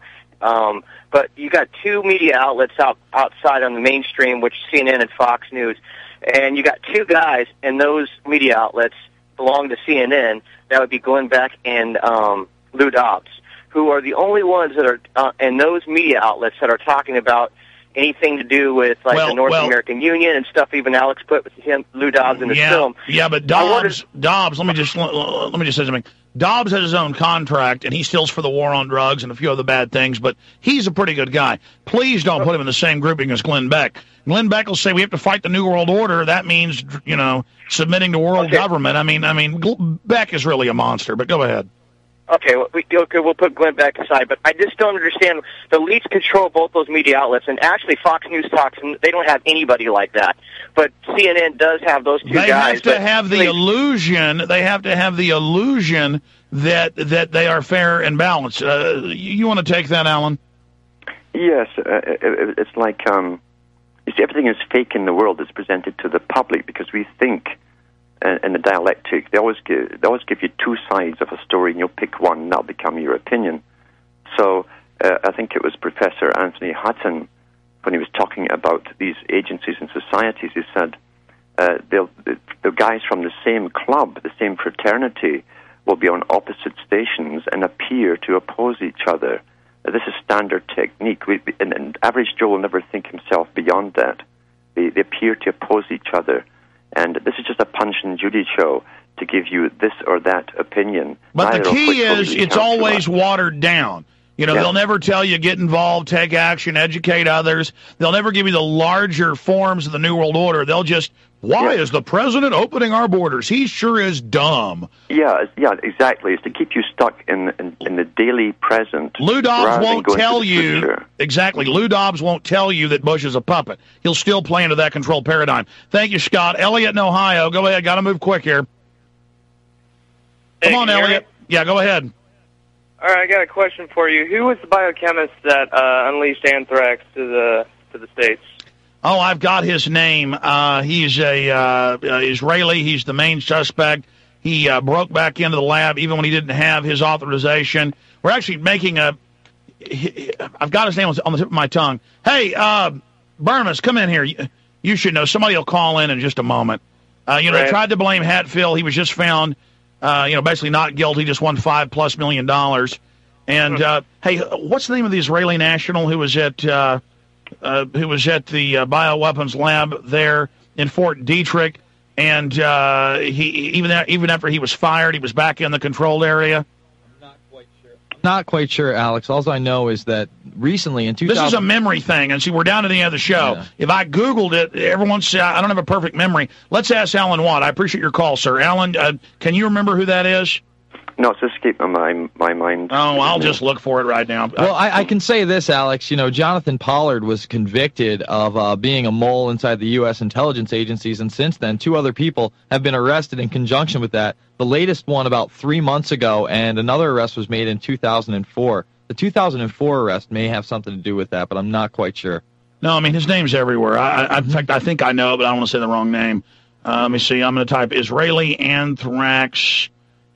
But you got 2 media outlets outside on the mainstream, which is CNN and Fox News. And you got 2 guys in those media outlets belong to CNN. That would be Glenn Beck and Lou Dobbs, who are the only ones that are in those media outlets that are talking about anything to do with the North American Union and stuff. Even Alex put with him, Lou Dobbs, in the film. Yeah, but Dobbs. Let me just say something. Dobbs has his own contract, and he steals for the war on drugs and a few other bad things, but he's a pretty good guy. Please don't put him in the same grouping as Glenn Beck. Glenn Beck will say we have to fight the New World Order. That means, submitting to world government. I mean, Beck is really a monster, but go ahead. Okay, we'll put Glenn Beck aside, but I just don't understand. The elites control both those media outlets, and actually Fox News talks, and they don't have anybody like that. But CNN does have those 2 guys. They have to have the illusion. They have to have the illusion that they are fair and balanced. You want to take that, Alan? Yes, it's like you see, everything is fake in the world that's presented to the public because we think. In the dialectic, they always give you 2 sides of a story, and you'll pick one, and that'll become your opinion. So I think it was Professor Anthony Hutton, when he was talking about these agencies and societies, he said the guys from the same club, the same fraternity, will be on opposite stations and appear to oppose each other. This is standard technique. And average Joe will never think himself beyond that. They appear to oppose each other. And this is just a Punch and Judy show to give you this or that opinion. But the key is it's always watered down. They'll never tell you get involved, take action, educate others. They'll never give you the larger forms of the New World Order. They'll just, why is the president opening our borders? He sure is dumb. Yeah, exactly. It's to keep you stuck in the daily present. Lou Dobbs won't tell you. Exactly. Lou Dobbs won't tell you that Bush is a puppet. He'll still play into that controlled paradigm. Thank you, Scott. Elliot in Ohio. Go ahead. Got to move quick here. Come on, Elliot. Yeah, go ahead. All right, I got a question for you. Who was the biochemist that unleashed anthrax to the States? Oh, I've got his name. He's a Israeli. He's the main suspect. He broke back into the lab even when he didn't have his authorization. We're actually making I've got his name on the tip of my tongue. Hey, Burmas, come in here. You should know. Somebody will call in just a moment. They tried to blame Hatfield. He was just found, basically not guilty, just won $5+ million. And, hey, what's the name of the Israeli national who was at the bioweapons lab there in Fort Detrick? And he even after he was fired, he was back in the controlled area? Not quite sure, Alex. All I know is that recently in 2000... This is a memory thing, and see, we're down to the end of the show. Yeah. If I Googled it, everyone said I don't have a perfect memory. Let's ask Alan Watt. I appreciate your call, sir. Alan, can you remember who that is? No, it's escaped my mind. Oh, I'll just look for it right now. Well, I can say this, Alex. Jonathan Pollard was convicted of being a mole inside the U.S. intelligence agencies, and since then, 2 other people have been arrested in conjunction with that. The latest one about 3 months ago, and another arrest was made in 2004. The 2004 arrest may have something to do with that, but I'm not quite sure. No, I mean, his name's everywhere. In fact, I think I know, but I don't want to say the wrong name. Let me see. I'm going to type Israeli anthrax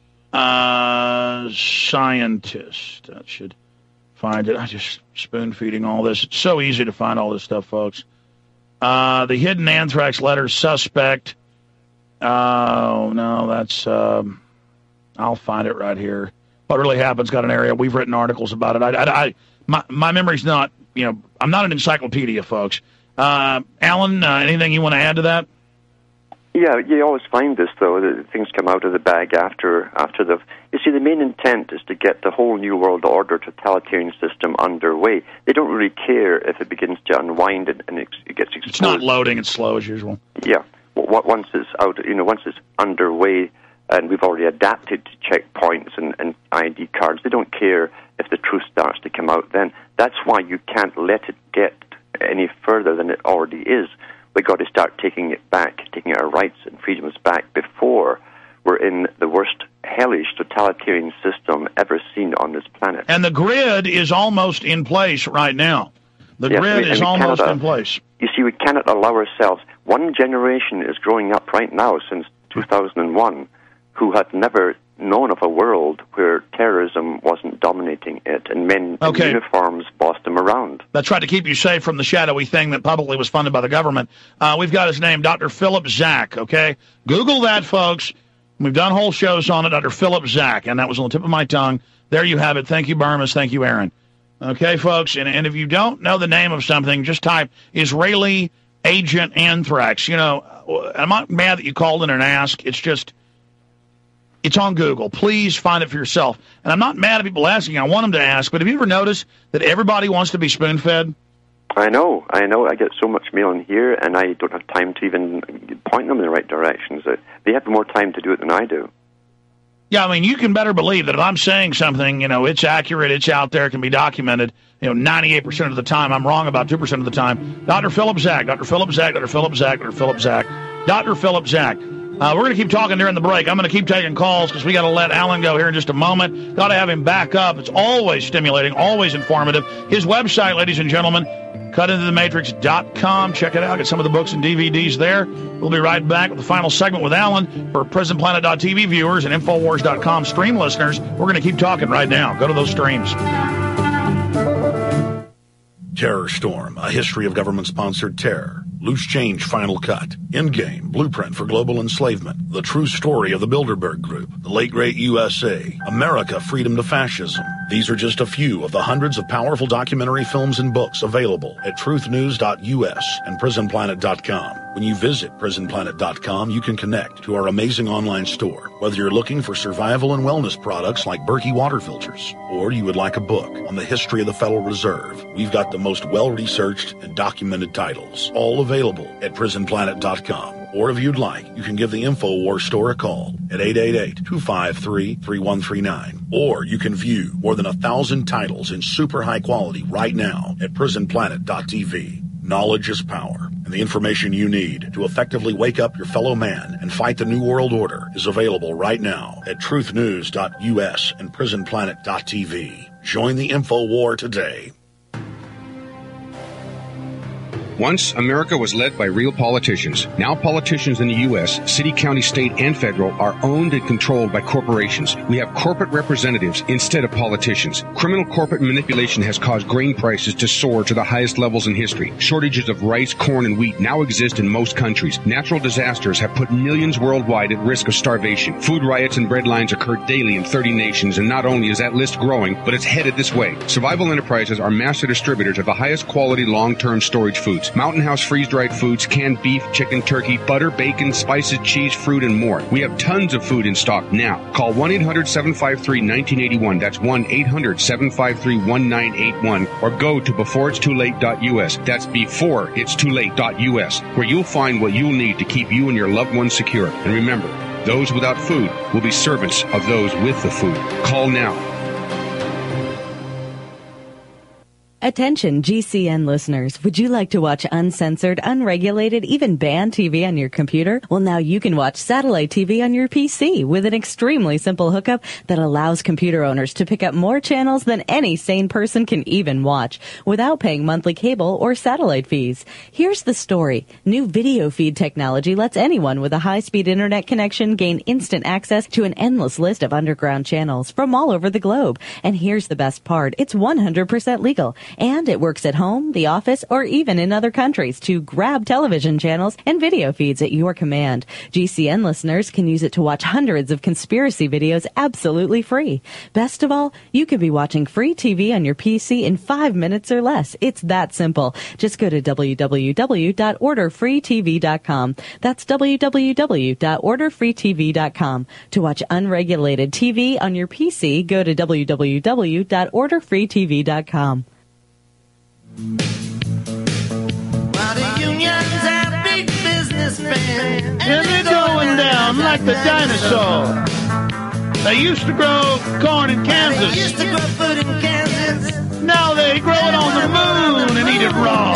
scientist. That should find it. I just spoon-feeding all this. It's so easy to find all this stuff, folks. The hidden anthrax letter suspect. Oh, no, that's... I'll find it right here. What really happens got an area. We've written articles about it. My memory's not, I'm not an encyclopedia, folks. Alan, anything you want to add to that? Yeah, you always find this, though, that things come out of the bag after the... You see, the main intent is to get the whole New World Order totalitarian system underway. They don't really care if it begins to unwind and it gets exposed. It's not loading. It's slow as usual. Yeah. Once it's out, once it's underway, and we've already adapted to checkpoints and ID cards, they don't care if the truth starts to come out then. That's why you can't let it get any further than it already is. We've got to start taking it back, taking our rights and freedoms back before we're in the worst hellish totalitarian system ever seen on this planet. And the grid is almost in place right now. The grid is almost in place. You see, we cannot allow ourselves... One generation is growing up right now since 2001 who had never known of a world where terrorism wasn't dominating it and men in uniforms bossed them around. That's right, to keep you safe from the shadowy thing that publicly was funded by the government. We've got his name, Dr. Philip Zach, okay? Google that, folks. We've done whole shows on it, Dr. Philip Zach, and that was on the tip of my tongue. There you have it. Thank you, Burmas. Thank you, Aaron. Okay, folks, and if you don't know the name of something, just type Israeli Agent Anthrax. I'm not mad that you called in and asked. It's just... It's on Google. Please find it for yourself. And I'm not mad at people asking. I want them to ask. But have you ever noticed that everybody wants to be spoon-fed? I know. I get so much mail in here, and I don't have time to even point them in the right directions. They have more time to do it than I do. Yeah, I mean, you can better believe that if I'm saying something, it's accurate, it's out there, it can be documented. 98% of the time, I'm wrong about 2% of the time. Dr. Philip Zach, Dr. Philip Zach, Dr. Philip Zach, Dr. Philip Zach, Dr. Philip Zach. We're going to keep talking during the break. I'm going to keep taking calls because we got to let Alan go here in just a moment. Got to have him back up. It's always stimulating, always informative. His website, ladies and gentlemen, cutintothematrix.com. Check it out. Get some of the books and DVDs there. We'll be right back with the final segment with Alan for PrisonPlanet.tv viewers and Infowars.com stream listeners. We're going to keep talking right now. Go to those streams. Terror Storm, a history of government-sponsored terror. Loose Change Final Cut. Endgame, Blueprint for Global Enslavement. The True Story of the Bilderberg Group. The Late Great USA. America, Freedom to Fascism. These are just a few of the hundreds of powerful documentary films and books available at truthnews.us and prisonplanet.com. When you visit prisonplanet.com, you can connect to our amazing online store. Whether you're looking for survival and wellness products like Berkey water filters, or you would like a book on the history of the Federal Reserve, we've got the most well-researched and documented titles, all available at prisonplanet.com. Or if you'd like, you can give the InfoWars store a call at 888-253-3139. Or you can view more than 1,000 titles in super high quality right now at prisonplanet.tv. Knowledge is power, and the information you need to effectively wake up your fellow man and fight the New World Order is available right now at truthnews.us and prisonplanet.tv. Join the InfoWar today. Once, America was led by real politicians. Now politicians in the U.S., city, county, state, and federal are owned and controlled by corporations. We have corporate representatives instead of politicians. Criminal corporate manipulation has caused grain prices to soar to the highest levels in history. Shortages of rice, corn, and wheat now exist in most countries. Natural disasters have put millions worldwide at risk of starvation. Food riots and bread lines occur daily in 30 nations, and not only is that list growing, but it's headed this way. Survival Enterprises are master distributors of the highest quality long-term storage foods. Mountain House freeze-dried foods, canned beef, chicken, turkey, butter, bacon, spices, cheese, fruit, and more. We have tons of food in stock now. Call 1-800-753-1981. That's 1-800-753-1981. Or go to beforeitstoolate.us. That's beforeitstoolate.us, where you'll find what you'll need to keep you and your loved ones secure. And remember, those without food will be servants of those with the food. Call now. Attention GCN listeners, would you like to watch uncensored, unregulated, even banned TV on your computer? Well, now you can watch satellite TV on your PC with an extremely simple hookup that allows computer owners to pick up more channels than any sane person can even watch without paying monthly cable or satellite fees. Here's the story. New video feed technology lets anyone with a high-speed internet connection gain instant access to an endless list of underground channels from all over the globe. And here's the best part. It's 100% legal. And it works at home, the office, or even in other countries to grab television channels and video feeds at your command. GCN listeners can use it to watch hundreds of conspiracy videos absolutely free. Best of all, you could be watching free TV on your PC in 5 minutes or less. It's that simple. Just go to www.orderfreetv.com. That's www.orderfreetv.com. To watch unregulated TV on your PC, go to www.orderfreetv.com. While the unions have big businessmen, and they're going down like the dinosaur. They used to grow corn in Kansas. They used to grow food in Kansas. Now they grow it on the moon and eat it raw.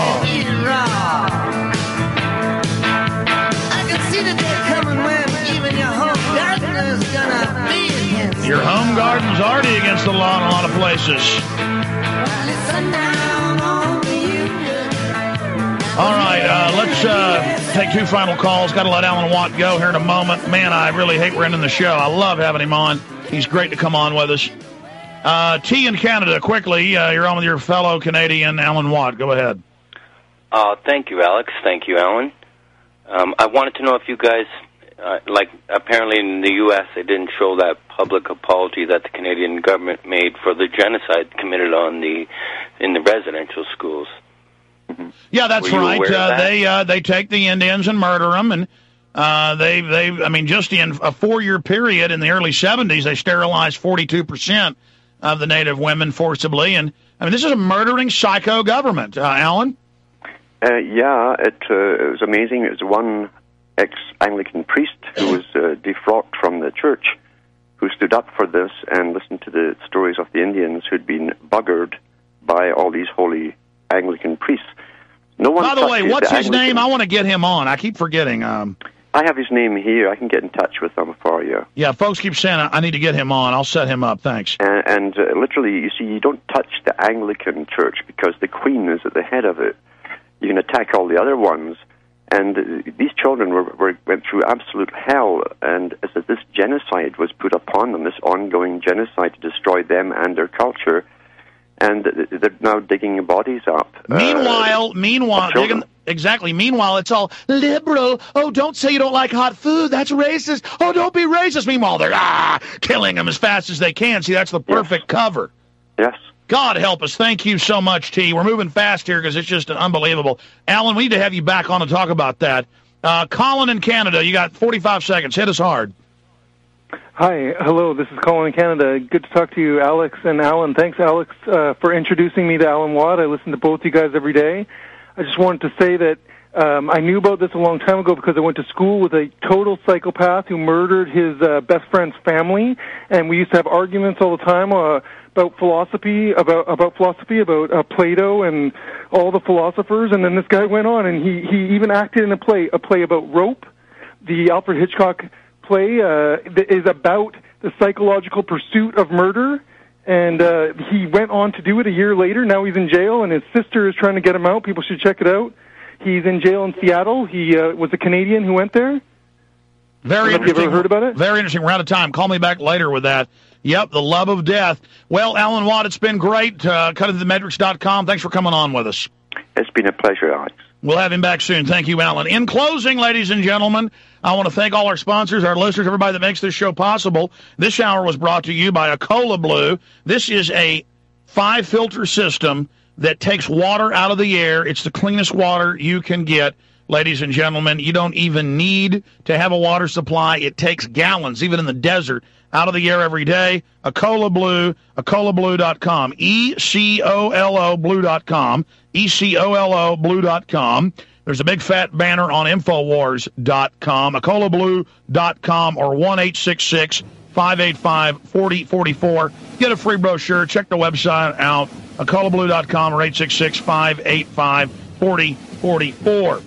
I can see the day coming when even your home gardener's gonna be against your home garden's already against the law in a lot of places. Well, it's sundown on the union. All right, let's take two final calls. Got to let Alan Watt go here in a moment. Man, I really hate we're ending the show. I love having him on. He's great to come on with us. T in Canada, quickly. You're on with your fellow Canadian, Alan Watt. Go ahead. Thank you, Alex. Thank you, Alan. I wanted to know if you guys, apparently in the U.S., they didn't show that public apology that the Canadian government made for the genocide committed in the residential schools. Yeah, that's right. They take the Indians and murder them, and just in a 4-year period in the early 70s, they sterilized 42% of the Native women forcibly, and this is a murdering psycho government. Alan? Yeah, it was amazing. It was one ex-Anglican priest who was defrocked from the church, who stood up for this and listened to the stories of the Indians who'd been buggered by all these holy Anglican priests. No one. By the way, what's his name? I want to get him on. I keep forgetting. I have his name here. I can get in touch with him for you. Yeah, folks keep saying I need to get him on. I'll set him up. Thanks. And literally, you see, you don't touch the Anglican church because the Queen is at the head of it. You can attack all the other ones. And these children went through absolute hell, and as this genocide was put upon them, this ongoing genocide to destroy them and their culture, and they're now digging bodies up. Meanwhile, it's all liberal. Oh, don't say you don't like hot food. That's racist. Oh, don't be racist. Meanwhile, they're killing them as fast as they can. See, that's the perfect cover. Yes. God help us. Thank you so much, T. We're moving fast here because it's just unbelievable. Alan, we need to have you back on to talk about that. Colin in Canada, you got 45 seconds. Hit us hard. Hi. Hello. This is Colin in Canada. Good to talk to you, Alex and Alan. Thanks, Alex, for introducing me to Alan Watt. I listen to both you guys every day. I just wanted to say that I knew about this a long time ago because I went to school with a total psychopath who murdered his best friend's family, and we used to have arguments all the time about philosophy, about Plato and all the philosophers. And then this guy went on, and he even acted in a play about Rope. The Alfred Hitchcock play is about the psychological pursuit of murder. And he went on to do it a year later. Now he's in jail, and his sister is trying to get him out. People should check it out. He's in jail in Seattle. He was a Canadian who went there. Very interesting. Have you ever heard about it? Very interesting. We're out of time. Call me back later with that. Yep, the love of death. Well, Alan Watt, it's been great. CutIntoTheMatrix.com. Thanks for coming on with us. It's been a pleasure, Alex. We'll have him back soon. Thank you, Alan. In closing, ladies and gentlemen, I want to thank all our sponsors, our listeners, everybody that makes this show possible. This hour was brought to you by Acola Blue. This is a 5-filter system that takes water out of the air. It's the cleanest water you can get. Ladies and gentlemen, you don't even need to have a water supply. It takes gallons, even in the desert, out of the air every day. Acola Blue, ECOLOBlue.com, ECOLO Blue.com, ECOLO Blue.com. There's a big fat banner on Infowars.com, EcoloBlue.com, or 1-866 866-585-4044. Get a free brochure. Check the website out, colablue.com or 866-585-4044.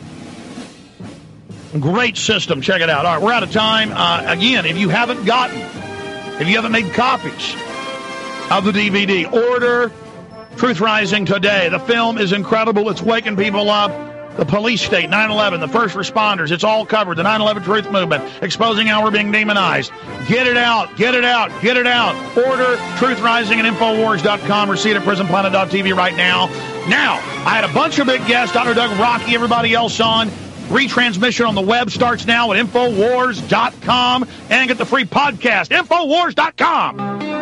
Great system. Check it out. All right, we're out of time. Again, if you haven't made copies of the DVD, order Truth Rising today. The film is incredible. It's waking people up. The police state, 9/11, the first responders, it's all covered. The 9/11 Truth Movement, exposing how we're being demonized. Get it out, get it out, get it out. Order Truth Rising at Infowars.com or see it at PrisonPlanet.tv right now. Now, I had a bunch of big guests, Dr. Doug Rocky, everybody else on. Retransmission on the web starts now at Infowars.com and get the free podcast, Infowars.com.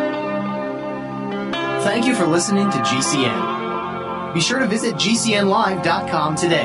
Thank you for listening to GCN. Be sure to visit GCNlive.com today.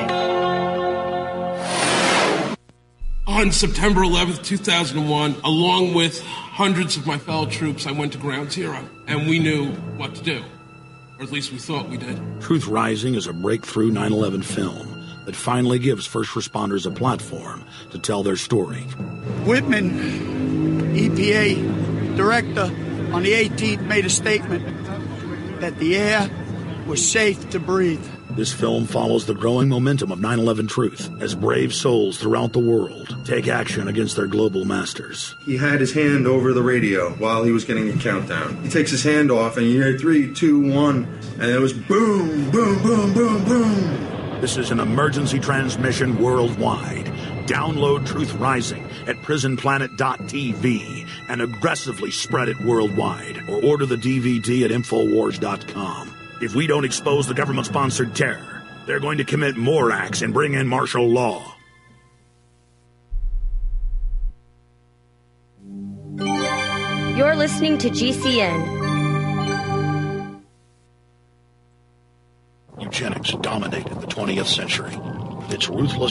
On September 11th, 2001, along with hundreds of my fellow troops, I went to Ground Zero, and we knew what to do. Or at least we thought we did. Truth Rising is a breakthrough 9/11 film that finally gives first responders a platform to tell their story. Whitman, EPA director, on the 18th made a statement that the air was safe to breathe. This film follows the growing momentum of 9/11 truth as brave souls throughout the world take action against their global masters. He had his hand over the radio while he was getting a countdown. He takes his hand off and you hear 3, 2, 1, and it was boom, boom, boom, boom, boom. This is an emergency transmission worldwide. Download Truth Rising at PrisonPlanet.tv and aggressively spread it worldwide, or order the DVD at Infowars.com. If we don't expose the government-sponsored terror, they're going to commit more acts and bring in martial law. You're listening to GCN. Eugenics dominated the 20th century. Its ruthless